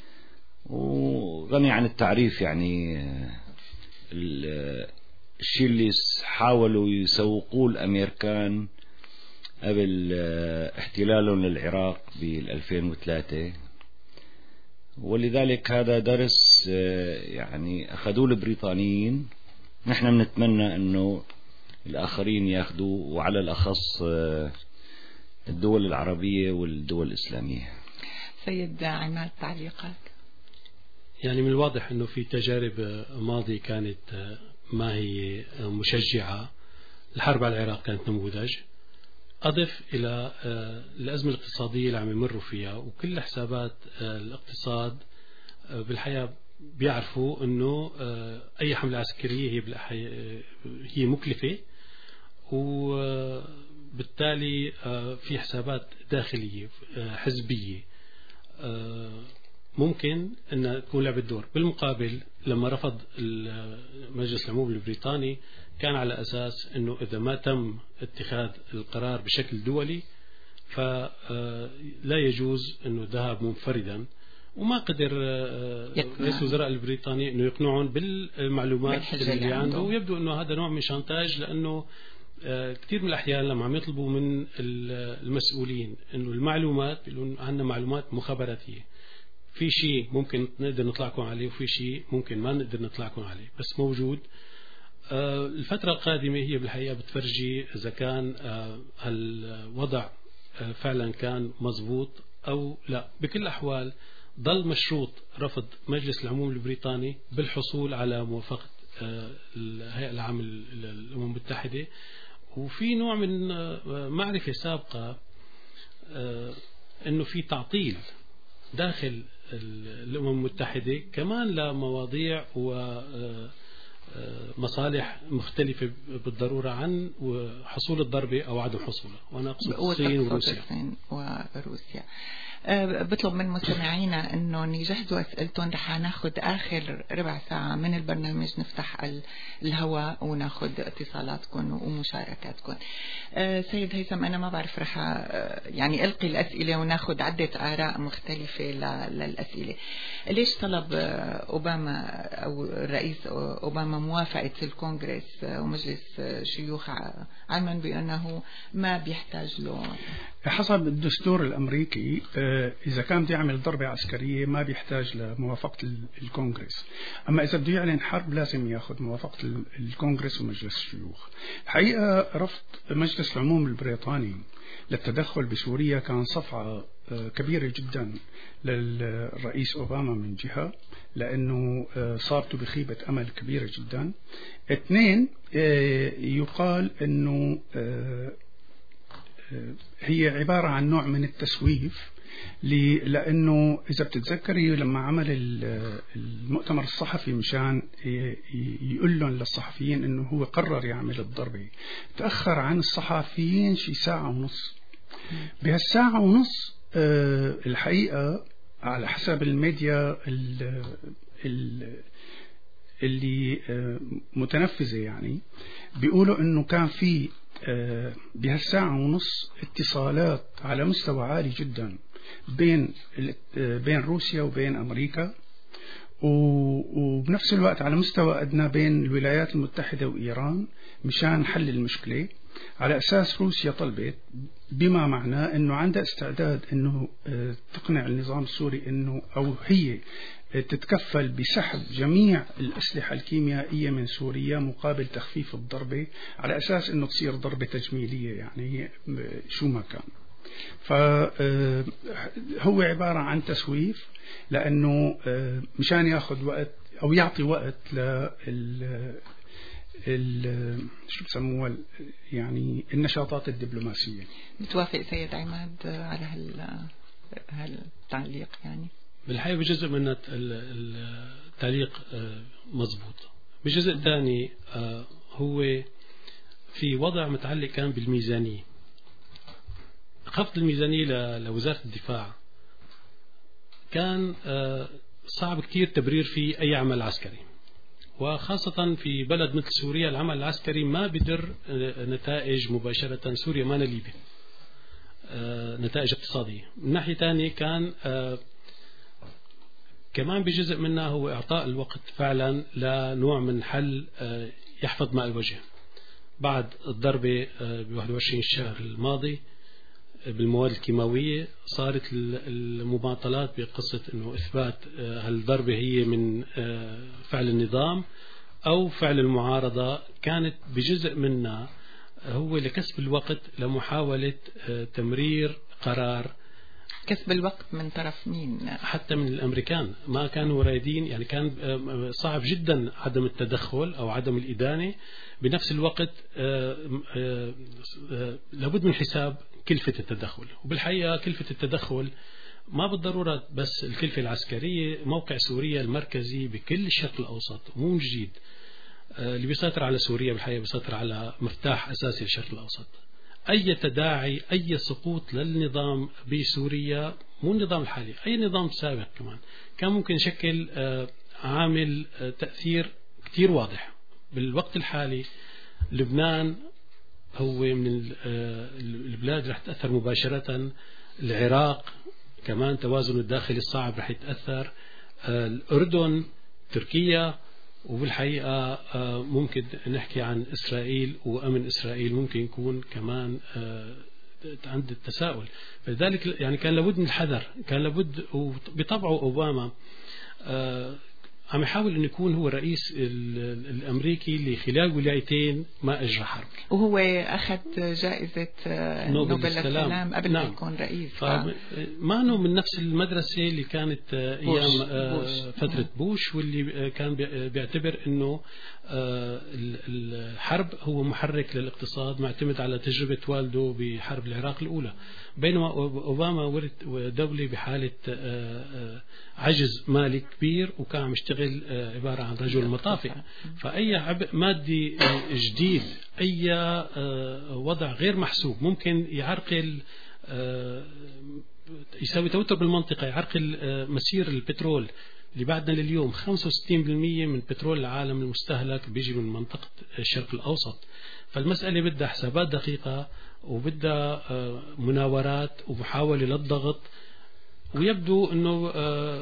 وغني عن التعريف يعني الشيء اللي حاولوا يسوقوه الأمريكان قبل احتلالهم للعراق بالألفين وثلاثة، ولذلك هذا درس يعني أخذوه البريطانيين. نحن بنتمنى أنه الآخرين ياخذوه، وعلى الأخص الدول العربية والدول الإسلامية. سيد عماد تعليقك؟ يعني من الواضح أنه في تجارب ماضية كانت ما هي مشجعة. الحرب على العراق كانت نموذج. أضف إلى الأزمة الاقتصادية اللي عم يمروا فيها، وكل حسابات الاقتصاد بالحياة بيعرفوا أنه أي حملة عسكرية هي هي مكلفة، وبالتالي في حسابات داخلية حزبية ممكن أن تكون لعبة دور. بالمقابل لما رفض مجلس العموم البريطاني كان على أساس أنه إذا ما تم اتخاذ القرار بشكل دولي فلا يجوز أنه ذهب منفردا، وما قدر رئيس الوزراء البريطاني أنه يقنعهم بالمعلومات اللي عنده. ويبدو أنه هذا نوع من شانتاج، لأنه كثير من الأحيان لما عم يطلبوا من المسؤولين أنه المعلومات بيقولون عندنا معلومات مخابراتية، في شيء ممكن نقدر نطلعكم عليه وفي شيء ممكن ما نقدر نطلعكم عليه، بس موجود. الفترة القادمة هي بالحقيقة بتفرجي إذا كان الوضع فعلا كان مضبوط أو لا. بكل الأحوال ظل مشروط رفض مجلس العموم البريطاني بالحصول على موافقة الهيئة العامة للأمم المتحدة، وفي نوع من معرفة سابقة أنه في تعطيل داخل الأمم المتحدة كمان لمواضيع ومصالح مختلفة بالضرورة عن حصول الضربة أو عدم حصولها، وأنا أقصد الصين وروسيا. وروسيا. أه بطلب من مستمعينا انهم يجهزوا اسئلتهم. رح ناخذ اخر ربع ساعه من البرنامج، نفتح الهواء وناخذ اتصالاتكم ومشاركاتكم. أه سيد هيثم، انا ما بعرف رح يعني القي الاسئله وناخذ عده اراء مختلفه للاسئله. ليش طلب اوباما او الرئيس اوباما موافقه الكونغرس ومجلس شيوخ علما بانه ما بيحتاج له؟ حسب الدستور الأمريكي إذا كان بده يعمل ضربة عسكرية ما بيحتاج لموافقة الكونغرس، أما إذا بده يعلن حرب لازم يأخذ موافقة الكونغرس ومجلس الشيوخ. الحقيقة رفض مجلس العموم البريطاني للتدخل بسوريا كان صفعة كبيرة جدا للرئيس أوباما من جهة، لأنه صابته بخيبة أمل كبيرة جدا. اثنين، يقال أنه هي عبارة عن نوع من التسويف، لأنه إذا بتتذكري لما عمل المؤتمر الصحفي مشان يقول لهم للصحفيين أنه هو قرر يعمل الضربة، تأخر عن الصحفيين شي ساعة ونص. بهالساعة ونص الحقيقة على حسب الميديا اللي متنفذة يعني بيقولوا أنه كان في بهالساعة ونص اتصالات على مستوى عالي جدا بين بين روسيا وبين أمريكا، وبنفس الوقت على مستوى أدنى بين الولايات المتحدة وإيران مشان حل المشكلة، على أساس روسيا طلبت بما معناه أنه عندها استعداد أنه تقنع النظام السوري أنه أو هي تتكفل بسحب جميع الأسلحة الكيميائية من سوريا مقابل تخفيف الضربة، على أساس أنه تصير ضربة تجميلية يعني شو ما كان. فهو عبارة عن تسويف، لأنه مشان ياخذ وقت أو يعطي وقت لل شو بسموها يعني النشاطات الدبلوماسية. بتوافق سيد عماد على هال هالتعليق؟ يعني بالحقيقة بجزء من التعليق مضبوط، بجزء ثاني هو في وضع متعلق كان بالميزانية. خفض الميزانية لوزارة الدفاع كان صعب كتير تبرير فيه أي عمل عسكري، وخاصة في بلد مثل سوريا العمل العسكري ما بدر نتائج مباشرة. سوريا ما ليبيا، نتائج اقتصادية. من ناحية ثانية كان كمان بجزء منها هو إعطاء الوقت فعلا لنوع من حل يحفظ ماء الوجه. بعد الضربة ب واحد وعشرين الشهر الماضي بالمواد الكيماوية صارت المماطلات بقصة أنه إثبات هالضربة هي من فعل النظام أو فعل المعارضة، كانت بجزء منها هو لكسب الوقت لمحاولة تمرير قرار. كسب الوقت من طرف مين؟ حتى من الأمريكان ما كانوا رايدين، يعني كان صعب جدا عدم التدخل أو عدم الإدانة. بنفس الوقت لابد من حساب كلفة التدخل، وبالحقيقة كلفة التدخل ما بالضرورة بس الكلفة العسكرية. موقع سوريا المركزي بكل الشرق الأوسط مو من جديد، اللي بيسيطر على سوريا بالحقيقة بيسيطر على مفتاح أساسي للشرق الأوسط. أي تداعي أي سقوط للنظام بسوريا، مو النظام الحالي، أي نظام سابق كمان كان ممكن يشكل عامل تأثير كتير واضح. بالوقت الحالي لبنان هو من البلاد رح تأثر مباشرة، العراق كمان توازن الداخلي الصعب رح يتأثر، الأردن، تركيا، وبالحقيقة ممكن نحكي عن إسرائيل وأمن إسرائيل ممكن يكون كمان عند التساؤل. فلذلك يعني كان لابد من الحذر، كان لابد. وبطبعه أوباما عم يحاول أن يكون هو الرئيس الأمريكي اللي خلال ولايتين ما أجرى حرب، وهو أخذ جائزة نوبل للسلام قبل ما يكون رئيس. ما أنه من نفس المدرسة اللي كانت أيام بوش. فترة بوش، واللي كان بيعتبر أنه الحرب هو محرك للاقتصاد معتمد على تجربة والده بحرب العراق الأولى، بينما أوباما ورد دولة بحالة عجز مالي كبير وكان عم يشتغل عبارة عن رجل مطافئ. فأي عبء مادي جديد، أي وضع غير محسوب ممكن يعرقل، يساوي توتر بالمنطقة، يعرقل مسير البترول اللي بعدنا لليوم. خمسة وستين بالمئة من بترول العالم المستهلك بيجي من منطقة الشرق الأوسط. فالمسألة بدها حسابات دقيقة وبدها مناورات ومحاولة للضغط، ويبدو أنه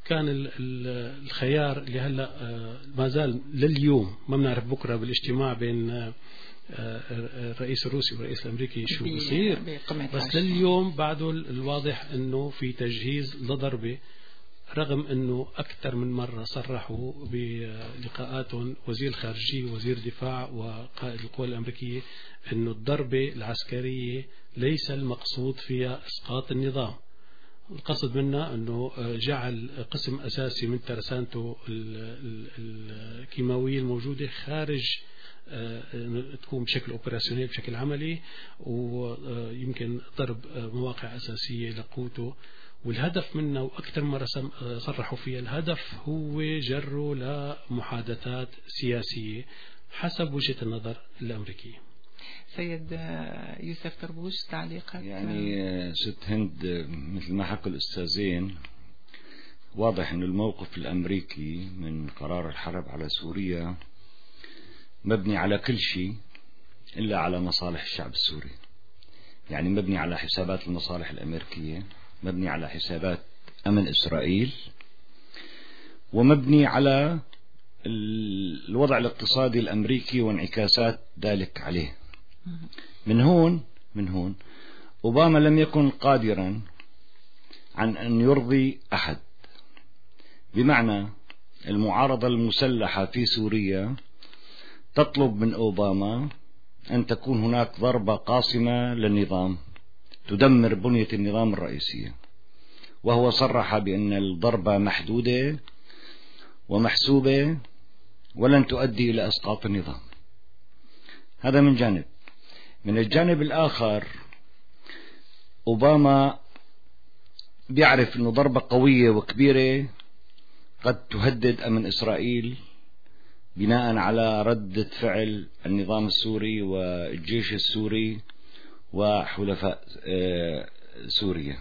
كان الخيار اللي هلا ما زال لليوم، ما بنعرف بكره بالاجتماع بين الرئيس الروسي والرئيس الامريكي شو بصير، بس لليوم بعده الواضح انه في تجهيز لضربه، رغم انه اكثر من مره صرحوا بلقاءاتهم وزير الخارجيه ووزير الدفاع وقائد القوى الامريكيه انه الضربه العسكريه ليس المقصود فيها اسقاط النظام. القصد منها أنه جعل قسم أساسي من ترسانته الكيماوية الموجودة خارج، تكون بشكل أوبراسيونيل بشكل عملي، ويمكن ضرب مواقع أساسية لقوته. والهدف منه وأكثر مرة صرحوا فيها الهدف هو جره لمحادثات سياسية حسب وجهة النظر الأمريكية. سيد يوسف طربوش تعليقك؟ يعني ست هند، مثل ما حكوا الأستاذين، واضح أن الموقف الأمريكي من قرار الحرب على سوريا مبني على كل شيء إلا على مصالح الشعب السوري. يعني مبني على حسابات المصالح الأمريكية، مبني على حسابات أمن إسرائيل، ومبني على الوضع الاقتصادي الأمريكي وانعكاسات ذلك عليه. من هون من هون أوباما لم يكن قادرا عن أن يرضي أحد، بمعنى المعارضة المسلحة في سوريا تطلب من أوباما أن تكون هناك ضربة قاصمة للنظام تدمر بنية النظام الرئيسية، وهو صرح بأن الضربة محدودة ومحسوبة ولن تؤدي إلى إسقاط النظام. هذا من جانب. من الجانب الآخر أوباما بيعرف أنه ضربة قوية وكبيرة قد تهدد أمن إسرائيل بناء على ردة فعل النظام السوري والجيش السوري وحلفاء سوريا.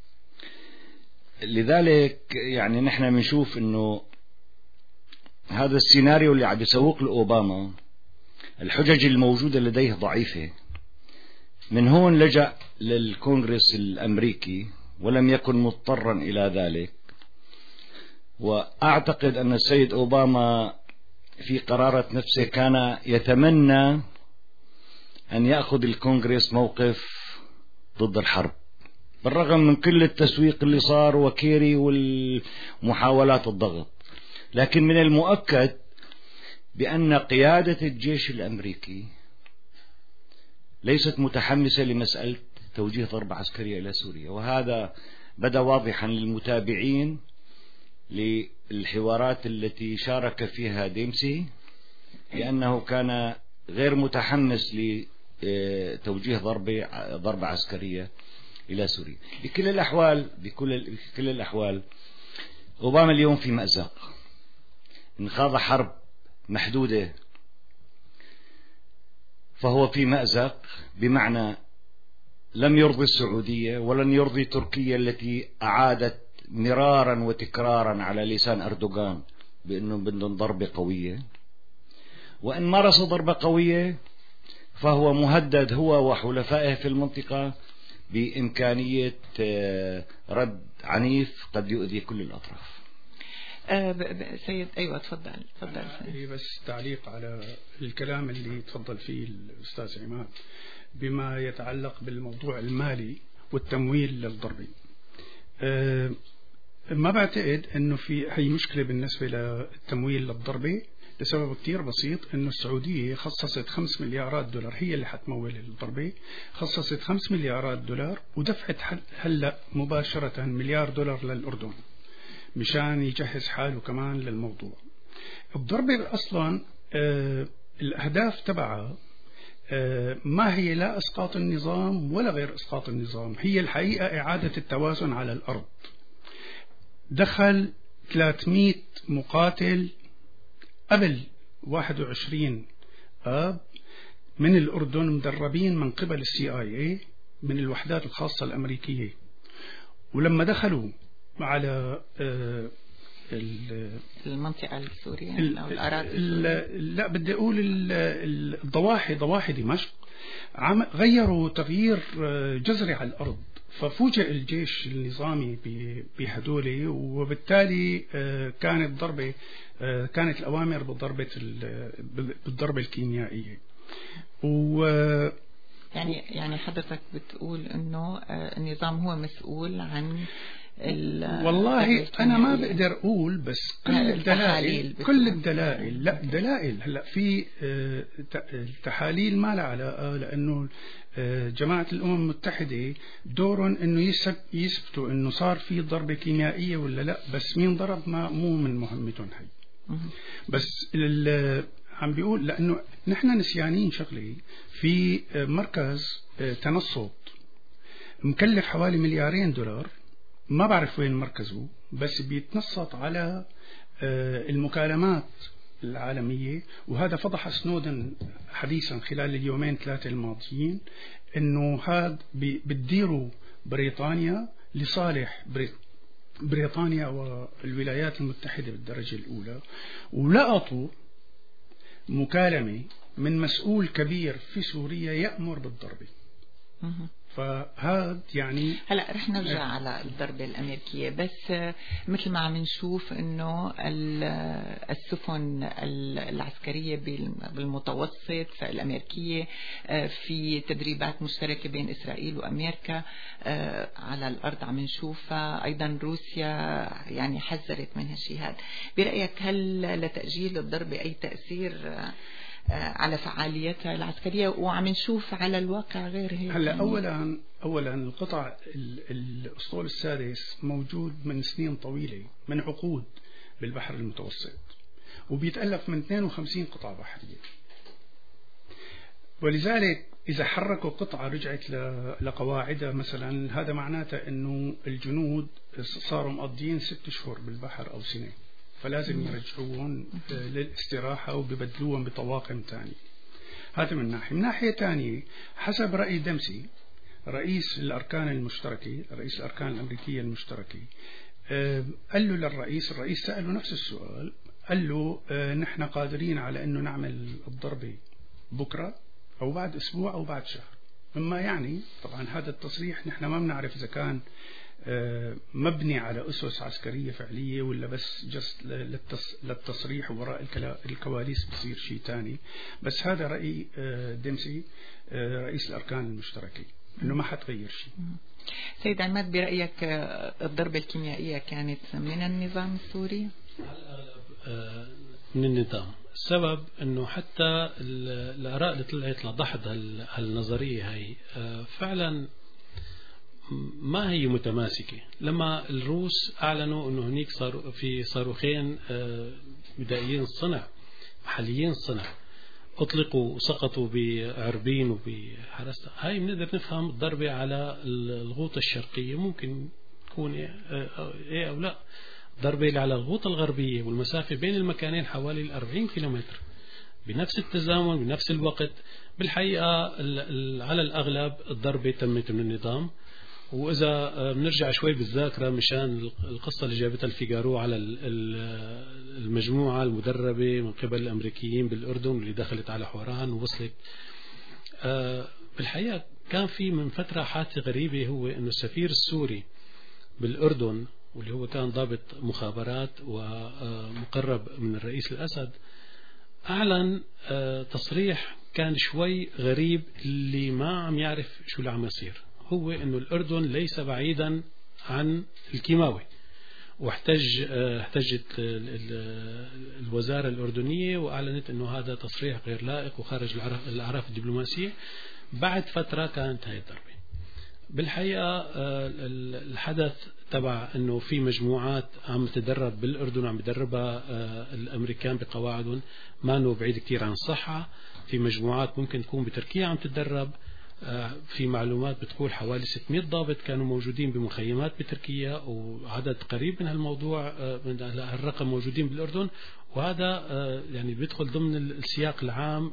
لذلك يعني نحن بنشوف أنه هذا السيناريو اللي عم يسوق لأوباما الحجج الموجودة لديه ضعيفة. من هون لجأ للكونغرس الأمريكي ولم يكن مضطرا إلى ذلك. وأعتقد أن السيد أوباما في قرارة نفسه كان يتمنى أن يأخذ الكونغرس موقف ضد الحرب، بالرغم من كل التسويق اللي صار وكيري والمحاولات الضغط. لكن من المؤكد بأن قيادة الجيش الأمريكي ليست متحمسة لمسألة توجيه ضربة عسكرية إلى سوريا، وهذا بدا واضحا للمتابعين للحوارات التي شارك فيها ديمسي، لأنه كان غير متحمس لتوجيه ضربة ضربة عسكرية إلى سوريا. بكل الأحوال بكل بكل الأحوال أوباما اليوم في مأزق، إن خاض حرب محدودة فهو في مأزق، بمعنى لم يرضي السعودية ولن يرضي تركيا التي أعادت مرارا وتكرارا على لسان أردوغان بأنه بدهم ضربة قوية، وإن مارس ضربة قوية فهو مهدد هو وحلفائه في المنطقة بإمكانية رد عنيف قد يؤذي كل الأطراف. أه سيد أيوة تفضل تفضل. بس تعليق على الكلام اللي تفضل فيه الأستاذ عماد بما يتعلق بالموضوع المالي والتمويل للضربة. أه ما بعتقد أنه في هي مشكلة بالنسبة للتمويل للضربة، لسبب كتير بسيط، أنه السعودية خصصت خمس مليارات دولار، هي اللي حتمول الضربة، خصصت خمس مليارات دولار ودفعت هلأ مباشرة مليار دولار للأردن مشان يجهز حاله كمان للموضوع. الضربة أصلا آه الأهداف تبعها آه ما هي لا إسقاط النظام ولا غير إسقاط النظام، هي الحقيقة إعادة التوازن على الأرض. دخل ثلاثمئة مقاتل قبل واحد وعشرين آب من الأردن مدربين من قبل السي آي اي من الوحدات الخاصة الأمريكية، ولما دخلوا على المنطقة السورية أو الأراضي، لا بدي أقول الضواحي ضواحي دمشق، غيروا تغيير جذري على الأرض. ففوجئ الجيش النظامي بهدول، وبالتالي كانت ضربة كانت الأوامر بالضربة بالضربة الكيميائية. و يعني يعني حضرتك بتقول إنه النظام هو مسؤول عن والله أنا ما بقدر أقول، بس كل الدلائل كل الدلائل لا دلائل هلا في التحاليل ما لها علاقة، لأنه جماعة الأمم المتحدة دورهم إنه يثبتوا إنه صار في ضربة كيميائية ولا لا، بس مين ضرب ما مو من مهمتهم هي. بس عم بيقول لأنه نحن نسيانين شغلة، في مركز تنصت مكلف حوالي مليارين دولار، ما بعرف وين مركزه، بس بيتنصت على المكالمات العالمية. وهذا فضح سنودن حديثا خلال اليومين ثلاثة الماضيين، انه هذا بتديروا بريطانيا لصالح بريطانيا والولايات المتحدة بالدرجة الأولى. ولقطوا مكالمة من مسؤول كبير في سوريا يأمر بالضربة. فهذا يعني هلا رح نرجع على الضربة الأمريكية، بس مثل ما عم نشوف إنه السفن العسكرية بالمتوسط الأمريكية في تدريبات مشتركة بين إسرائيل وأمريكا على الأرض عم نشوفها. أيضا روسيا يعني حذرت من هالشيء هذا. برأيك هل لتأجيل الضربة أي تأثير على فعاليتها العسكرية؟ وعم نشوف على الواقع غير هيك. هلا أولا أولا القطع الأسطول السادس موجود من سنين طويلة، من عقود بالبحر المتوسط، وبيتألف من اثنين وخمسين قطعة بحرية. ولذلك إذا حركوا قطعة رجعت لقواعدها مثلا، هذا معناته إنه الجنود صاروا مقضيين ست شهور بالبحر أو سنة، فلازم يرجعوهم للاستراحة وببدلوهم بطواقم تانية. هذا من ناحية. من ناحية تانية، حسب رأي دمسي رئيس الأركان المشتركة رئيس الأركان الأمريكية المشتركة، قال له للرئيس الرئيس سأله نفس السؤال، قال له نحن قادرين على أنه نعمل الضربة بكرة أو بعد أسبوع أو بعد شهر. مما يعني طبعا هذا التصريح نحن ما بنعرف إذا كان مبني على أسس عسكرية فعلية ولا بس جست للتصريح، وراء الكواليس بصير شيء تاني. بس هذا رأي دمسي رئيس الأركان المشتركة، إنه ما حتغير شيء. سيد عماد، برأيك الضربة الكيميائية كانت من النظام السوري؟ من النظام. السبب انه حتى الآراء اللي طلعت لضحض هالنظرية هي فعلا ما هي متماسكة. لما الروس أعلنوا أنه هناك صار في صاروخين بدائيين الصنع محليين الصنع أطلقوا وسقطوا بعربين وبحرسة، هاي بنقدر نفهم الضربة على الغوطة الشرقية ممكن تكون إيه أو لا. ضربة على الغوطة الغربية والمسافة بين المكانين حوالي الأربعين كيلومتر بنفس التزامن بنفس الوقت. بالحقيقة على الأغلب الضربة تمت من النظام. وإذا بنرجع شوي بالذاكرة مشان القصة اللي جابتها الفيغارو على المجموعة المدربة من قبل الأمريكيين بالأردن اللي دخلت على حوران ووصلت، بالحقيقة كان في من فترة حادثة غريبة، هو إنه السفير السوري بالأردن واللي هو كان ضابط مخابرات ومقرب من الرئيس الأسد أعلن تصريح كان شوي غريب اللي ما عم يعرف شو اللي عم يصير. هو إنه الأردن ليس بعيدا عن الكيماوي، واحتج احتجت الوزارة الأردنية وأعلنت إنه هذا تصريح غير لائق وخارج الأعراف الدبلوماسية. بعد فترة كانت هاي الضربة. بالحقيقة الحدث تبع إنه في مجموعات عم تدرب بالأردن عم يدربها الأمريكان بقواعدهم ما إنه بعيد كتير عن الصحة. في مجموعات ممكن تكون بتركيا عم تتدرب. في معلومات بتقول حوالي ستمائة ضابط كانوا موجودين بمخيمات بتركيا، وعدد قريب من هالموضوع من هالرقم موجودين بالأردن. وهذا يعني بيدخل ضمن السياق العام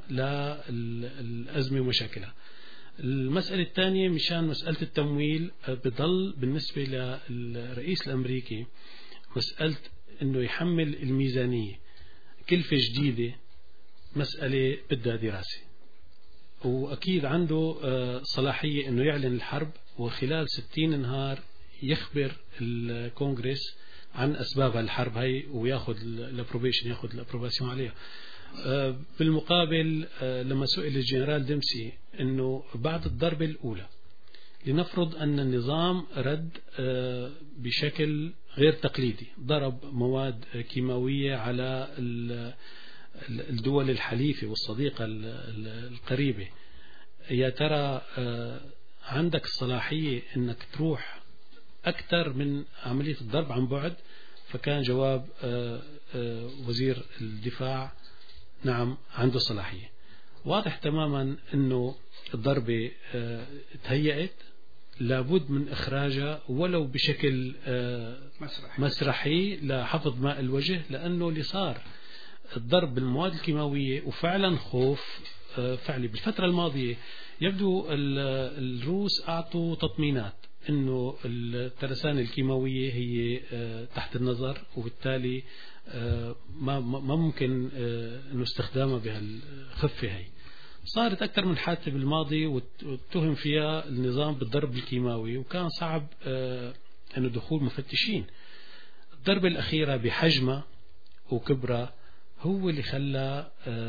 للأزمة ومشاكلها. المسألة الثانية مشان مسألة التمويل، بضل بالنسبة للرئيس الأمريكي مسألة أنه يحمل الميزانية كلفة جديدة مسألة بدها دراسة. وأكيد عنده صلاحية أنه يعلن الحرب، وخلال ستين نهار يخبر الكونغرس عن أسباب الحرب هاي وياخذ الابروبيشن، ياخذ الابروباسيون عليها. بالمقابل لما سئل الجنرال ديمسي أنه بعد الضربة الأولى لنفرض أن النظام رد بشكل غير تقليدي، ضرب مواد كيماوية على الدول الحليفة والصديقة القريبة، يا ترى عندك الصلاحية أنك تروح أكثر من عملية الضرب عن بعد؟ فكان جواب وزير الدفاع نعم عنده صلاحية. واضح تماما أنه الضربة تهيأت، لابد من إخراجها ولو بشكل مسرحي, مسرحي لحفظ ماء الوجه، لأنه اللي صار الضرب بالمواد الكيماوية وفعلا خوف فعلي. بالفترة الماضية يبدو الروس أعطوا تطمينات أنه الترسانة الكيماوية هي تحت النظر، وبالتالي ما ما ممكن أنه استخدامها بهالخفة هي. صارت أكثر من حادثة بالماضي واتهم فيها النظام بالضرب الكيماوي، وكان صعب أنه دخول مفتشين. الضربة الأخيرة بحجمها وكبرها هو اللي خلى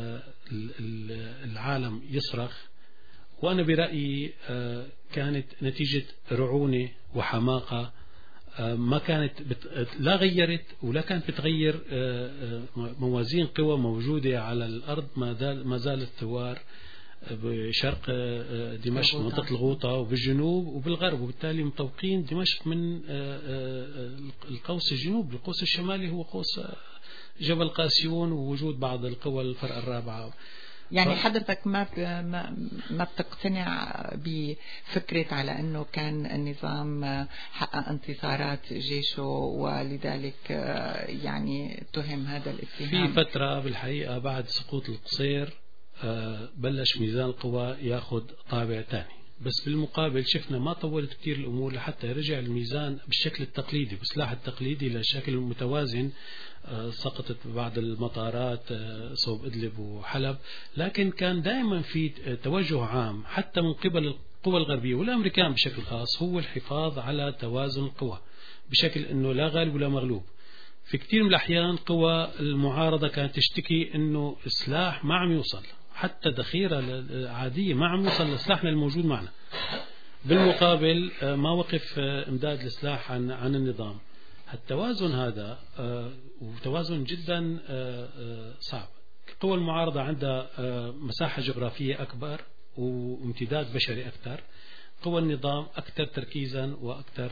العالم يصرخ، وأنا برأيي كانت نتيجة رعونة وحماقة، ما كانت بت... لا غيرت ولا كانت بتغير موازين قوى موجودة على الأرض، ما زالت الثوار بشرق دمشق منطقة الغوطة وبالجنوب وبالغرب، وبالتالي مطوقين دمشق من القوس الجنوب. القوس الشمالي هو قوس جبل قاسيون ووجود بعض القوى الفرقة الرابعة. يعني حضرتك ما ما ما بتقتنع بفكرة على أنه كان النظام حقق انتصارات جيشه ولذلك يعني تهم هذا الاتهام؟ في فترة بالحقيقة بعد سقوط القصير بلش ميزان القوى ياخذ طابع ثاني، بس بالمقابل شفنا ما طولت كتير الأمور لحتى رجع الميزان بالشكل التقليدي بالسلاح التقليدي لشكل متوازن. سقطت بعض المطارات صوب إدلب وحلب، لكن كان دائما في توجه عام حتى من قبل القوى الغربية والأمريكان بشكل خاص هو الحفاظ على توازن القوى، بشكل أنه لا غالب ولا مغلوب. في كثير من الأحيان قوى المعارضة كانت تشتكي أنه السلاح ما عم يوصل، حتى ذخيرة عادية ما عم يوصل لسلاحنا الموجود معنا. بالمقابل ما وقف إمداد السلاح عن, عن النظام. التوازن هذا وتوازن جدا صعب. قوى المعارضة عندها مساحة جغرافية أكبر وامتداد بشري أكثر، قوى النظام أكثر تركيزا وأكثر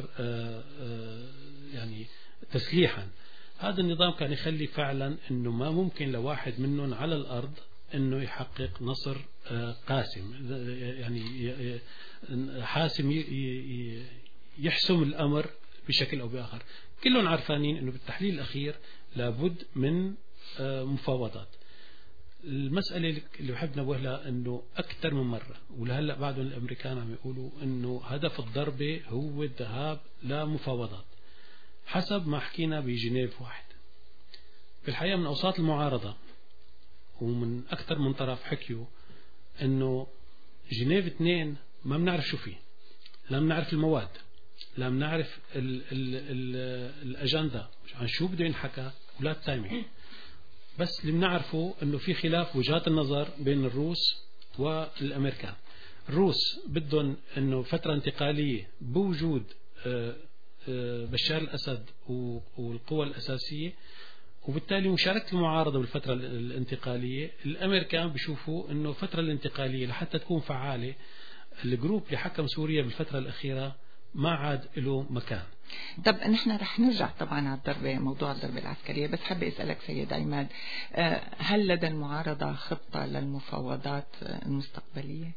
يعني تسليحا. هذا النظام كان يخلي فعلا أنه ما ممكن لواحد منهم على الأرض أنه يحقق نصر قاسم، يعني حاسم يحسم الأمر بشكل أو بآخر. كلهم عارفانين أنه بالتحليل الأخير لابد من مفاوضات. المسألة اللي بحب نبه لها أنه أكثر من مرة ولهلأ بعدهم الأمريكان عم يقولوا أنه هدف الضربة هو الذهاب لمفاوضات حسب ما حكينا بجنيف واحد. في الحقيقة من أوساط المعارضة ومن أكثر من طرف حكيوا أنه جنيف اثنين ما بنعرف شو فيه، لا بنعرف المواد، لا بنعرف ال ال ال الأجندة عن شو بده ينحكى ولا التايمينج، بس اللي بنعرفه أنه في خلاف وجهات النظر بين الروس والأمريكان. الروس بدهم أنه فترة انتقالية بوجود بشار الأسد والقوى الأساسية، وبالتالي مشاركة المعارضة بالفترة الانتقالية. الأمريكان بيشوفوا أنه الفترة الانتقالية لحتى تكون فعالة الجروب اللي حكم سوريا بالفترة الأخيرة ما عاد له مكان. طب نحن رح نرجع طبعا على الضربة، موضوع الضربة العسكرية، بس حابة أسألك سيد عماد، هل لدى المعارضة خطة للمفاوضات المستقبلية؟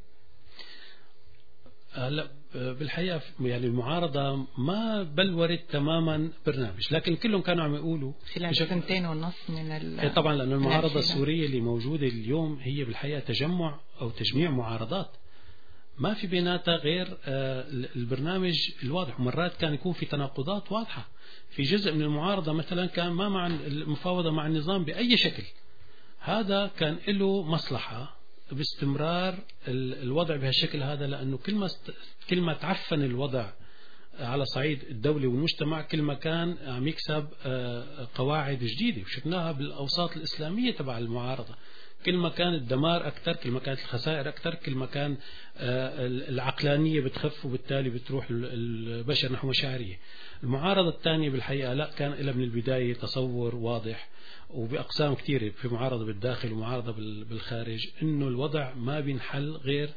هلا بالحقيقة يعني المعارضة ما بلورت تماما برنامج، لكن كلهم كانوا عم يقولوا خلال سنتين ونص من ال طبعا لأن المعارضة السورية اللي موجودة اليوم هي بالحقيقة تجمع أو تجميع معارضات ما في بيناتها غير البرنامج الواضح. ومرات كان يكون في تناقضات واضحة. في جزء من المعارضة مثلا كان ما مع المفاوضة مع النظام بأي شكل، هذا كان له مصلحة باستمرار الوضع بهالشكل هذا، لأنه كل ما كل ما تعفن الوضع على صعيد الدولة والمجتمع كل ما كان عم يكسب قواعد جديدة، وشفناها بالأوساط الإسلامية تبع المعارضة. كل ما كان الدمار أكثر، كل ما كانت الخسائر أكثر، كل ما كان العقلانية بتخف، وبالتالي بتروح البشر نحو مشاعرية. المعارضة الثانية بالحقيقة لا، كان إلى من البداية تصور واضح وبأقسام كثيرة، في معارضة بالداخل ومعارضة بالخارج، إنه الوضع ما بينحل غير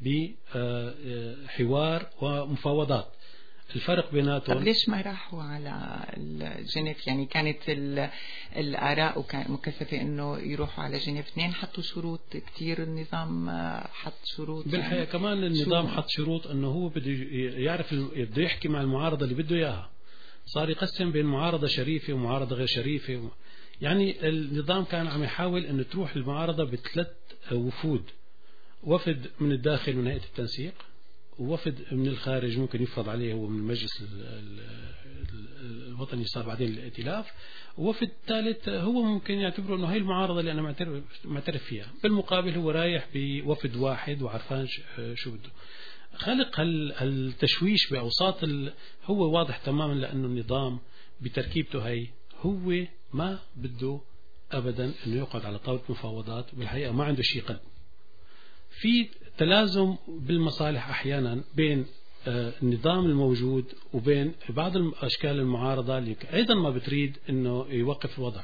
بحوار ومفاوضات. الفرق بيناتهم. طب ليش ما راحوا على جنيف؟ يعني كانت الآراء مكثفة إنه يروحوا على جنيف. اثنين حطوا شروط كتير، النظام حط شروط بالحقيقة يعني كمان النظام حط شروط إنه هو بده يعرف، بده يحكي مع المعارضة اللي بده إياها. صار يقسم بين معارضة شريفة ومعارضة غير شريفة. يعني النظام كان عم يحاول إنه تروح المعارضة بثلاث وفود: وفد من الداخل من هيئة التنسيق، ووفد من الخارج ممكن يفرض عليه هو من المجلس الوطني صار بعدين الائتلاف، ووفد ثالث هو ممكن يعتبره انه هي المعارضه اللي انا معترف معترف فيها. بالمقابل هو رايح بوفد واحد وعرفان شو بده. خلق هالتشويش باوساط هو واضح تماما، لانه النظام بتركيبته هي هو ما بده ابدا انه يقعد على طاوله مفاوضات. بالحقيقه ما عنده شيء قد في تلازم بالمصالح أحيانا بين النظام الموجود وبين بعض الأشكال المعارضة اللي أيضا ما بتريد أنه يوقف الوضع.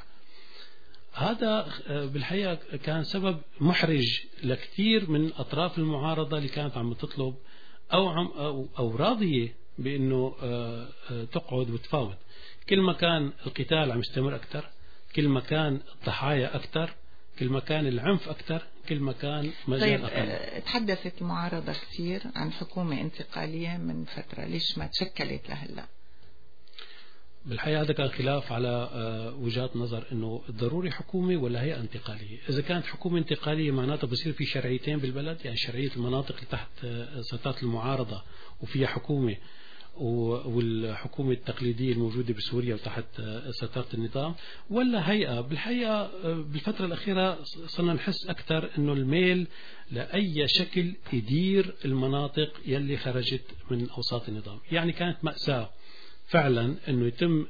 هذا بالحقيقة كان سبب محرج لكثير من أطراف المعارضة اللي كانت عم تطلب أو, عم أو, أو راضية بأنه تقعد وتفاوض. كل ما كان القتال عم يستمر أكثر، كل ما كان الضحايا أكثر، كل ما كان العنف أكثر، كل ما كان مجال طيب أقل. تحدثت المعارضة كثير عن حكومة انتقالية من فترة، ليش ما تشكلت لهلا؟ بالحقيقة هذا كان خلاف على وجهات نظر انه ضروري حكومة ولا هيئة انتقالية. اذا كانت حكومة انتقالية معناتها بصير في شرعيتين بالبلد، يعني شرعية المناطق اللي تحت سيطرة المعارضة وفيها حكومة، والحكومة التقليدية الموجودة بسوريا وتحت سيطرة النظام، ولا هيئة. بالحقيقة بالفترة الأخيرة صرنا نحس أكثر أنه الميل لأي شكل يدير المناطق يلي خرجت من أوساط النظام. يعني كانت مأساة فعلا أنه يتم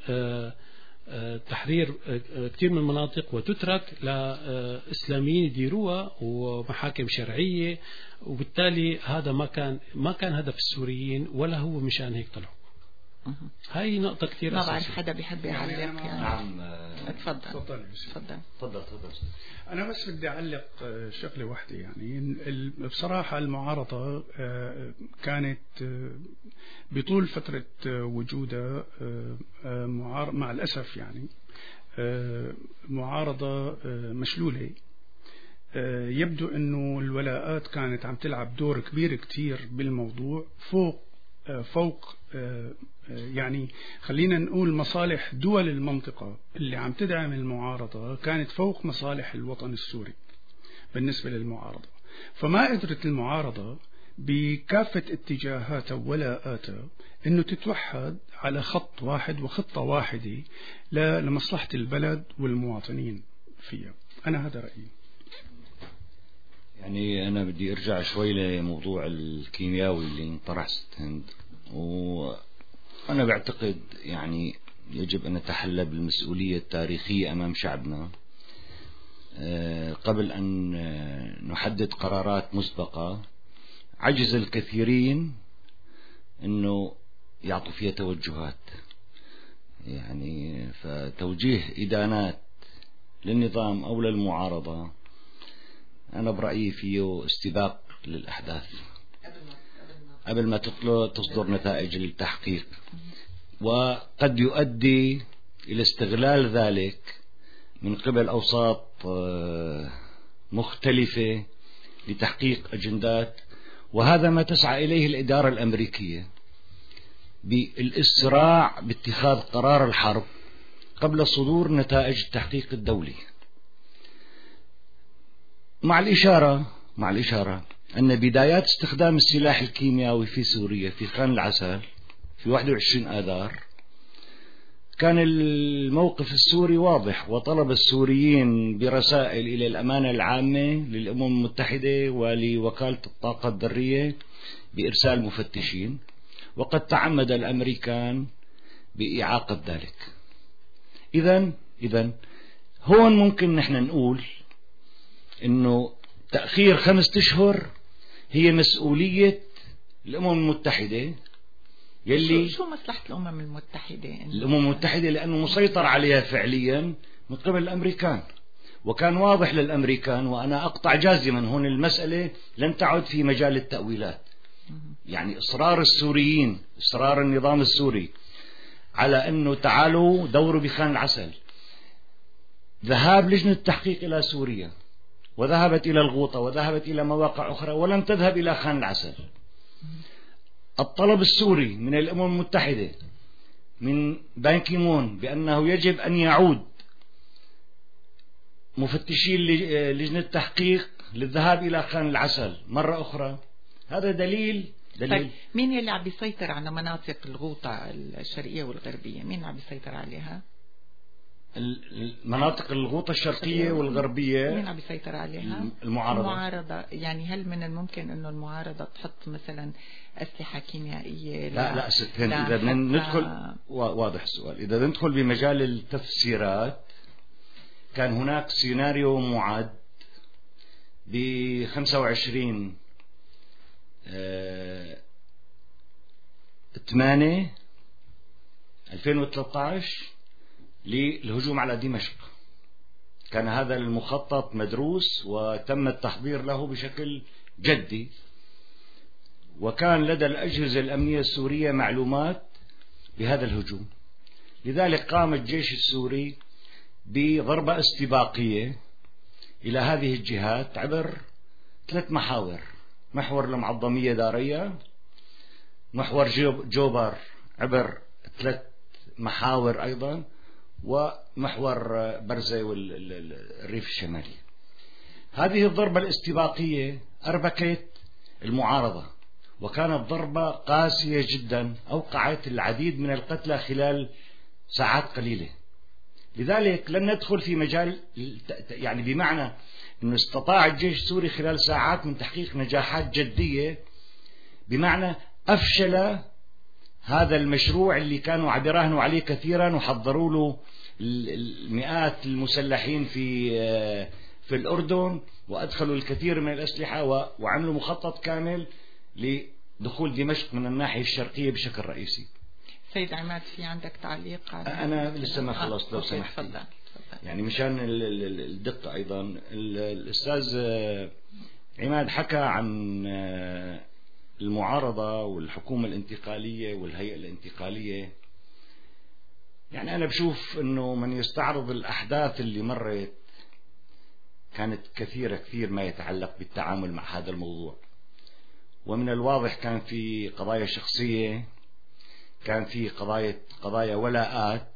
تحرير كثير من المناطق وتترك لإسلاميين يديروها ومحاكم شرعية، وبالتالي هذا ما كان ما كان هدف السوريين ولا هو مشان هيك طلعوا. هاي نقطة كثير أساسية. ما بعرف حدا بيحب يعلق يعني. نعم اتفضل تفضل تفضل تفضل تفضل. أنا بس بدي أعلق شغلة واحدة. يعني بصراحة المعارضة كانت بطول فترة وجودها مع الأسف يعني معارضة مشلولة. يبدو أنه الولاءات كانت عم تلعب دور كبير كتير بالموضوع، فوق فوق يعني خلينا نقول مصالح دول المنطقة اللي عم تدعم المعارضة كانت فوق مصالح الوطن السوري بالنسبة للمعارضة. فما قدرت المعارضة بكافة اتجاهاتها ولاءاتها انه تتوحد على خط واحد وخطة واحدة لمصلحة البلد والمواطنين فيها. انا هذا رأيي. يعني انا بدي ارجع شوي لموضوع الكيمياوي اللي انطرح ست هند، وانا بعتقد يعني يجب ان نتحلى بالمسؤولية التاريخية امام شعبنا قبل ان نحدد قرارات مسبقة عجز الكثيرين انه يعطوا فيها توجهات. يعني فتوجيه ادانات للنظام او للمعارضة انا برأيي فيه استباق للاحداث قبل ما تصدر نتائج التحقيق، وقد يؤدي الى استغلال ذلك من قبل اوساط مختلفة لتحقيق اجندات. وهذا ما تسعى إليه الإدارة الأمريكية بالإسراع باتخاذ قرار الحرب قبل صدور نتائج التحقيق الدولي، مع الإشارة مع الإشارة أن بدايات استخدام السلاح الكيميائي في سوريا في خان العسل في واحد وعشرين آذار كان الموقف السوري واضح، وطلب السوريين برسائل إلى الأمانة العامة للأمم المتحدة ولوكالة الطاقة الذرية بإرسال مفتشين، وقد تعمد الأمريكان بإعاقة ذلك. إذن إذن هون ممكن نحن نقول إنه تأخير خمسة أشهر هي مسؤولية الأمم المتحدة، يلي شو مصلحة الأمم المتحدة؟ الأمم المتحدة لأنه مسيطر عليها فعليا من قبل الأمريكان، وكان واضح للأمريكان، وأنا أقطع جازما هون المسألة لن تعد في مجال التأويلات. يعني إصرار السوريين، إصرار النظام السوري على أنه تعالوا دوروا بخان العسل، ذهاب لجنة التحقيق إلى سوريا وذهبت إلى الغوطة وذهبت إلى مواقع أخرى ولم تذهب إلى خان العسل. الطلب السوري من الأمم المتحدة من بان كيمون بأنه يجب أن يعود مفتشين لجنة التحقيق للذهاب إلى خان العسل مرة أخرى، هذا دليل دليل طيب مين اللي عم بيسيطر على مناطق الغوطة الشرقية والغربية؟ مين عم بيسيطر عليها؟ المناطق الغوطة الشرقية والغربية مين عم بيسيطر عليها؟ المعارضة. المعارضة يعني هل من الممكن انه المعارضة تحط مثلا أسلحة كيميائية؟ لا لا ست هند، إذا بدنا ندخل واضح السؤال، إذا ندخل بمجال التفسيرات كان هناك سيناريو معد ب خمسة وعشرين ثمانية ألفين وثلاثة عشر للهجوم على دمشق. كان هذا المخطط مدروس وتم التحضير له بشكل جدي، وكان لدى الأجهزة الأمنية السورية معلومات بهذا الهجوم. لذلك قام الجيش السوري بضربة استباقية إلى هذه الجهات عبر ثلاث محاور: محور المعظمية دارية، محور جوبر عبر ثلاث محاور أيضا، ومحور برزة والريف الشمالي. هذه الضربة الاستباقية أربكت المعارضة، وكانت ضربة قاسية جدا أوقعت العديد من القتلى خلال ساعات قليلة. لذلك لن ندخل في مجال، يعني بمعنى أنه استطاع الجيش السوري خلال ساعات من تحقيق نجاحات جدية، بمعنى أفشل هذا المشروع اللي كانوا عم يراهنوا عليه كثيرا وحضروا له المئات المسلحين في في الأردن، وأدخلوا الكثير من الأسلحة وعملوا مخطط كامل لدخول دمشق من الناحية الشرقية بشكل رئيسي. سيد عماد، في عندك تعليق؟ أنا لسه ما خلصت لو سمحت. يعني مشان الدقة أيضا، الأستاذ عماد حكى عن المعارضة والحكومة الانتقالية والهيئة الانتقالية. يعني أنا بشوف أنه من يستعرض الأحداث اللي مرت كانت كثيرة كثير ما يتعلق بالتعامل مع هذا الموضوع، ومن الواضح كان في قضايا شخصية، كان في قضايا قضايا ولاءات.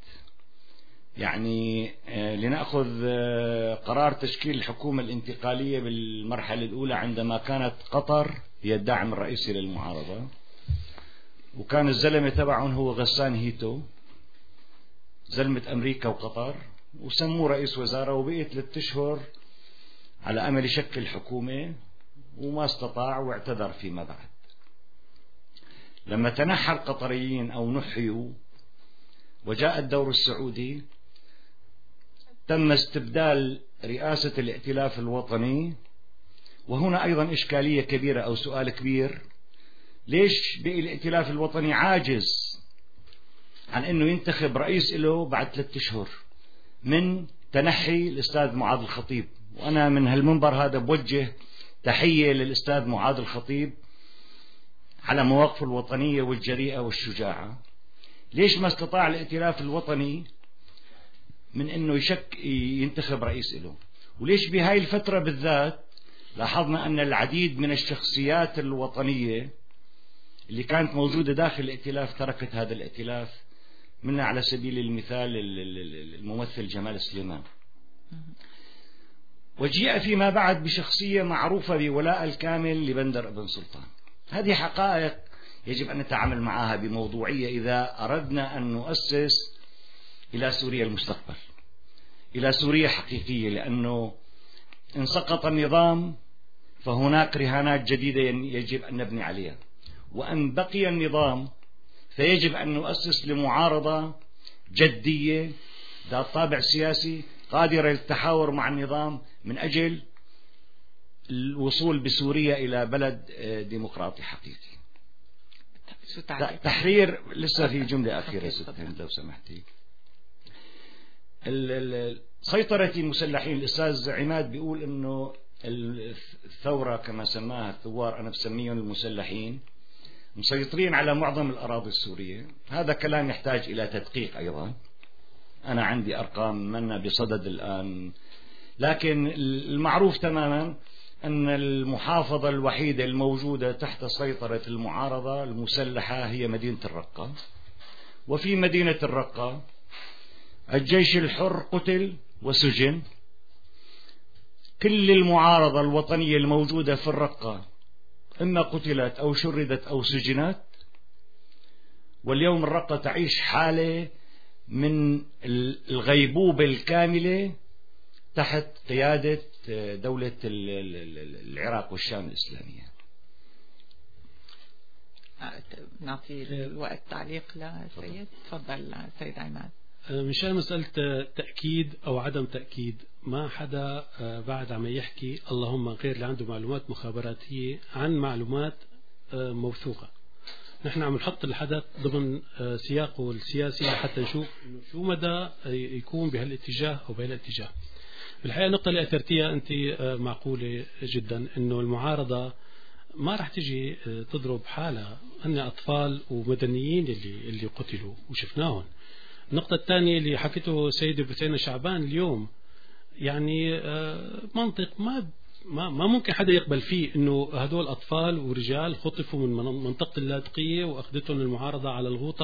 يعني لنأخذ قرار تشكيل الحكومة الانتقالية بالمرحلة الأولى عندما كانت قطر هي الداعم الرئيسي للمعارضة، وكان الزلمة تبعهم هو غسان هيتو، زلمة أمريكا وقطر، وسموه رئيس وزارة، وبقي ثلاثة أشهر على أمل يشكل حكومة وما استطاع واعتذر فيما بعد. لما تنحى القطريين أو نحيوا وجاء الدور السعودي، تم استبدال رئاسة الائتلاف الوطني. وهنا أيضا إشكالية كبيرة أو سؤال كبير: ليش بقي الائتلاف الوطني عاجز عن أنه ينتخب رئيس له بعد ثلاثة أشهر من تنحي الأستاذ معاذ الخطيب؟ وأنا من هالمنبر هذا بوجه تحية للأستاذ معاذ الخطيب على مواقفه الوطنية والجريئة والشجاعة. ليش ما استطاع الائتلاف الوطني من أنه يشك ينتخب رئيس له؟ وليش بهاي الفترة بالذات لاحظنا أن العديد من الشخصيات الوطنية اللي كانت موجودة داخل الائتلاف تركت هذا الائتلاف؟ منها على سبيل المثال الممثل جمال سليمان. وجيء فيما بعد بشخصية معروفة بولاء الكامل لبندر ابن سلطان. هذه حقائق يجب أن نتعامل معها بموضوعية إذا أردنا أن نؤسس إلى سوريا المستقبل، إلى سوريا حقيقية، لأنه إن سقط النظام فهناك رهانات جديدة يجب أن نبني عليها، وأن بقي النظام فيجب أن نؤسس لمعارضة جدية ذات طابع سياسي قادرة للتحاور مع النظام من أجل الوصول بسوريا إلى بلد ديمقراطي حقيقي. تحرير، لسه في جملة أخيرة ست هند لو سمحتي. سيطرة المسلحين، الأستاذ عماد بيقول إنه الثورة كما سماها الثوار، أنا بسميهم المسلحين، مسيطرين على معظم الأراضي السورية. هذا كلام يحتاج إلى تدقيق أيضا، أنا عندي أرقام منا بصدد الآن، لكن المعروف تماما أن المحافظة الوحيدة الموجودة تحت سيطرة المعارضة المسلحة هي مدينة الرقة. وفي مدينة الرقة الجيش الحر قتل وسجن، كل المعارضة الوطنية الموجودة في الرقة إما قتلت أو شردت أو سجنت، واليوم الرقة تعيش حالة من الغيبوبة الكاملة تحت قيادة دولة العراق والشام الإسلامية. نعطي الوقت تعليق لسيد. تفضل سيد عماد. مشان مسألة تأكيد أو عدم تأكيد، ما حدا بعد عم يحكي اللهم غير اللي عنده معلومات مخابراتية عن معلومات موثوقة. نحن عم نحط الحدث ضمن سياقه السياسي حتى نشوف شو مدى يكون بهالاتجاه أو بهالاتجاه. بالحقيقة النقطة اللي أثرتيها أنت معقولة جدا، إنه المعارضة ما راح تجي تضرب حالها، أن أطفال ومدنيين اللي اللي قتلوا وشفناهم. النقطة الثانية اللي حكيته سيدي بثينة شعبان اليوم، يعني منطق ما ما ما ممكن حدا يقبل فيه إنه هدول أطفال ورجال خطفوا من منطقة اللاذقية وأخذتهم المعارضة على الغوطة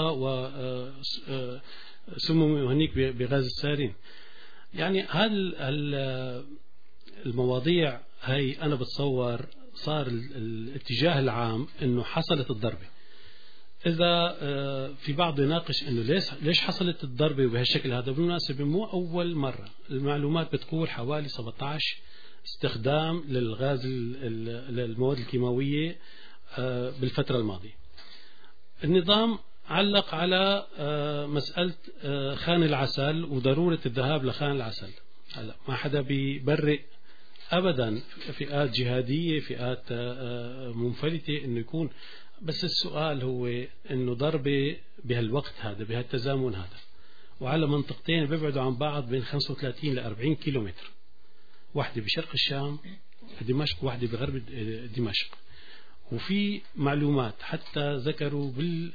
وسموا هنيك بغاز السارين. يعني هال المواضيع هاي أنا بتصور صار الاتجاه العام إنه حصلت الضربة. إذا في بعض يناقش إنه ليش ليش حصلت الضربة بهالشكل هذا، بالمناسبة مو أول مرة، المعلومات بتقول حوالي سبعة عشر استخدام للغاز للمواد الكيماوية بالفترة الماضية. النظام علق على مسألة خان العسل وضرورة الذهاب لخان العسل. هلا ما حدا بيبرئ أبدا فئات جهادية، فئات منفلتة إنه يكون، بس السؤال هو إنه ضربة بهالوقت هذا بهالتزامن هذا وعلى منطقتين بيبعدوا عن بعض بين خمسة وثلاثين إلى أربعين كيلومتر، واحدة بشرق الشام دمشق وواحدة بغرب دمشق. وفي معلومات حتى ذكروا بال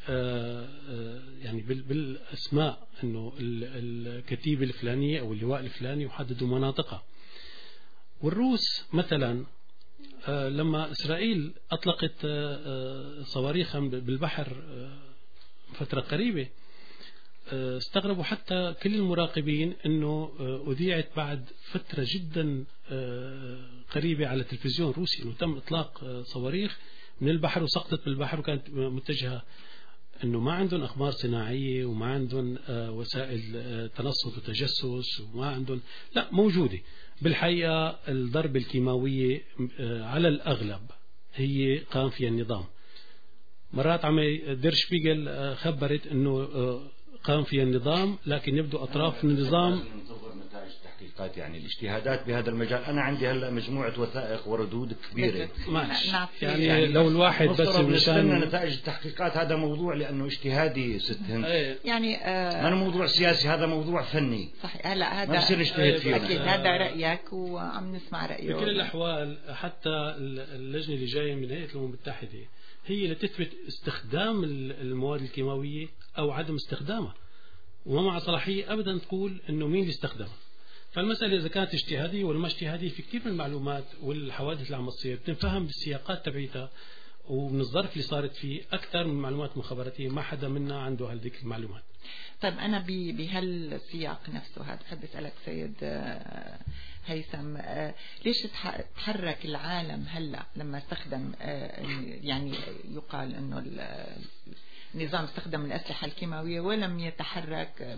يعني بالاسماء انه الكتيبه الفلانيه او اللواء الفلاني وحددوا مناطقها. والروس مثلا لما اسرائيل اطلقت صواريخها بالبحر فتره قريبه استغربوا حتى كل المراقبين انه اذيعت بعد فتره جدا قريبه على التلفزيون الروسي انه تم اطلاق صواريخ من البحر وسقطت بالبحر، وكانت متجهة انه ما عندهم اقمار صناعية وما عندهم وسائل تنصت وتجسس وما عندهم، لا موجودة. بالحقيقة الضربة الكيماوية على الاغلب هي قام فيها النظام. مرات عم دير شبيغل خبرت انه قام فيها النظام، لكن يبدو اطراف من النظام تحقيقات يعني الاجتهادات بهذا المجال. أنا عندي هلا مجموعة وثائق وردود كبيرة يعني, يعني لو الواحد بس نستنى نتائج التحقيقات. هذا موضوع لأنه اجتهادي ست هند، يعني آه ما موضوع سياسي، هذا موضوع فني. صحيح. هلا هذا ما بصير نجتهد فيه. أكيد هذا رأيك وعم نسمع رأيه. بكل الأحوال حتى اللجنة اللي جاية من الهيئة الأمم المتحدة هي لتثبت استخدام المواد الكيماوية أو عدم استخدامها، وما مع صلاحية أبدا تقول إنه مين اللي استخدمها. فالمسألة إذا كانت اجتهادية ولا ما اجتهادية، في كثير من المعلومات والحوادث اللي عم تصير بتنفهم بالسياقات تبعيتها ومن الظرف اللي صارت فيه أكثر من معلومات مخابراتية ما حدا منا عنده هذيك المعلومات. طيب أنا بهالسياق نفسه هذا بحب أسألك سيد هيثم، ليش تحرك العالم هلا لما استخدم، يعني يقال إنه نظام استخدم الأسلحة الكيماوية ولم يتحرك.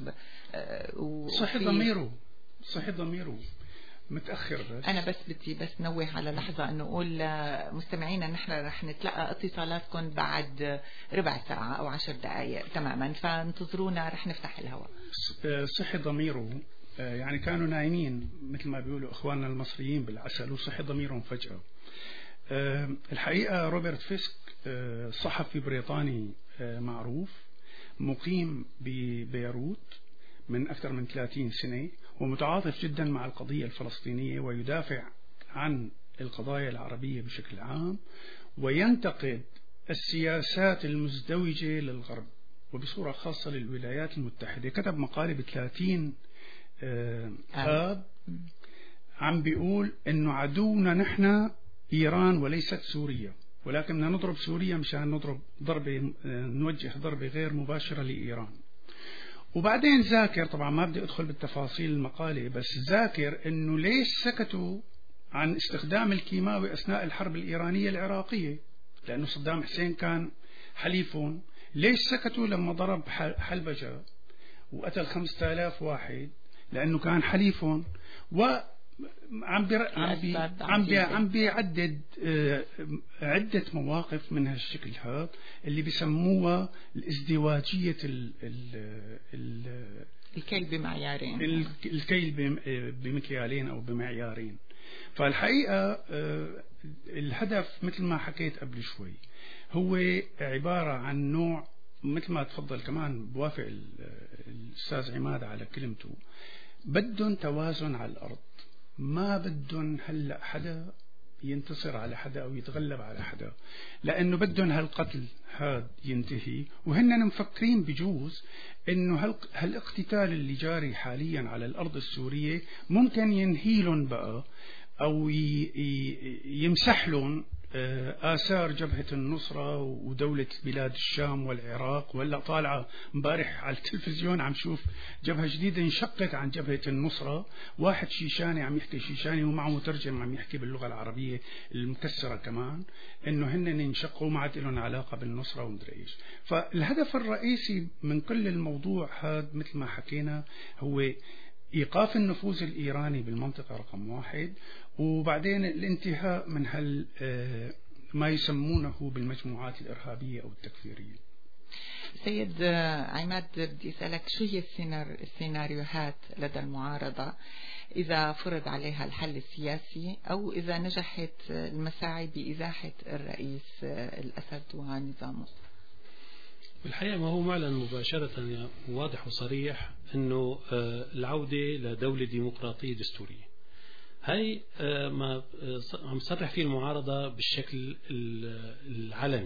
صحي ضميره صحي ضميره متأخر. بس أنا بس بدي بس نوه على لحظة أنه أقول مستمعينا نحن رح نتلقى اتصالاتكم بعد ربع ساعة أو عشر دقائق تماما، فانتظرونا رح نفتح الهواء. صحي ضميره يعني كانوا نايمين مثل ما بيقولوا إخواننا المصريين بالعسل وصحي ضميرهم فجأة. الحقيقة روبرت فيسك صحفي بريطاني معروف مقيم ببيروت من أكثر من ثلاثين سنة، ومتعاطف جدا مع القضية الفلسطينية ويدافع عن القضايا العربية بشكل عام، وينتقد السياسات المزدوجة للغرب وبصورة خاصة للولايات المتحدة. كتب مقالة بثلاثين آب عم بيقول إنه عدونا نحن إيران وليست سوريا، ولكننا نضرب سوريا مشان نضرب ضربة نوجه ضربة غير مباشرة لإيران. وبعدين ذاكر، طبعا ما بدي أدخل بالتفاصيل المقالة، بس ذاكر إنه ليش سكتوا عن استخدام الكيماوي أثناء الحرب الإيرانية العراقية، لأنه صدام حسين كان حليفهم. ليش سكتوا لما ضرب حلبجة وقتل خمسة آلاف واحد؟ لأنه كان حليفهم. و عم بي عم بي عم بي عم بيعدد عدة مواقف من هالشكل هذا اللي بيسموها الازدواجية ال ال الكيل بمعيارين الكيل بمكيالين أو بمعيارين. فالحقيقة الهدف مثل ما حكيت قبل شوي هو عبارة عن نوع، مثل ما تفضل كمان بوافق الأستاذ عماد على كلمته، بدهم توازن على الأرض. ما بدهم هلأ حدا ينتصر على حدا أو يتغلب على حدا، لأنه بدهم هالقتل هاد ينتهي. وهن مفكرين بجوز إنه هالاقتتال اللي جاري حاليا على الأرض السورية ممكن ينهيلهم بقى أو يمسحلهم آثار جبهة النصرة ودولة بلاد الشام والعراق. ولا طالعة مبارح على التلفزيون عم شوف جبهة جديدة انشقت عن جبهة النصرة، واحد شيشاني عم يحكي شيشاني ومعه مترجم عم يحكي باللغة العربية المكسرة كمان، إنه هن انشقوا ما عاد لهم علاقة بالنصرة ومدري إيش. فالهدف الرئيسي من كل الموضوع هذا مثل ما حكينا هو إيقاف النفوذ الإيراني بالمنطقة رقم واحد، وبعدين الانتهاء من هال ما يسمونه بالمجموعات الإرهابية أو التكفيرية. سيد عماد بدي أسألك شو هي السيناريوهات لدى المعارضة إذا فرض عليها الحل السياسي أو إذا نجحت المساعي بإزاحة الرئيس الأسد ونظامه؟ بالحقيقة ما هو معلن مباشرة واضح وصريح أنه العودة لدولة ديمقراطية دستورية. هاي ما عم تصرح فيه المعارضة بالشكل العلني،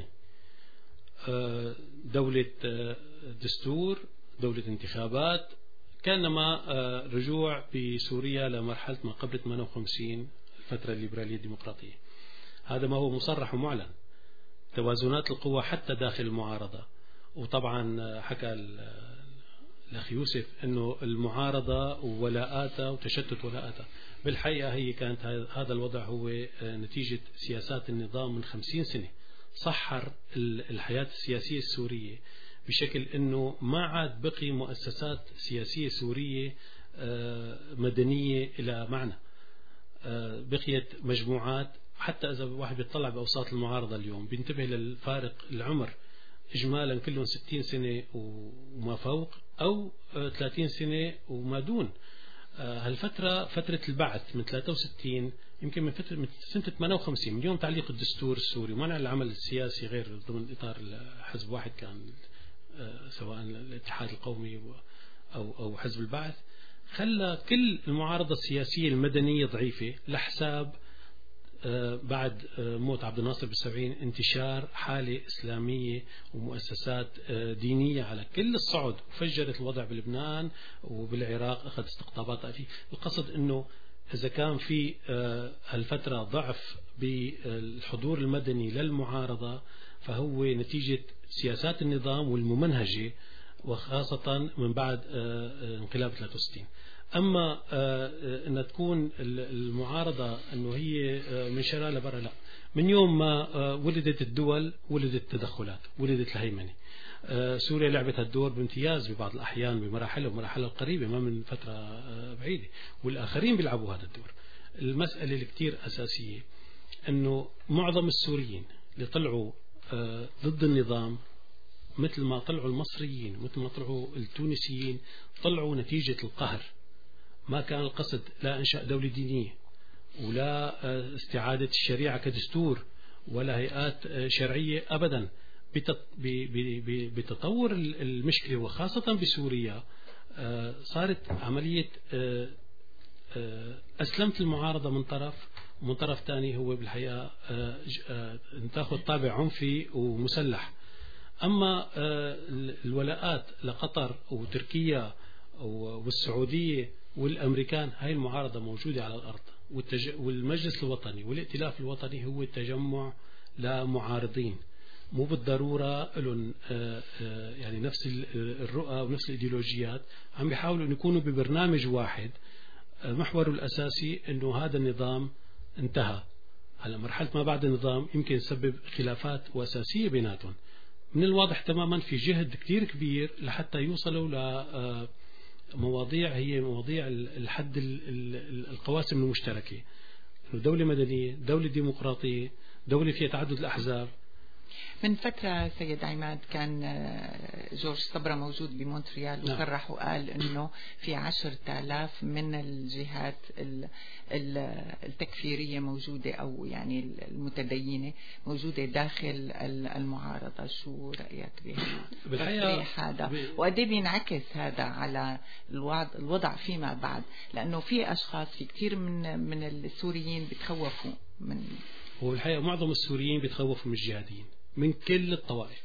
دولة دستور، دولة انتخابات، كانما رجوع بسوريا لمرحلة ما قبل ثمانية وخمسين الفترة الليبرالية الديمقراطية. هذا ما هو مصرح ومعلن. توازنات القوى حتى داخل المعارضة. وطبعا حكى الأخ يوسف أنه المعارضة ولاءاتها وتشتت ولاءاتها، بالحقيقة هي كانت هذا الوضع هو نتيجة سياسات النظام من خمسين سنة. صحر الحياة السياسية السورية بشكل أنه ما عاد بقي مؤسسات سياسية سورية مدنية إلى معنى. بقيت مجموعات، حتى إذا واحد بيطلع بأوساط المعارضة اليوم بينتبه للفارق العمر، إجمالا كلهم ستين سنة وما فوق أو ثلاثين سنة وما دون. هالفترة فترة البعث من ثلاثة وستين يمكن من فترة من سنة ثمانية وخمسين، من يوم تعليق الدستور السوري ومنع العمل السياسي غير ضمن إطار حزب واحد كان سواء الاتحاد القومي أو أو حزب البعث، خلى كل المعارضة السياسية المدنية ضعيفة لحساب بعد موت عبد الناصر بالسبعين انتشار حالة إسلامية ومؤسسات دينية على كل الصعد، وفجرت الوضع بلبنان وبالعراق، أخذ استقطابات طائفية. القصد أنه إذا كان في هالفترة ضعف بالحضور المدني للمعارضة فهو نتيجة سياسات النظام والممنهجة، وخاصة من بعد انقلاب ثلاثة وستين. أما أن تكون المعارضة أنه هي من شراء لبرا، لا، من يوم ما ولدت الدول ولدت تدخلات، ولدت الهيمنة. سوريا لعبت هالدور بامتياز ببعض الأحيان بمراحلها ومراحلها القريبة ما من فترة بعيدة، والآخرين بيلعبوا هذا الدور. المسألة اللي كتير أساسية أنه معظم السوريين اللي طلعوا ضد النظام مثل ما طلعوا المصريين مثل ما طلعوا التونسيين طلعوا نتيجة القهر. ما كان القصد لا إنشاء دولة دينية ولا استعادة الشريعة كدستور ولا هيئات شرعية أبدا. بتطور المشكلة وخاصة بسوريا صارت عملية أسلمت المعارضة من طرف، ومن طرف ثاني هو بالحقيقة تاخذ طابع عنفي ومسلح. أما الولاءات لقطر وتركيا والسعودية والأمريكان هاي المعارضة موجودة على الأرض، والمجلس الوطني والائتلاف الوطني هو تجمع لمعارضين مو بالضرورة لهم يعني نفس الرؤى ونفس الإيديولوجيات، عم بيحاولوا أن يكونوا ببرنامج واحد محوره الأساسي أنه هذا النظام انتهى. هلا مرحلة ما بعد النظام يمكن يسبب خلافات وأساسية بيناتهم. من الواضح تماما في جهد كتير كبير لحتى يوصلوا لمواضيع هي مواضيع الحد القواسم المشتركة، أنه دولة مدنية، دولة ديمقراطية، دولة فيها تعدد الأحزاب. من فترة سيد عماد كان جورج صبرا موجود بمونتريال وصرح وقال انه في عشرة آلاف من الجهات التكفيرية موجودة او يعني المتدينة موجودة داخل المعارضة. شو رأيك بالتصريح هذا؟ وقد ايه بينعكس هذا على الوضع فيما بعد؟ لانه في اشخاص في كثير من من السوريين بيتخوفوا من، هو الحقيقة معظم السوريين بيتخوفوا من الجهاديين من كل الطوائف.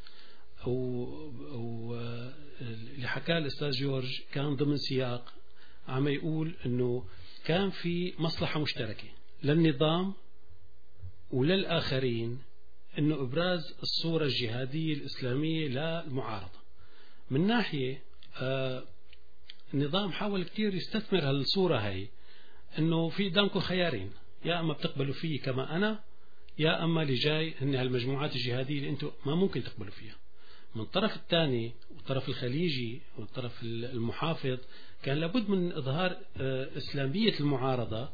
واللي حكاه الأستاذ جورج كان ضمن سياق عم يقول أنه كان في مصلحة مشتركة للنظام وللآخرين أنه إبراز الصورة الجهادية الإسلامية للمعارضة. من ناحية آه النظام حاول كتير يستثمر هالصورة هاي، أنه في قدامكم خيارين، يا أما بتقبلوا فيه كما أنا، يا أما اللي جاي هن هالمجموعات الجهادية اللي أنتم ما ممكن تقبلوا فيها. من الطرف الثاني والطرف الخليجي والطرف المحافظ كان لابد من إظهار إسلامية المعارضة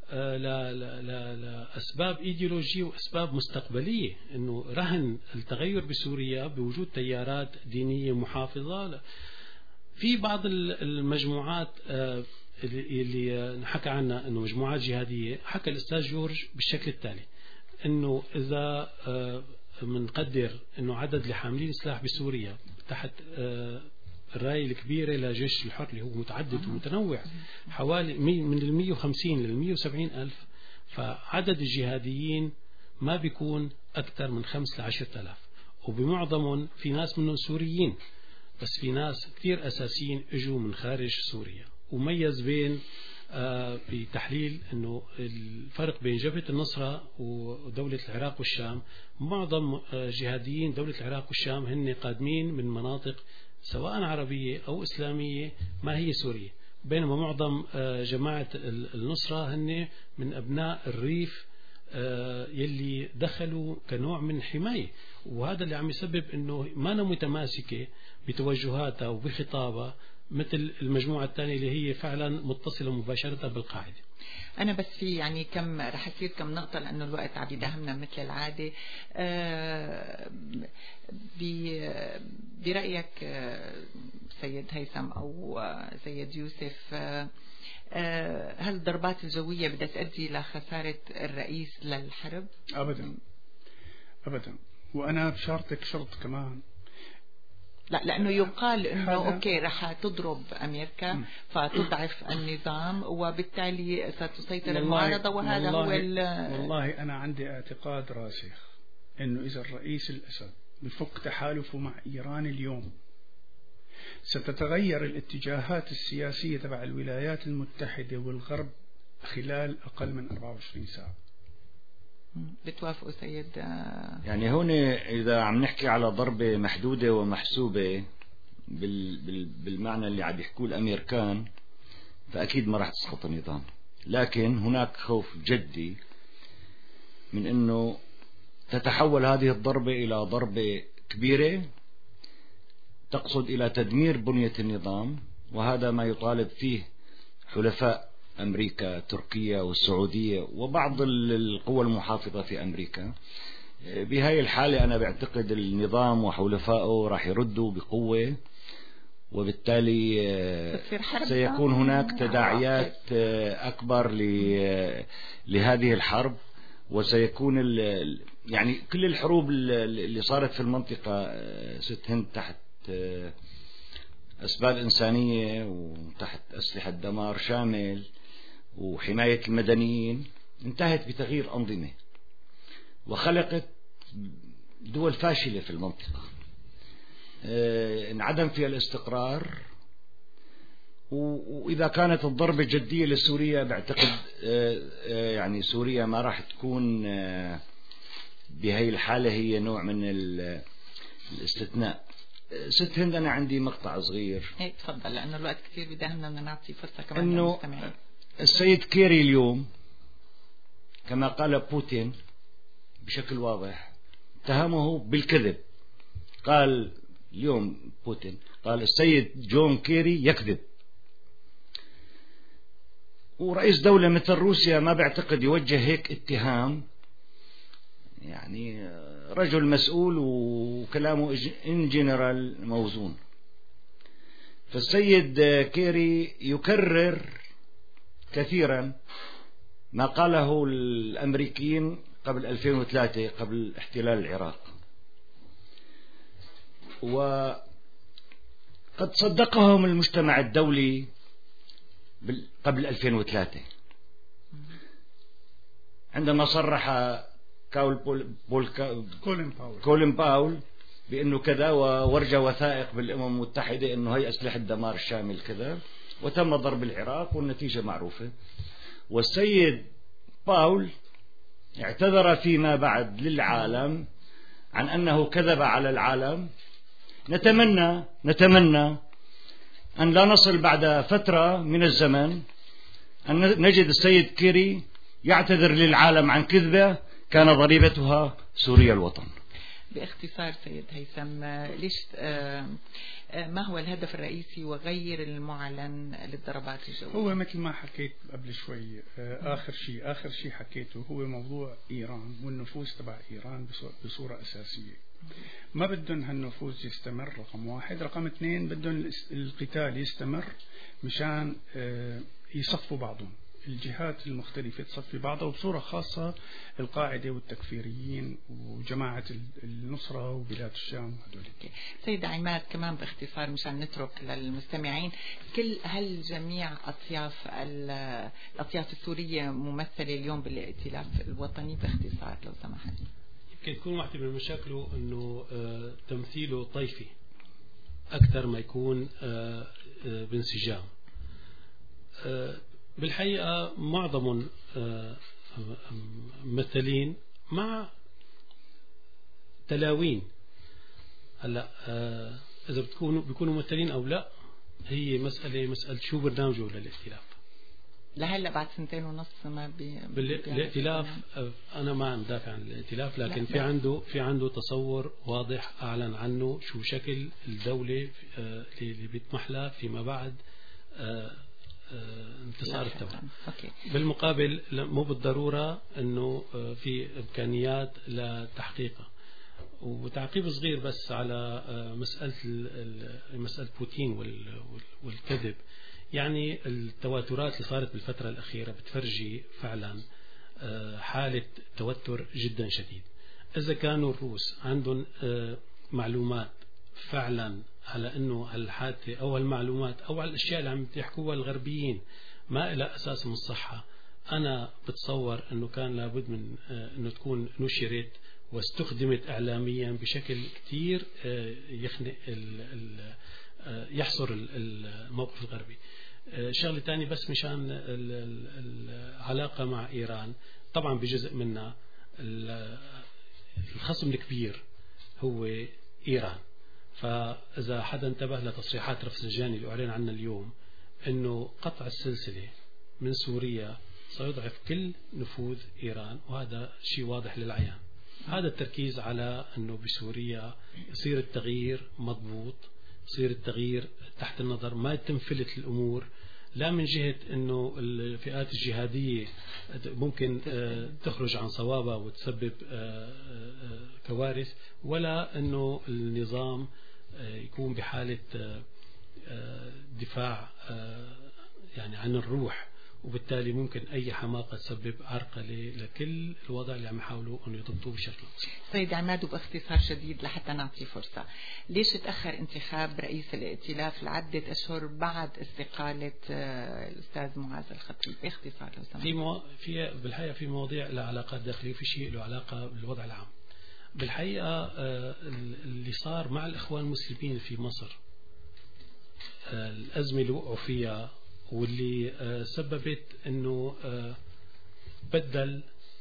لأسباب إيديولوجية وأسباب مستقبلية، أنه رهن التغير بسوريا بوجود تيارات دينية محافظة. في بعض المجموعات اللي حكى عنها أنه مجموعات جهادية، حكى الأستاذ جورج بالشكل التالي، أنه إذا منقدر أنه عدد الحاملين سلاح بسوريا تحت الراية الكبيرة لجيش الحر اللي هو متعدد ومتنوع حوالي من المية وخمسين للمية وسبعين ألف، فعدد الجهاديين ما بيكون أكثر من خمس لعشرة آلاف، وبمعظمهم في ناس منهم سوريين، بس في ناس كتير أساسيين اجوا من خارج سوريا. وميز بين آه بتحليل أنه الفرق بين جبهة النصرة ودولة العراق والشام، معظم آه جهاديين دولة العراق والشام هن قادمين من مناطق سواء عربية أو إسلامية ما هي سورية، بينما معظم آه جماعة النصرة هن من أبناء الريف آه يلي دخلوا كنوع من حماية. وهذا اللي عم يسبب أنه ما أنا متماسكة بتوجهاتها وبخطابها مثل المجموعة الثانية اللي هي فعلا متصلة مباشرة بالقاعدة. أنا بس في يعني كم رح أصير كم نقطة لأنه الوقت عم يداهمنا مثل العادة. آه برأيك سيد هيثم أو سيد يوسف، آه هل الضربات الجوية بدها تؤدي لخسارة الرئيس للحرب؟ أبدا أبدا. وأنا بشارتك شرط كمان، لا لأنه يقال أنه أوكي رح تضرب أمريكا م. فتضعف النظام وبالتالي ستسيطر المعارضة، وهذا والله هو والله أنا عندي اعتقاد راسخ أنه إذا الرئيس الأسد بفك تحالفه مع إيران اليوم ستتغير الاتجاهات السياسية تبع الولايات المتحدة والغرب خلال أقل من أربعة وعشرين ساعة. بتوافقوا سيد؟ يعني هون إذا عم نحكي على ضربة محدودة ومحسوبة بال بال بالمعنى اللي عم يحكوه الأمريكان، فأكيد ما راح تسقط النظام، لكن هناك خوف جدي من أنه تتحول هذه الضربة إلى ضربة كبيرة تقصد إلى تدمير بنية النظام، وهذا ما يطالب فيه حلفاء أمريكا، تركيا والسعودية وبعض القوى المحافظة في أمريكا. بهذه الحالة أنا بعتقد النظام وحلفائه راح يردوا بقوة، وبالتالي سيكون هناك تداعيات أكبر لهذه الحرب، وسيكون يعني كل الحروب اللي صارت في المنطقة ست هند تحت أسباب إنسانية وتحت أسلحة دمار شامل وحماية المدنيين انتهت بتغيير أنظمة وخلقت دول فاشلة في المنطقة انعدم فيها الاستقرار. وإذا كانت الضربة جدية لسوريا بعتقد يعني سوريا ما راح تكون بهي الحالة هي نوع من الاستثناء. ست هند أنا عندي مقطع صغير. هيك تفضل لأنه الوقت كثير بدهنا بدنا نعطي فرصة كمان إنه للمستمعين. السيد كيري اليوم كما قال بوتين بشكل واضح اتهمه بالكذب. قال اليوم بوتين قال السيد جون كيري يكذب، ورئيس دولة مثل روسيا ما بعتقد يوجه هيك اتهام. يعني رجل مسؤول وكلامه ان جنرال موزون. فالسيد كيري يكرر كثيرا ما قاله الأمريكيين قبل ألفين وثلاثة قبل احتلال العراق، وقد صدقهم المجتمع الدولي قبل ألفين وثلاثة عندما صرح كاول بول بول كولين باول كولين باول بأنه كذا، وورجى وثائق بالأمم المتحدة أنه هي أسلحة دمار الشامل كذا، وتم ضرب العراق والنتيجة معروفة. والسيد باول اعتذر فيما بعد للعالم عن أنه كذب على العالم. نتمنى نتمنى أن لا نصل بعد فترة من الزمن أن نجد السيد كيري يعتذر للعالم عن كذبة كان ضريبتها سوريا الوطن. باختصار سيد هيثم، ليش ما هو الهدف الرئيسي وغير المعلن للضربات الجوية؟ هو مثل ما حكيت قبل شوي، آخر شيء آخر شيء حكيته هو موضوع إيران والنفوذ تبع إيران بصورة أساسية. ما بدهم هالنفوذ يستمر، رقم واحد. رقم اثنين بدهم القتال يستمر مشان يصفوا بعضهم، الجهات المختلفة تصفي بعضها، وبصورة خاصة القاعدة والتكفيريين وجماعة النصرة وبلاد الشام وهدول. سيد عماد كمان باختصار مشان نترك للمستمعين، كل هل جميع أطياف الأطياف السورية ممثلة اليوم بالائتلاف الوطني؟ باختصار لو سمحت. يمكن تكون واحدة من مشاكله أنه تمثيله طيفي أكثر ما يكون بانسجام. بالحقيقة معظم ممثلين مع تلاوين. هلا إذا بتكونوا بيكونوا ممثلين أو لا هي مسألة مسألة شو برنامجه للائتلاف. لهلا بعد سنتين ونص ما بي بالائتلاف أنا ما عم دافع عن الائتلاف، لكن في عنده في عنده تصور واضح أعلن عنه شو شكل الدولة اللي بيطمح لها فيما بعد انتصار الثورة. بالمقابل مو بالضرورة أنه في إمكانيات لتحقيقها. وتعقيب صغير بس على مسألة مسألة بوتين والكذب، يعني التواترات اللي صارت بالفترة الأخيرة بتفرجي فعلا حالة توتر جدا شديد. إذا كانوا الروس عندهم معلومات فعلا على أنه هالحادثة أو المعلومات أو على الأشياء اللي عم يحكوها الغربيين ما إلى أساس من الصحة، أنا بتصور أنه كان لابد من أنه تكون نشرت واستخدمت إعلاميا بشكل كتير يخنق يحصر الموقف الغربي. شغلة تاني بس مشان العلاقة مع إيران، طبعا بجزء منها الخصم الكبير هو إيران. فإذا حدا انتبه لتصريحات رفسنجاني اللي أعلن عنها اليوم أنه قطع السلسلة من سوريا سيضعف كل نفوذ إيران، وهذا شيء واضح للعيان. هذا التركيز على أنه بسوريا يصير التغيير مضبوط يصير التغيير تحت النظر، ما يتم فلت الأمور لا من جهة أنه الفئات الجهادية ممكن تخرج عن صوابها وتسبب كوارث، ولا أنه النظام يكون بحالة دفاع يعني عن الروح، وبالتالي ممكن أي حماقة تسبب عرقلة لكل الوضع اللي عم يحاولوا أن يضبطوه بشكل أفضل. سيد عماد، وباختصار شديد لحتى نعطي فرصة، ليش تأخر انتخاب رئيس الائتلاف لعدة أشهر بعد استقالة الأستاذ معاذ الخطيب؟ باختصار لو سمحت. في مو... في بالحقيقة في مواضيع لها علاقات داخلية وفي شيء له علاقة بالوضع العام. بالحقيقة اللي صار مع الإخوان المسلمين في مصر، الأزمة اللي وقعوا فيها واللي سببت أنه بدل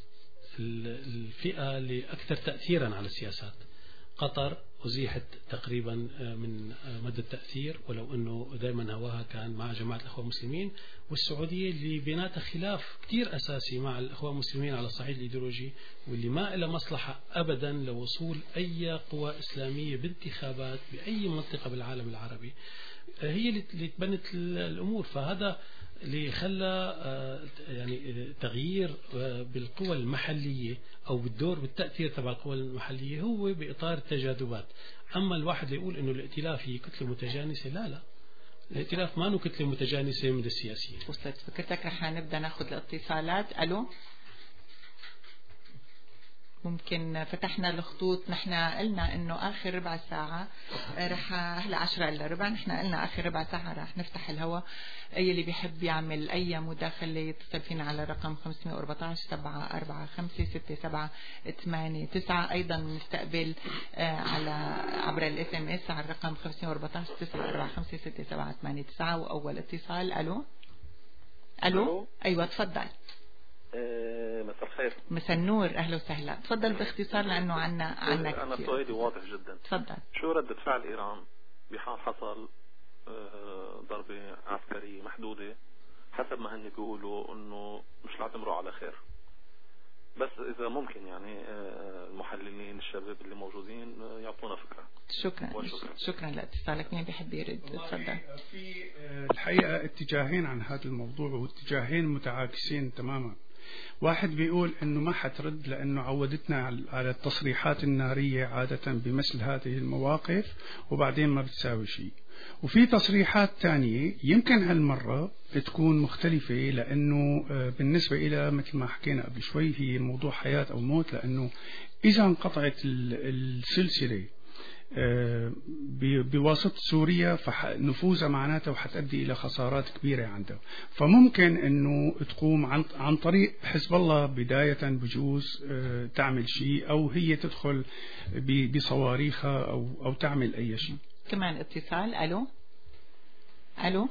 الفئة اللي أكثر تأثيرا على السياسات. قطر أزيحت تقريبا من مدى التأثير، ولو أنه دائما هواها كان مع جماعة الأخوة المسلمين، والسعودية اللي بيناتها خلاف كتير أساسي مع الأخوة المسلمين على الصعيد الإيديولوجي، واللي ما إلى مصلحة أبدا لوصول أي قوى إسلامية بانتخابات بأي منطقة بالعالم العربي، هي اللي تبنت الأمور. فهذا اللي خلى يعني تغيير بالقوى المحلية أو بالدور بالتأثير تبع القوى المحلية هو بإطار التجاذبات. أما الواحد يقول إنه الائتلاف هي كتلة متجانسة، لا لا، الائتلاف ما نو كتلة متجانسة من السياسيين. وصلت فكرتك. رح نبدأ ناخذ الاتصالات. ألو، ممكن فتحنا الخطوط. نحن قلنا انه اخر ربع ساعة رح هلا عشرة الا ربع، نحن قلنا اخر ربع ساعة رح نفتح الهواء. اي اللي بيحب يعمل اي مداخلة يتصل فينا على رقم خمسمية وأربعتاشر سبعة أربعة خمسة ستة سبعة ثمانية تسعة. ايضا نستقبل على عبر الاس ام اس على الرقم خمسمية وأربعتاشر تسعة أربعة خمسة ستة سبعة ثمانية تسعة. واول اتصال. الو الو ايوه تفضل. مساء الخير. مساء النور، اهلا وسهلا. تفضل باختصار لانه عنا عنا كثير. انا سؤالي واضح جدا. تفضل. شو ردة فعل ايران بحال حصل ضربة عسكرية محدودة حسب ما هن بيقولوا انه مش لاعتمروا على خير، بس اذا ممكن يعني المحللين الشباب اللي موجودين يعطونا فكرة. شكرا شكرا, شكرا لاتصالك. مين بيحب يرد؟ تفضل. في الحقيقة اتجاهين عن هذا الموضوع، واتجاهين متعاكسين تماما. واحد بيقول انه ما حترد لانه عودتنا على التصريحات النارية عادة بمثل هذه المواقف وبعدين ما بتساوي شيء. وفي تصريحات تانية يمكن هالمرة تكون مختلفة، لانه بالنسبة الى مثل ما حكينا قبل شوي هي موضوع حياة او موت، لانه اذا انقطعت السلسلة بواسطة سوريا فنفوذها معناته وحتؤدي إلى خسارات كبيرة عنده. فممكن أنه تقوم عن, عن طريق حزب الله بداية بجوز تعمل شيء، أو هي تدخل بصواريخها أو, أو تعمل أي شيء. كمان اتصال. ألو ألو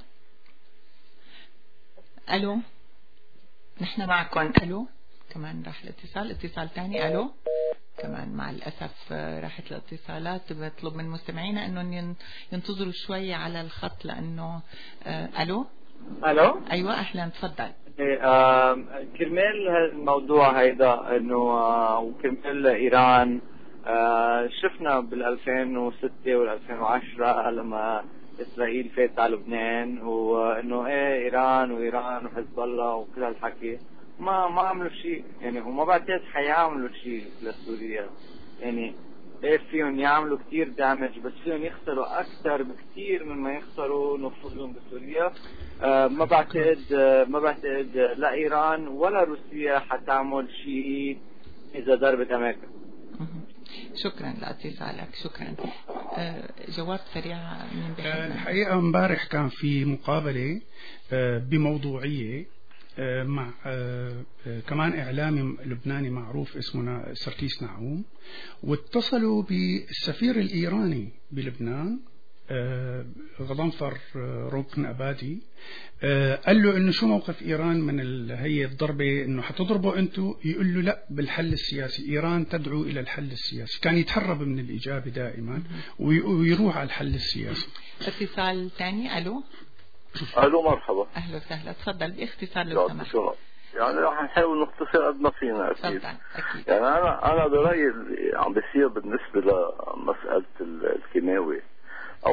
ألو نحن معكم. ألو كمان راح الاتصال. اتصال ثاني. ألو كمان مع الأسف راحت الاتصالات. بطلب من مستمعينا أنه ينتظروا شوي على الخط لأنه آه ألو ألو أيوة أهلا تفضل. آه كرمال الموضوع هيدا أنه آه وكرمال إيران آه شفنا بالألفين وستة والألفين وعشرة لما إسرائيل فاتت على لبنان وأنه إيه إيران وإيران وحزب الله وكل هالحكي ما ما عملوا شيء يعني، وما بعتقد حيعملوا شيء لسوريا. يعني ايه فيهم يعملوا كتير دامج، بس فيهم يخسروا اكثر بكتير مما يخسروا نفوذهم بسوريا. آه ما بعتقد آه ما بعتقد لا ايران ولا روسيا حتعمل شيء اذا ضربت امريكا. شكرا لاتصالك. شكرا. آه جواب سريع. من الحقيقة امبارح كان في مقابلة آه بموضوعية مع كمان إعلامي لبناني معروف اسمه سركيس نعوم، واتصلوا بالسفير الإيراني بلبنان غضنفر روكن أبادي. قال له إنه شو موقف إيران من هي الضربة، إنه حتضربوا أنتوا؟ يقول له لا، بالحل السياسي. إيران تدعو إلى الحل السياسي. كان يتهرب من الإجابة دائما ويروح على الحل السياسي. اتصال ثاني. ألو الو مرحبا. اهلا وسهلا. تفضل باختصار لو سمحت. يعني رح نحاول نختصر قد ما فينا اكيد. أكيد. يعني انا انا برايي اللي عم بيصير بالنسبه لمساله الكيماوي،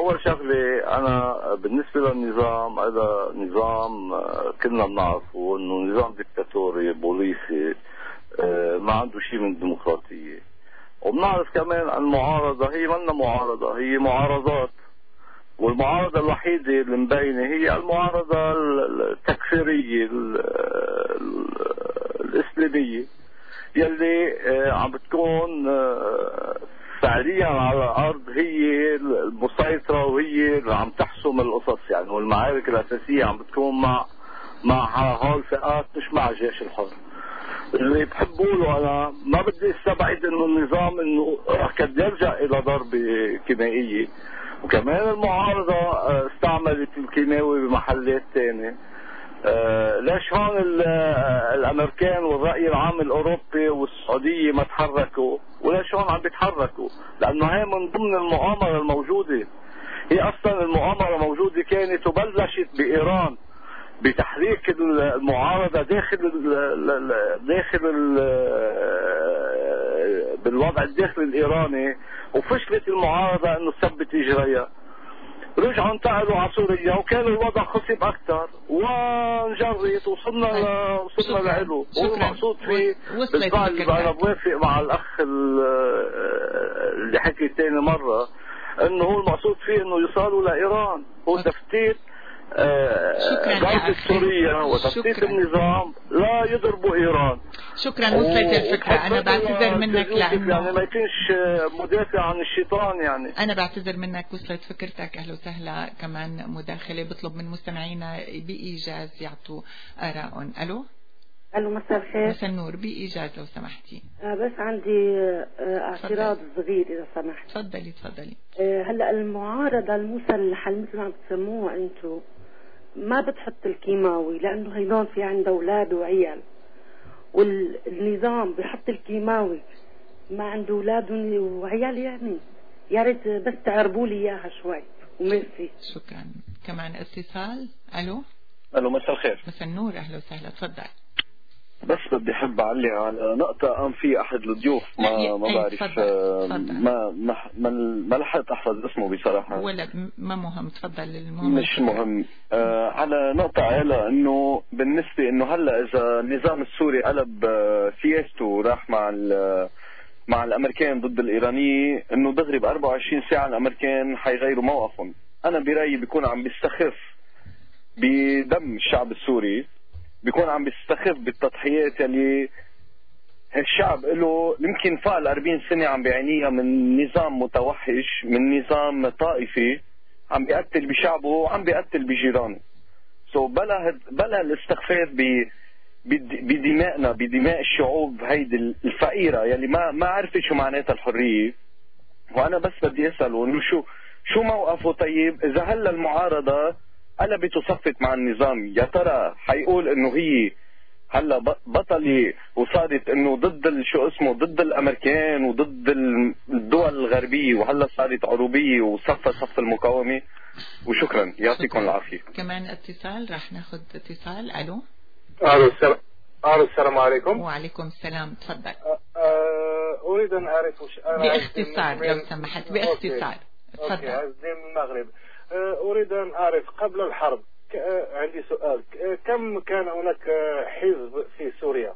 أول شغلة أنا بالنسبة للنظام هذا نظام كلنا بنعرفه إنه نظام ديكتاتوري بوليسي ما عنده شيء من الديمقراطية. وبنعرف كمان المعارضة هي منا معارضة، هي معارضات، والمعارضة الوحيدة اللي مبينة هي المعارضة التكفيرية الإسلامية يلي عم بتكون فعليا على الأرض هي المسيطرة وهي اللي عم تحسم القصص يعني، والمعارك الأساسية عم بتكون مع مع هول الفئات مش مع الجيش الحر. اللي بحبه له أنا ما بدي استبعد إنه النظام إنه قد يرجع إلى ضربة كيميائية، وكمان المعارضة استعملت الكيماوي بمحلات تانية. آه ليش هون الامريكان والرأي العام الاوروبي والسعودية ما تحركوا، وليش هون عم بيتحركوا؟ لانه هي من ضمن المؤامرة الموجودة. هي اصلا المؤامرة موجودة كانت وبلشت بايران بتحريك المعارضة داخل ال داخل ال بالوضع الداخلي الايراني، وفشلت المعارضة انه تثبت اجريها. رجعوا انتقلوا على سوريا وكان الوضع خصب اكثر وانجرت وصلنا وصلنا لعلو. والمقصود فيه بالفعل انا بوافق مع الاخ اللي حكي ثاني مره انه هو المقصود فيه انه يوصلوا لايران، هو تفتيت ضرب سوريا وتفتيت النظام لا يضربوا ايران. شكرا وصلت الفكرة. أنا بعتذر منك لأنه يعني ما يكونش مدافع عن الشيطان يعني. أنا بعتذر منك وصلت فكرتك. أهلا وسهلا. كمان مداخلة بطلب من مستمعينا بإيجاز يعطوا آراءهم. ألو ألو مساء الخير. مساء النور. بإيجاز لو سمحتي. آه بس عندي آه اعتراض صغير إذا سمحت. تفضلي تفضلي. آه هلا المعارضة المسلحة مثل ما بتسموها أنتم ما بتحط الكيماوي لأنه هيدون في عنده أولاد وعيال، والنظام بحط الكيماوي ما عنده أولاد وعيال يعني. يا ريت بس تعربوا لي إياها شوي وميرسي. شكرا. كمان اتصال. ألو ألو مساء الخير. مساء النور. أهلا وسهلا. تفضل. بس بدي أحب أعلق على نقطة قام في أحد الضيوف ما ما بعرف ما ما ما لحقت أحفظ اسمه بصراحة. ولا ما مهم. تفضل. المهم مش مهم. آه على نقطة عيلة إنه بالنسبة إنه هلا إذا النظام السوري قلب سياسته وراح مع مع الأمريكان ضد الإيرانية، إنه دغري ب أربعة وعشرين ساعة الأمريكان حيغيروا موقفهم. أنا برأيي بيكون عم بيستخف بدم الشعب السوري، بيكون عم بيستخف بالتضحيات اللي هالشعب له يمكن فوق الأربعين سنة عم بيعانيها من نظام متوحش، من نظام طائفي عم بيقتل بشعبه وعم بيقتل بجيرانه. سو so بلا بلا الاستخفاف ب بدمائنا بدماء الشعوب هيدي الفقيرة يلي ما ما عرفت شو معناتها الحرية. وأنا بس بدي أسأله إنه شو شو موقفه. طيب إذا هلا المعارضة قلبت وصفت مع النظام، يا ترى حيقول انه هي هلا بطلة وصارت انه ضد شو اسمه ضد الامريكان وضد الدول الغربية وهلا صارت عروبية وصف صف المقاومة؟ وشكرا يعطيكم العافية. كمان اتصال. راح ناخذ اتصال. الو الو السلام الو السلام عليكم. وعليكم السلام. تفضل. أه اريد ان اعرف وش باختصار لو سمحت. باختصار. تفضل. عزيزي من المغرب. أريد أن أعرف قبل الحرب عندي سؤال، كم كان هناك حزب في سوريا؟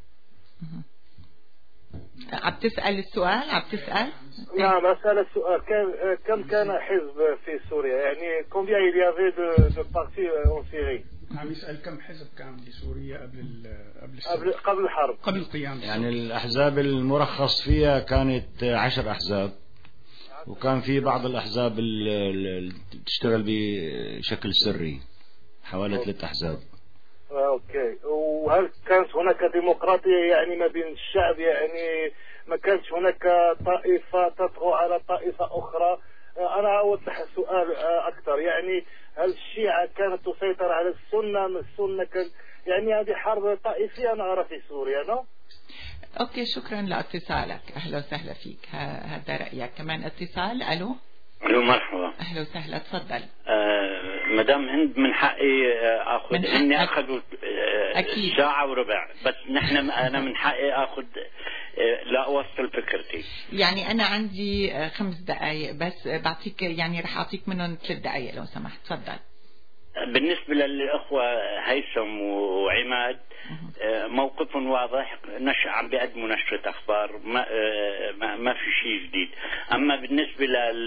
عم تسأل السؤال؟ عم تسأل؟ نعم أسأل السؤال. كم كان حزب في سوريا؟ يعني combien il y avait de, de partis en Syrie؟ عم يسأل كم حزب كان لسوريا قبل قبل قبل قبل الحرب قبل القيام. يعني الأحزاب المرخص فيها كانت عشر أحزاب، وكان في بعض الأحزاب اللي تشتغل بشكل سري حوالي ثلاث أحزاب. أوكي. وهل كانت هناك ديمقراطية يعني ما بين الشعب؟ يعني ما كانش هناك طائفة تطغى على طائفة أخرى؟ أنا أوضح السؤال أكثر. يعني هل الشيعة كانت تسيطر على السنة؟ من السنة كان يعني هذه حرب طائفية أنا أرى في سوريا. نو اوكي. شكرا لاتصالك. اهلا وسهلا فيك. هذا رايك. كمان اتصال. الو الو مرحبا. اهلا وسهلا. تفضل. آه مدام هند من حقي اخذ من اني اخذوا آه ساعه وربع، بس نحن انا من حقي اخذ لا أوصل فكرتي. يعني أنا عندي خمس دقائق بس، بعطيك يعني رح أعطيك منهم ثلاث دقائق لو سمحت. تفضل. بالنسبة للأخوة هيثم وعماد موقف واضح، نشر عم بيقدموا نشرة أخبار، ما, ما, ما في شيء جديد. أما بالنسبة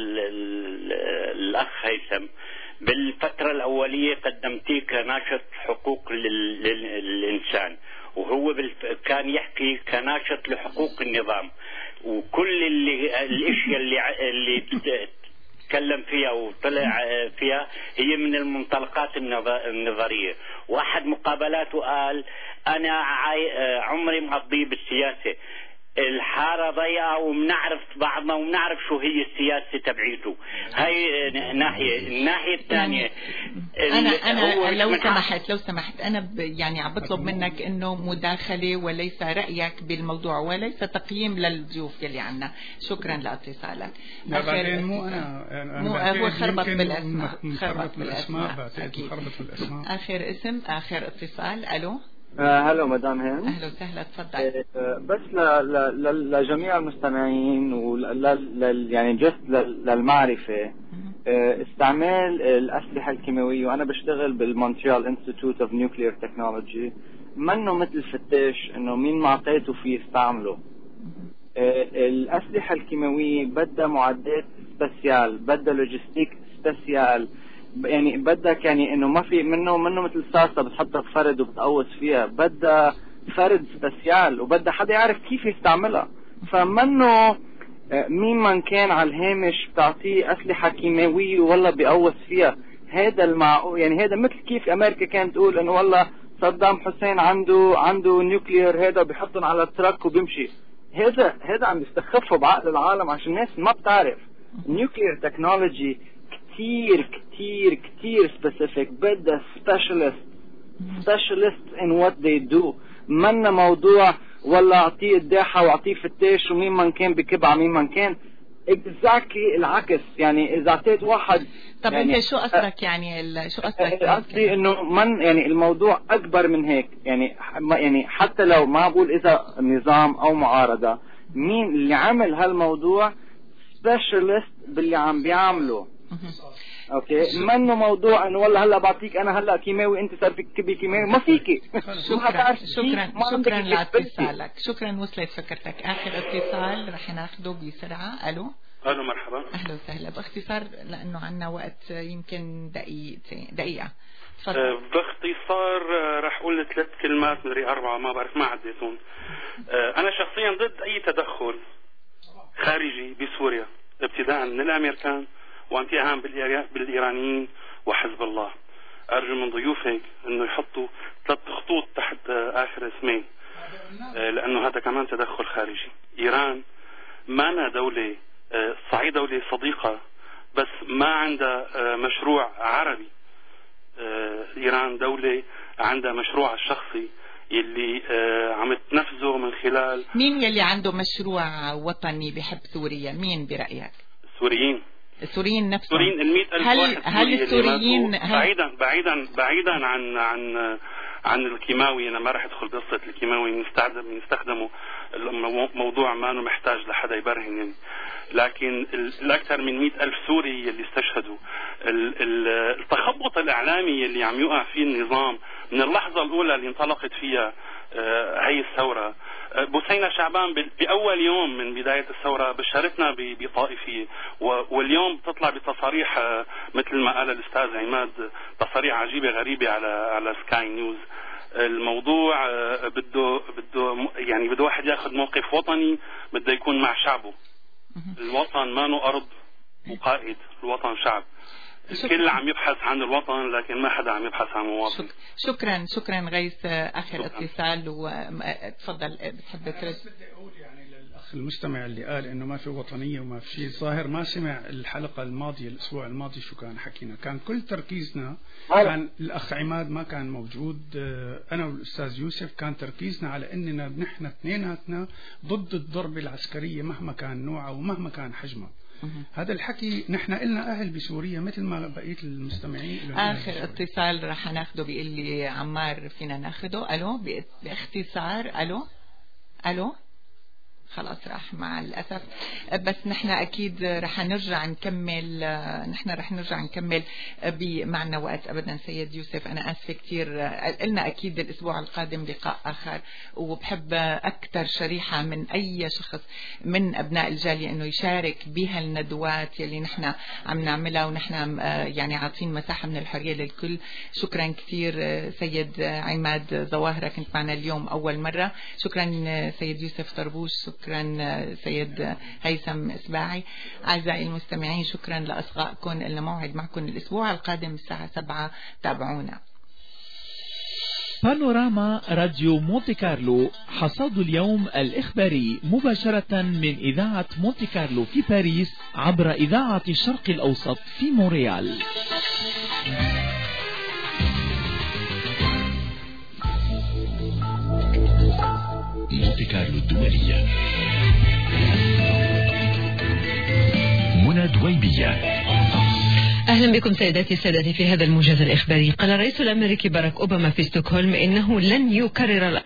للأخ هيثم، بالفترة الأولية قدمتيه كناشط حقوق للإنسان، وهو كان يحكي كناشط لحقوق النظام، وكل اللي الاشياء اللي اللي تكلم فيها وطلع فيها هي من المنطلقات النظرية. واحد مقابلاته قال أنا عمري مقضي بالسياسة، الحارة ضيقة ومنعرف بعضنا ومنعرف شو هي السياسة تبعيته. هاي ناحية. الناحية الثانية أنا أنا لو سمحت لو سمحت أنا يعني عم بطلب منك إنه مداخلة وليس رأيك بالموضوع وليس تقييم للضيوف اللي عنا. شكرا لاتصالك. بعدين مو أنا مو هو خربط بالأسماء خربط بالأسماء بعتقد خربط بالأسماء. آخر اسم آخر اتصال. ألو. آه هلو مدام هند. أهلا وسهلا. تفضل. آه بس ل ل ل لجميع المستمعين ول يعني جست للمعرفة، آه استعمال الأسلحة الكيماوية، وأنا بشتغل بالمونتريال انستيتوت اوف نيوكليير تكنولوجي، منه مثل فتاش إنه مين ما عطيته فيه يستعمله. آه الأسلحة الكيماوية بدها معدات سبيسيال، بدها لوجيستيك سبيسيال، يعني بدك يعني انه ما في منه منه مثل صاصه بتحطها بفرد وبتقوس فيها، بدها فرد سبيسيال وبدها حدا يعرف كيف يستعملها. فمنه مين من كان على الهامش بتعطيه اسلحه كيماويه والله بيقوس فيها. هذا المعقول يعني، هذا مثل كيف امريكا كانت تقول انه والله صدام حسين عنده عنده نيوكليير، هذا بيحطهم على التراك وبيمشي. هذا هذا عم يستخفوا بعقل العالم عشان الناس ما بتعرف. النيوكليير تكنولوجي كتير كتير كتير سبيسيفيك، بدها سبيشالست سبيشالست in what they do. منا موضوع ولا اعطيه الداحة واعطيه فتاش ومين من كان بكب على مين من كان. exactly العكس. يعني اذا اعطيت واحد طب يعني انت شو قصدك يعني شو قصدك؟ قصدي انه من يعني الموضوع اكبر من هيك. يعني يعني حتى لو ما بقول اذا نظام او معارضة، مين اللي عمل هالموضوع سبيشالست باللي عم بيعمله. اوكي منه موضوع انه والله هلا بعطيك انا هلا كيماوي انت صار فيك كبي كيماوي، ما فيكي. شكرا شكرا شكرا لاتصالك. شكرا وصلت فكرتك. اخر اتصال رح ناخده بسرعه. الو. الو مرحبا. اهلا وسهلا. باختصار لانه عندنا وقت يمكن دقيقتين دقيقه. تفضل. أه باختصار رح اقول ثلاث كلمات مدري اربعه ما بعرف ما عديتهم. أه انا شخصيا ضد اي تدخل خارجي بسوريا ابتداء من الامريكان وانتهاء بالايرانيين وحزب الله. ارجو من ضيوفك انه يحطوا ثلاث خطوط تحت اخر اسمين، لانه هذا كمان تدخل خارجي. ايران ما دولة صحيح دولة صديقة بس ما عندها مشروع عربي. ايران دولة عندها مشروع الشخصي اللي عم تنفذه من خلال. مين يلي عنده مشروع وطني بحب سوريا؟ مين برأيك؟ السوريين. السوريين نفسهم. السوريين المئة ألف هل واحد هل السوريين هل بعيدا بعيدا بعيدا عن عن عن الكيماوي. انا ما راح ادخل قصه الكيماوي، نستخدم نستخدمه موضوع ما انه محتاج لحدا يبرهن يعني. لكن الاكثر من مئة ألف سوري اللي استشهدوا، التخبط الاعلامي اللي عم يقع فيه النظام من اللحظه الاولى اللي انطلقت فيها هي الثوره. بوسينة شعبان بأول يوم من بداية الثورة بشرتنا بطائفية، واليوم تطلع بتصاريح مثل ما قال الأستاذ عماد، تصاريح عجيبة غريبة على على سكاي نيوز. الموضوع بده بده يعني بده واحد ياخذ موقف وطني، بده يكون مع شعبه. الوطن ما نو أرض وقائد، الوطن شعب. الكل عم يبحث عن الوطن لكن ما حدا عم يبحث عن مواطن. شكرا شكرا غيث. اخر اتصال وتفضل بتحب ترد. بدي اقول يعني للاخ المستمع اللي قال انه ما في وطنيه وما في شيء، ظاهر ما سمع الحلقه الماضيه الاسبوع الماضي شو كان حكينا. كان كل تركيزنا كان الاخ عماد ما كان موجود، انا والاستاذ يوسف كان تركيزنا على اننا نحن اثنيناتنا ضد الضربه العسكريه مهما كان نوعها ومهما كان حجمها. هذا الحكي نحن إلنا أهل بسوريا مثل ما بقية المستمعين. آخر اتصال رح ناخده بيقول لي عمار فينا ناخده. ألو باختصار. ألو ألو خلاص راح مع الأسف. بس نحن أكيد رح نرجع نكمل، نحن رح نرجع نكمل بمعنا وقت أبدا. سيد يوسف أنا آسفة كتير، قلنا أكيد الأسبوع القادم لقاء آخر، وبحب أكثر شريحة من أي شخص من أبناء الجالية إنه يشارك بها الندوات يلي نحن عم نعملها، ونحن يعني عاطين مساحة من الحرية للكل. شكرا كتير سيد عماد ظواهرة، كنت معنا اليوم أول مرة. شكرا سيد يوسف طربوش، شكرا سيد هيثم إسباعي. أعزائي المستمعين شكرا لأصغائكم، لنا موعد معكم الأسبوع القادم الساعة سبعة، تابعونا. بانوراما راديو مونتي كارلو، حصاد اليوم الإخباري مباشرة من إذاعة مونتي كارلو في باريس عبر إذاعة الشرق الأوسط في مونريال. مونتي كارلو الدولية. منى دويبية. أهلا بكم سيداتي سادتي في هذا الموجز الإخباري. قال الرئيس الأمريكي باراك أوباما في ستوكهولم إنه لن يكرر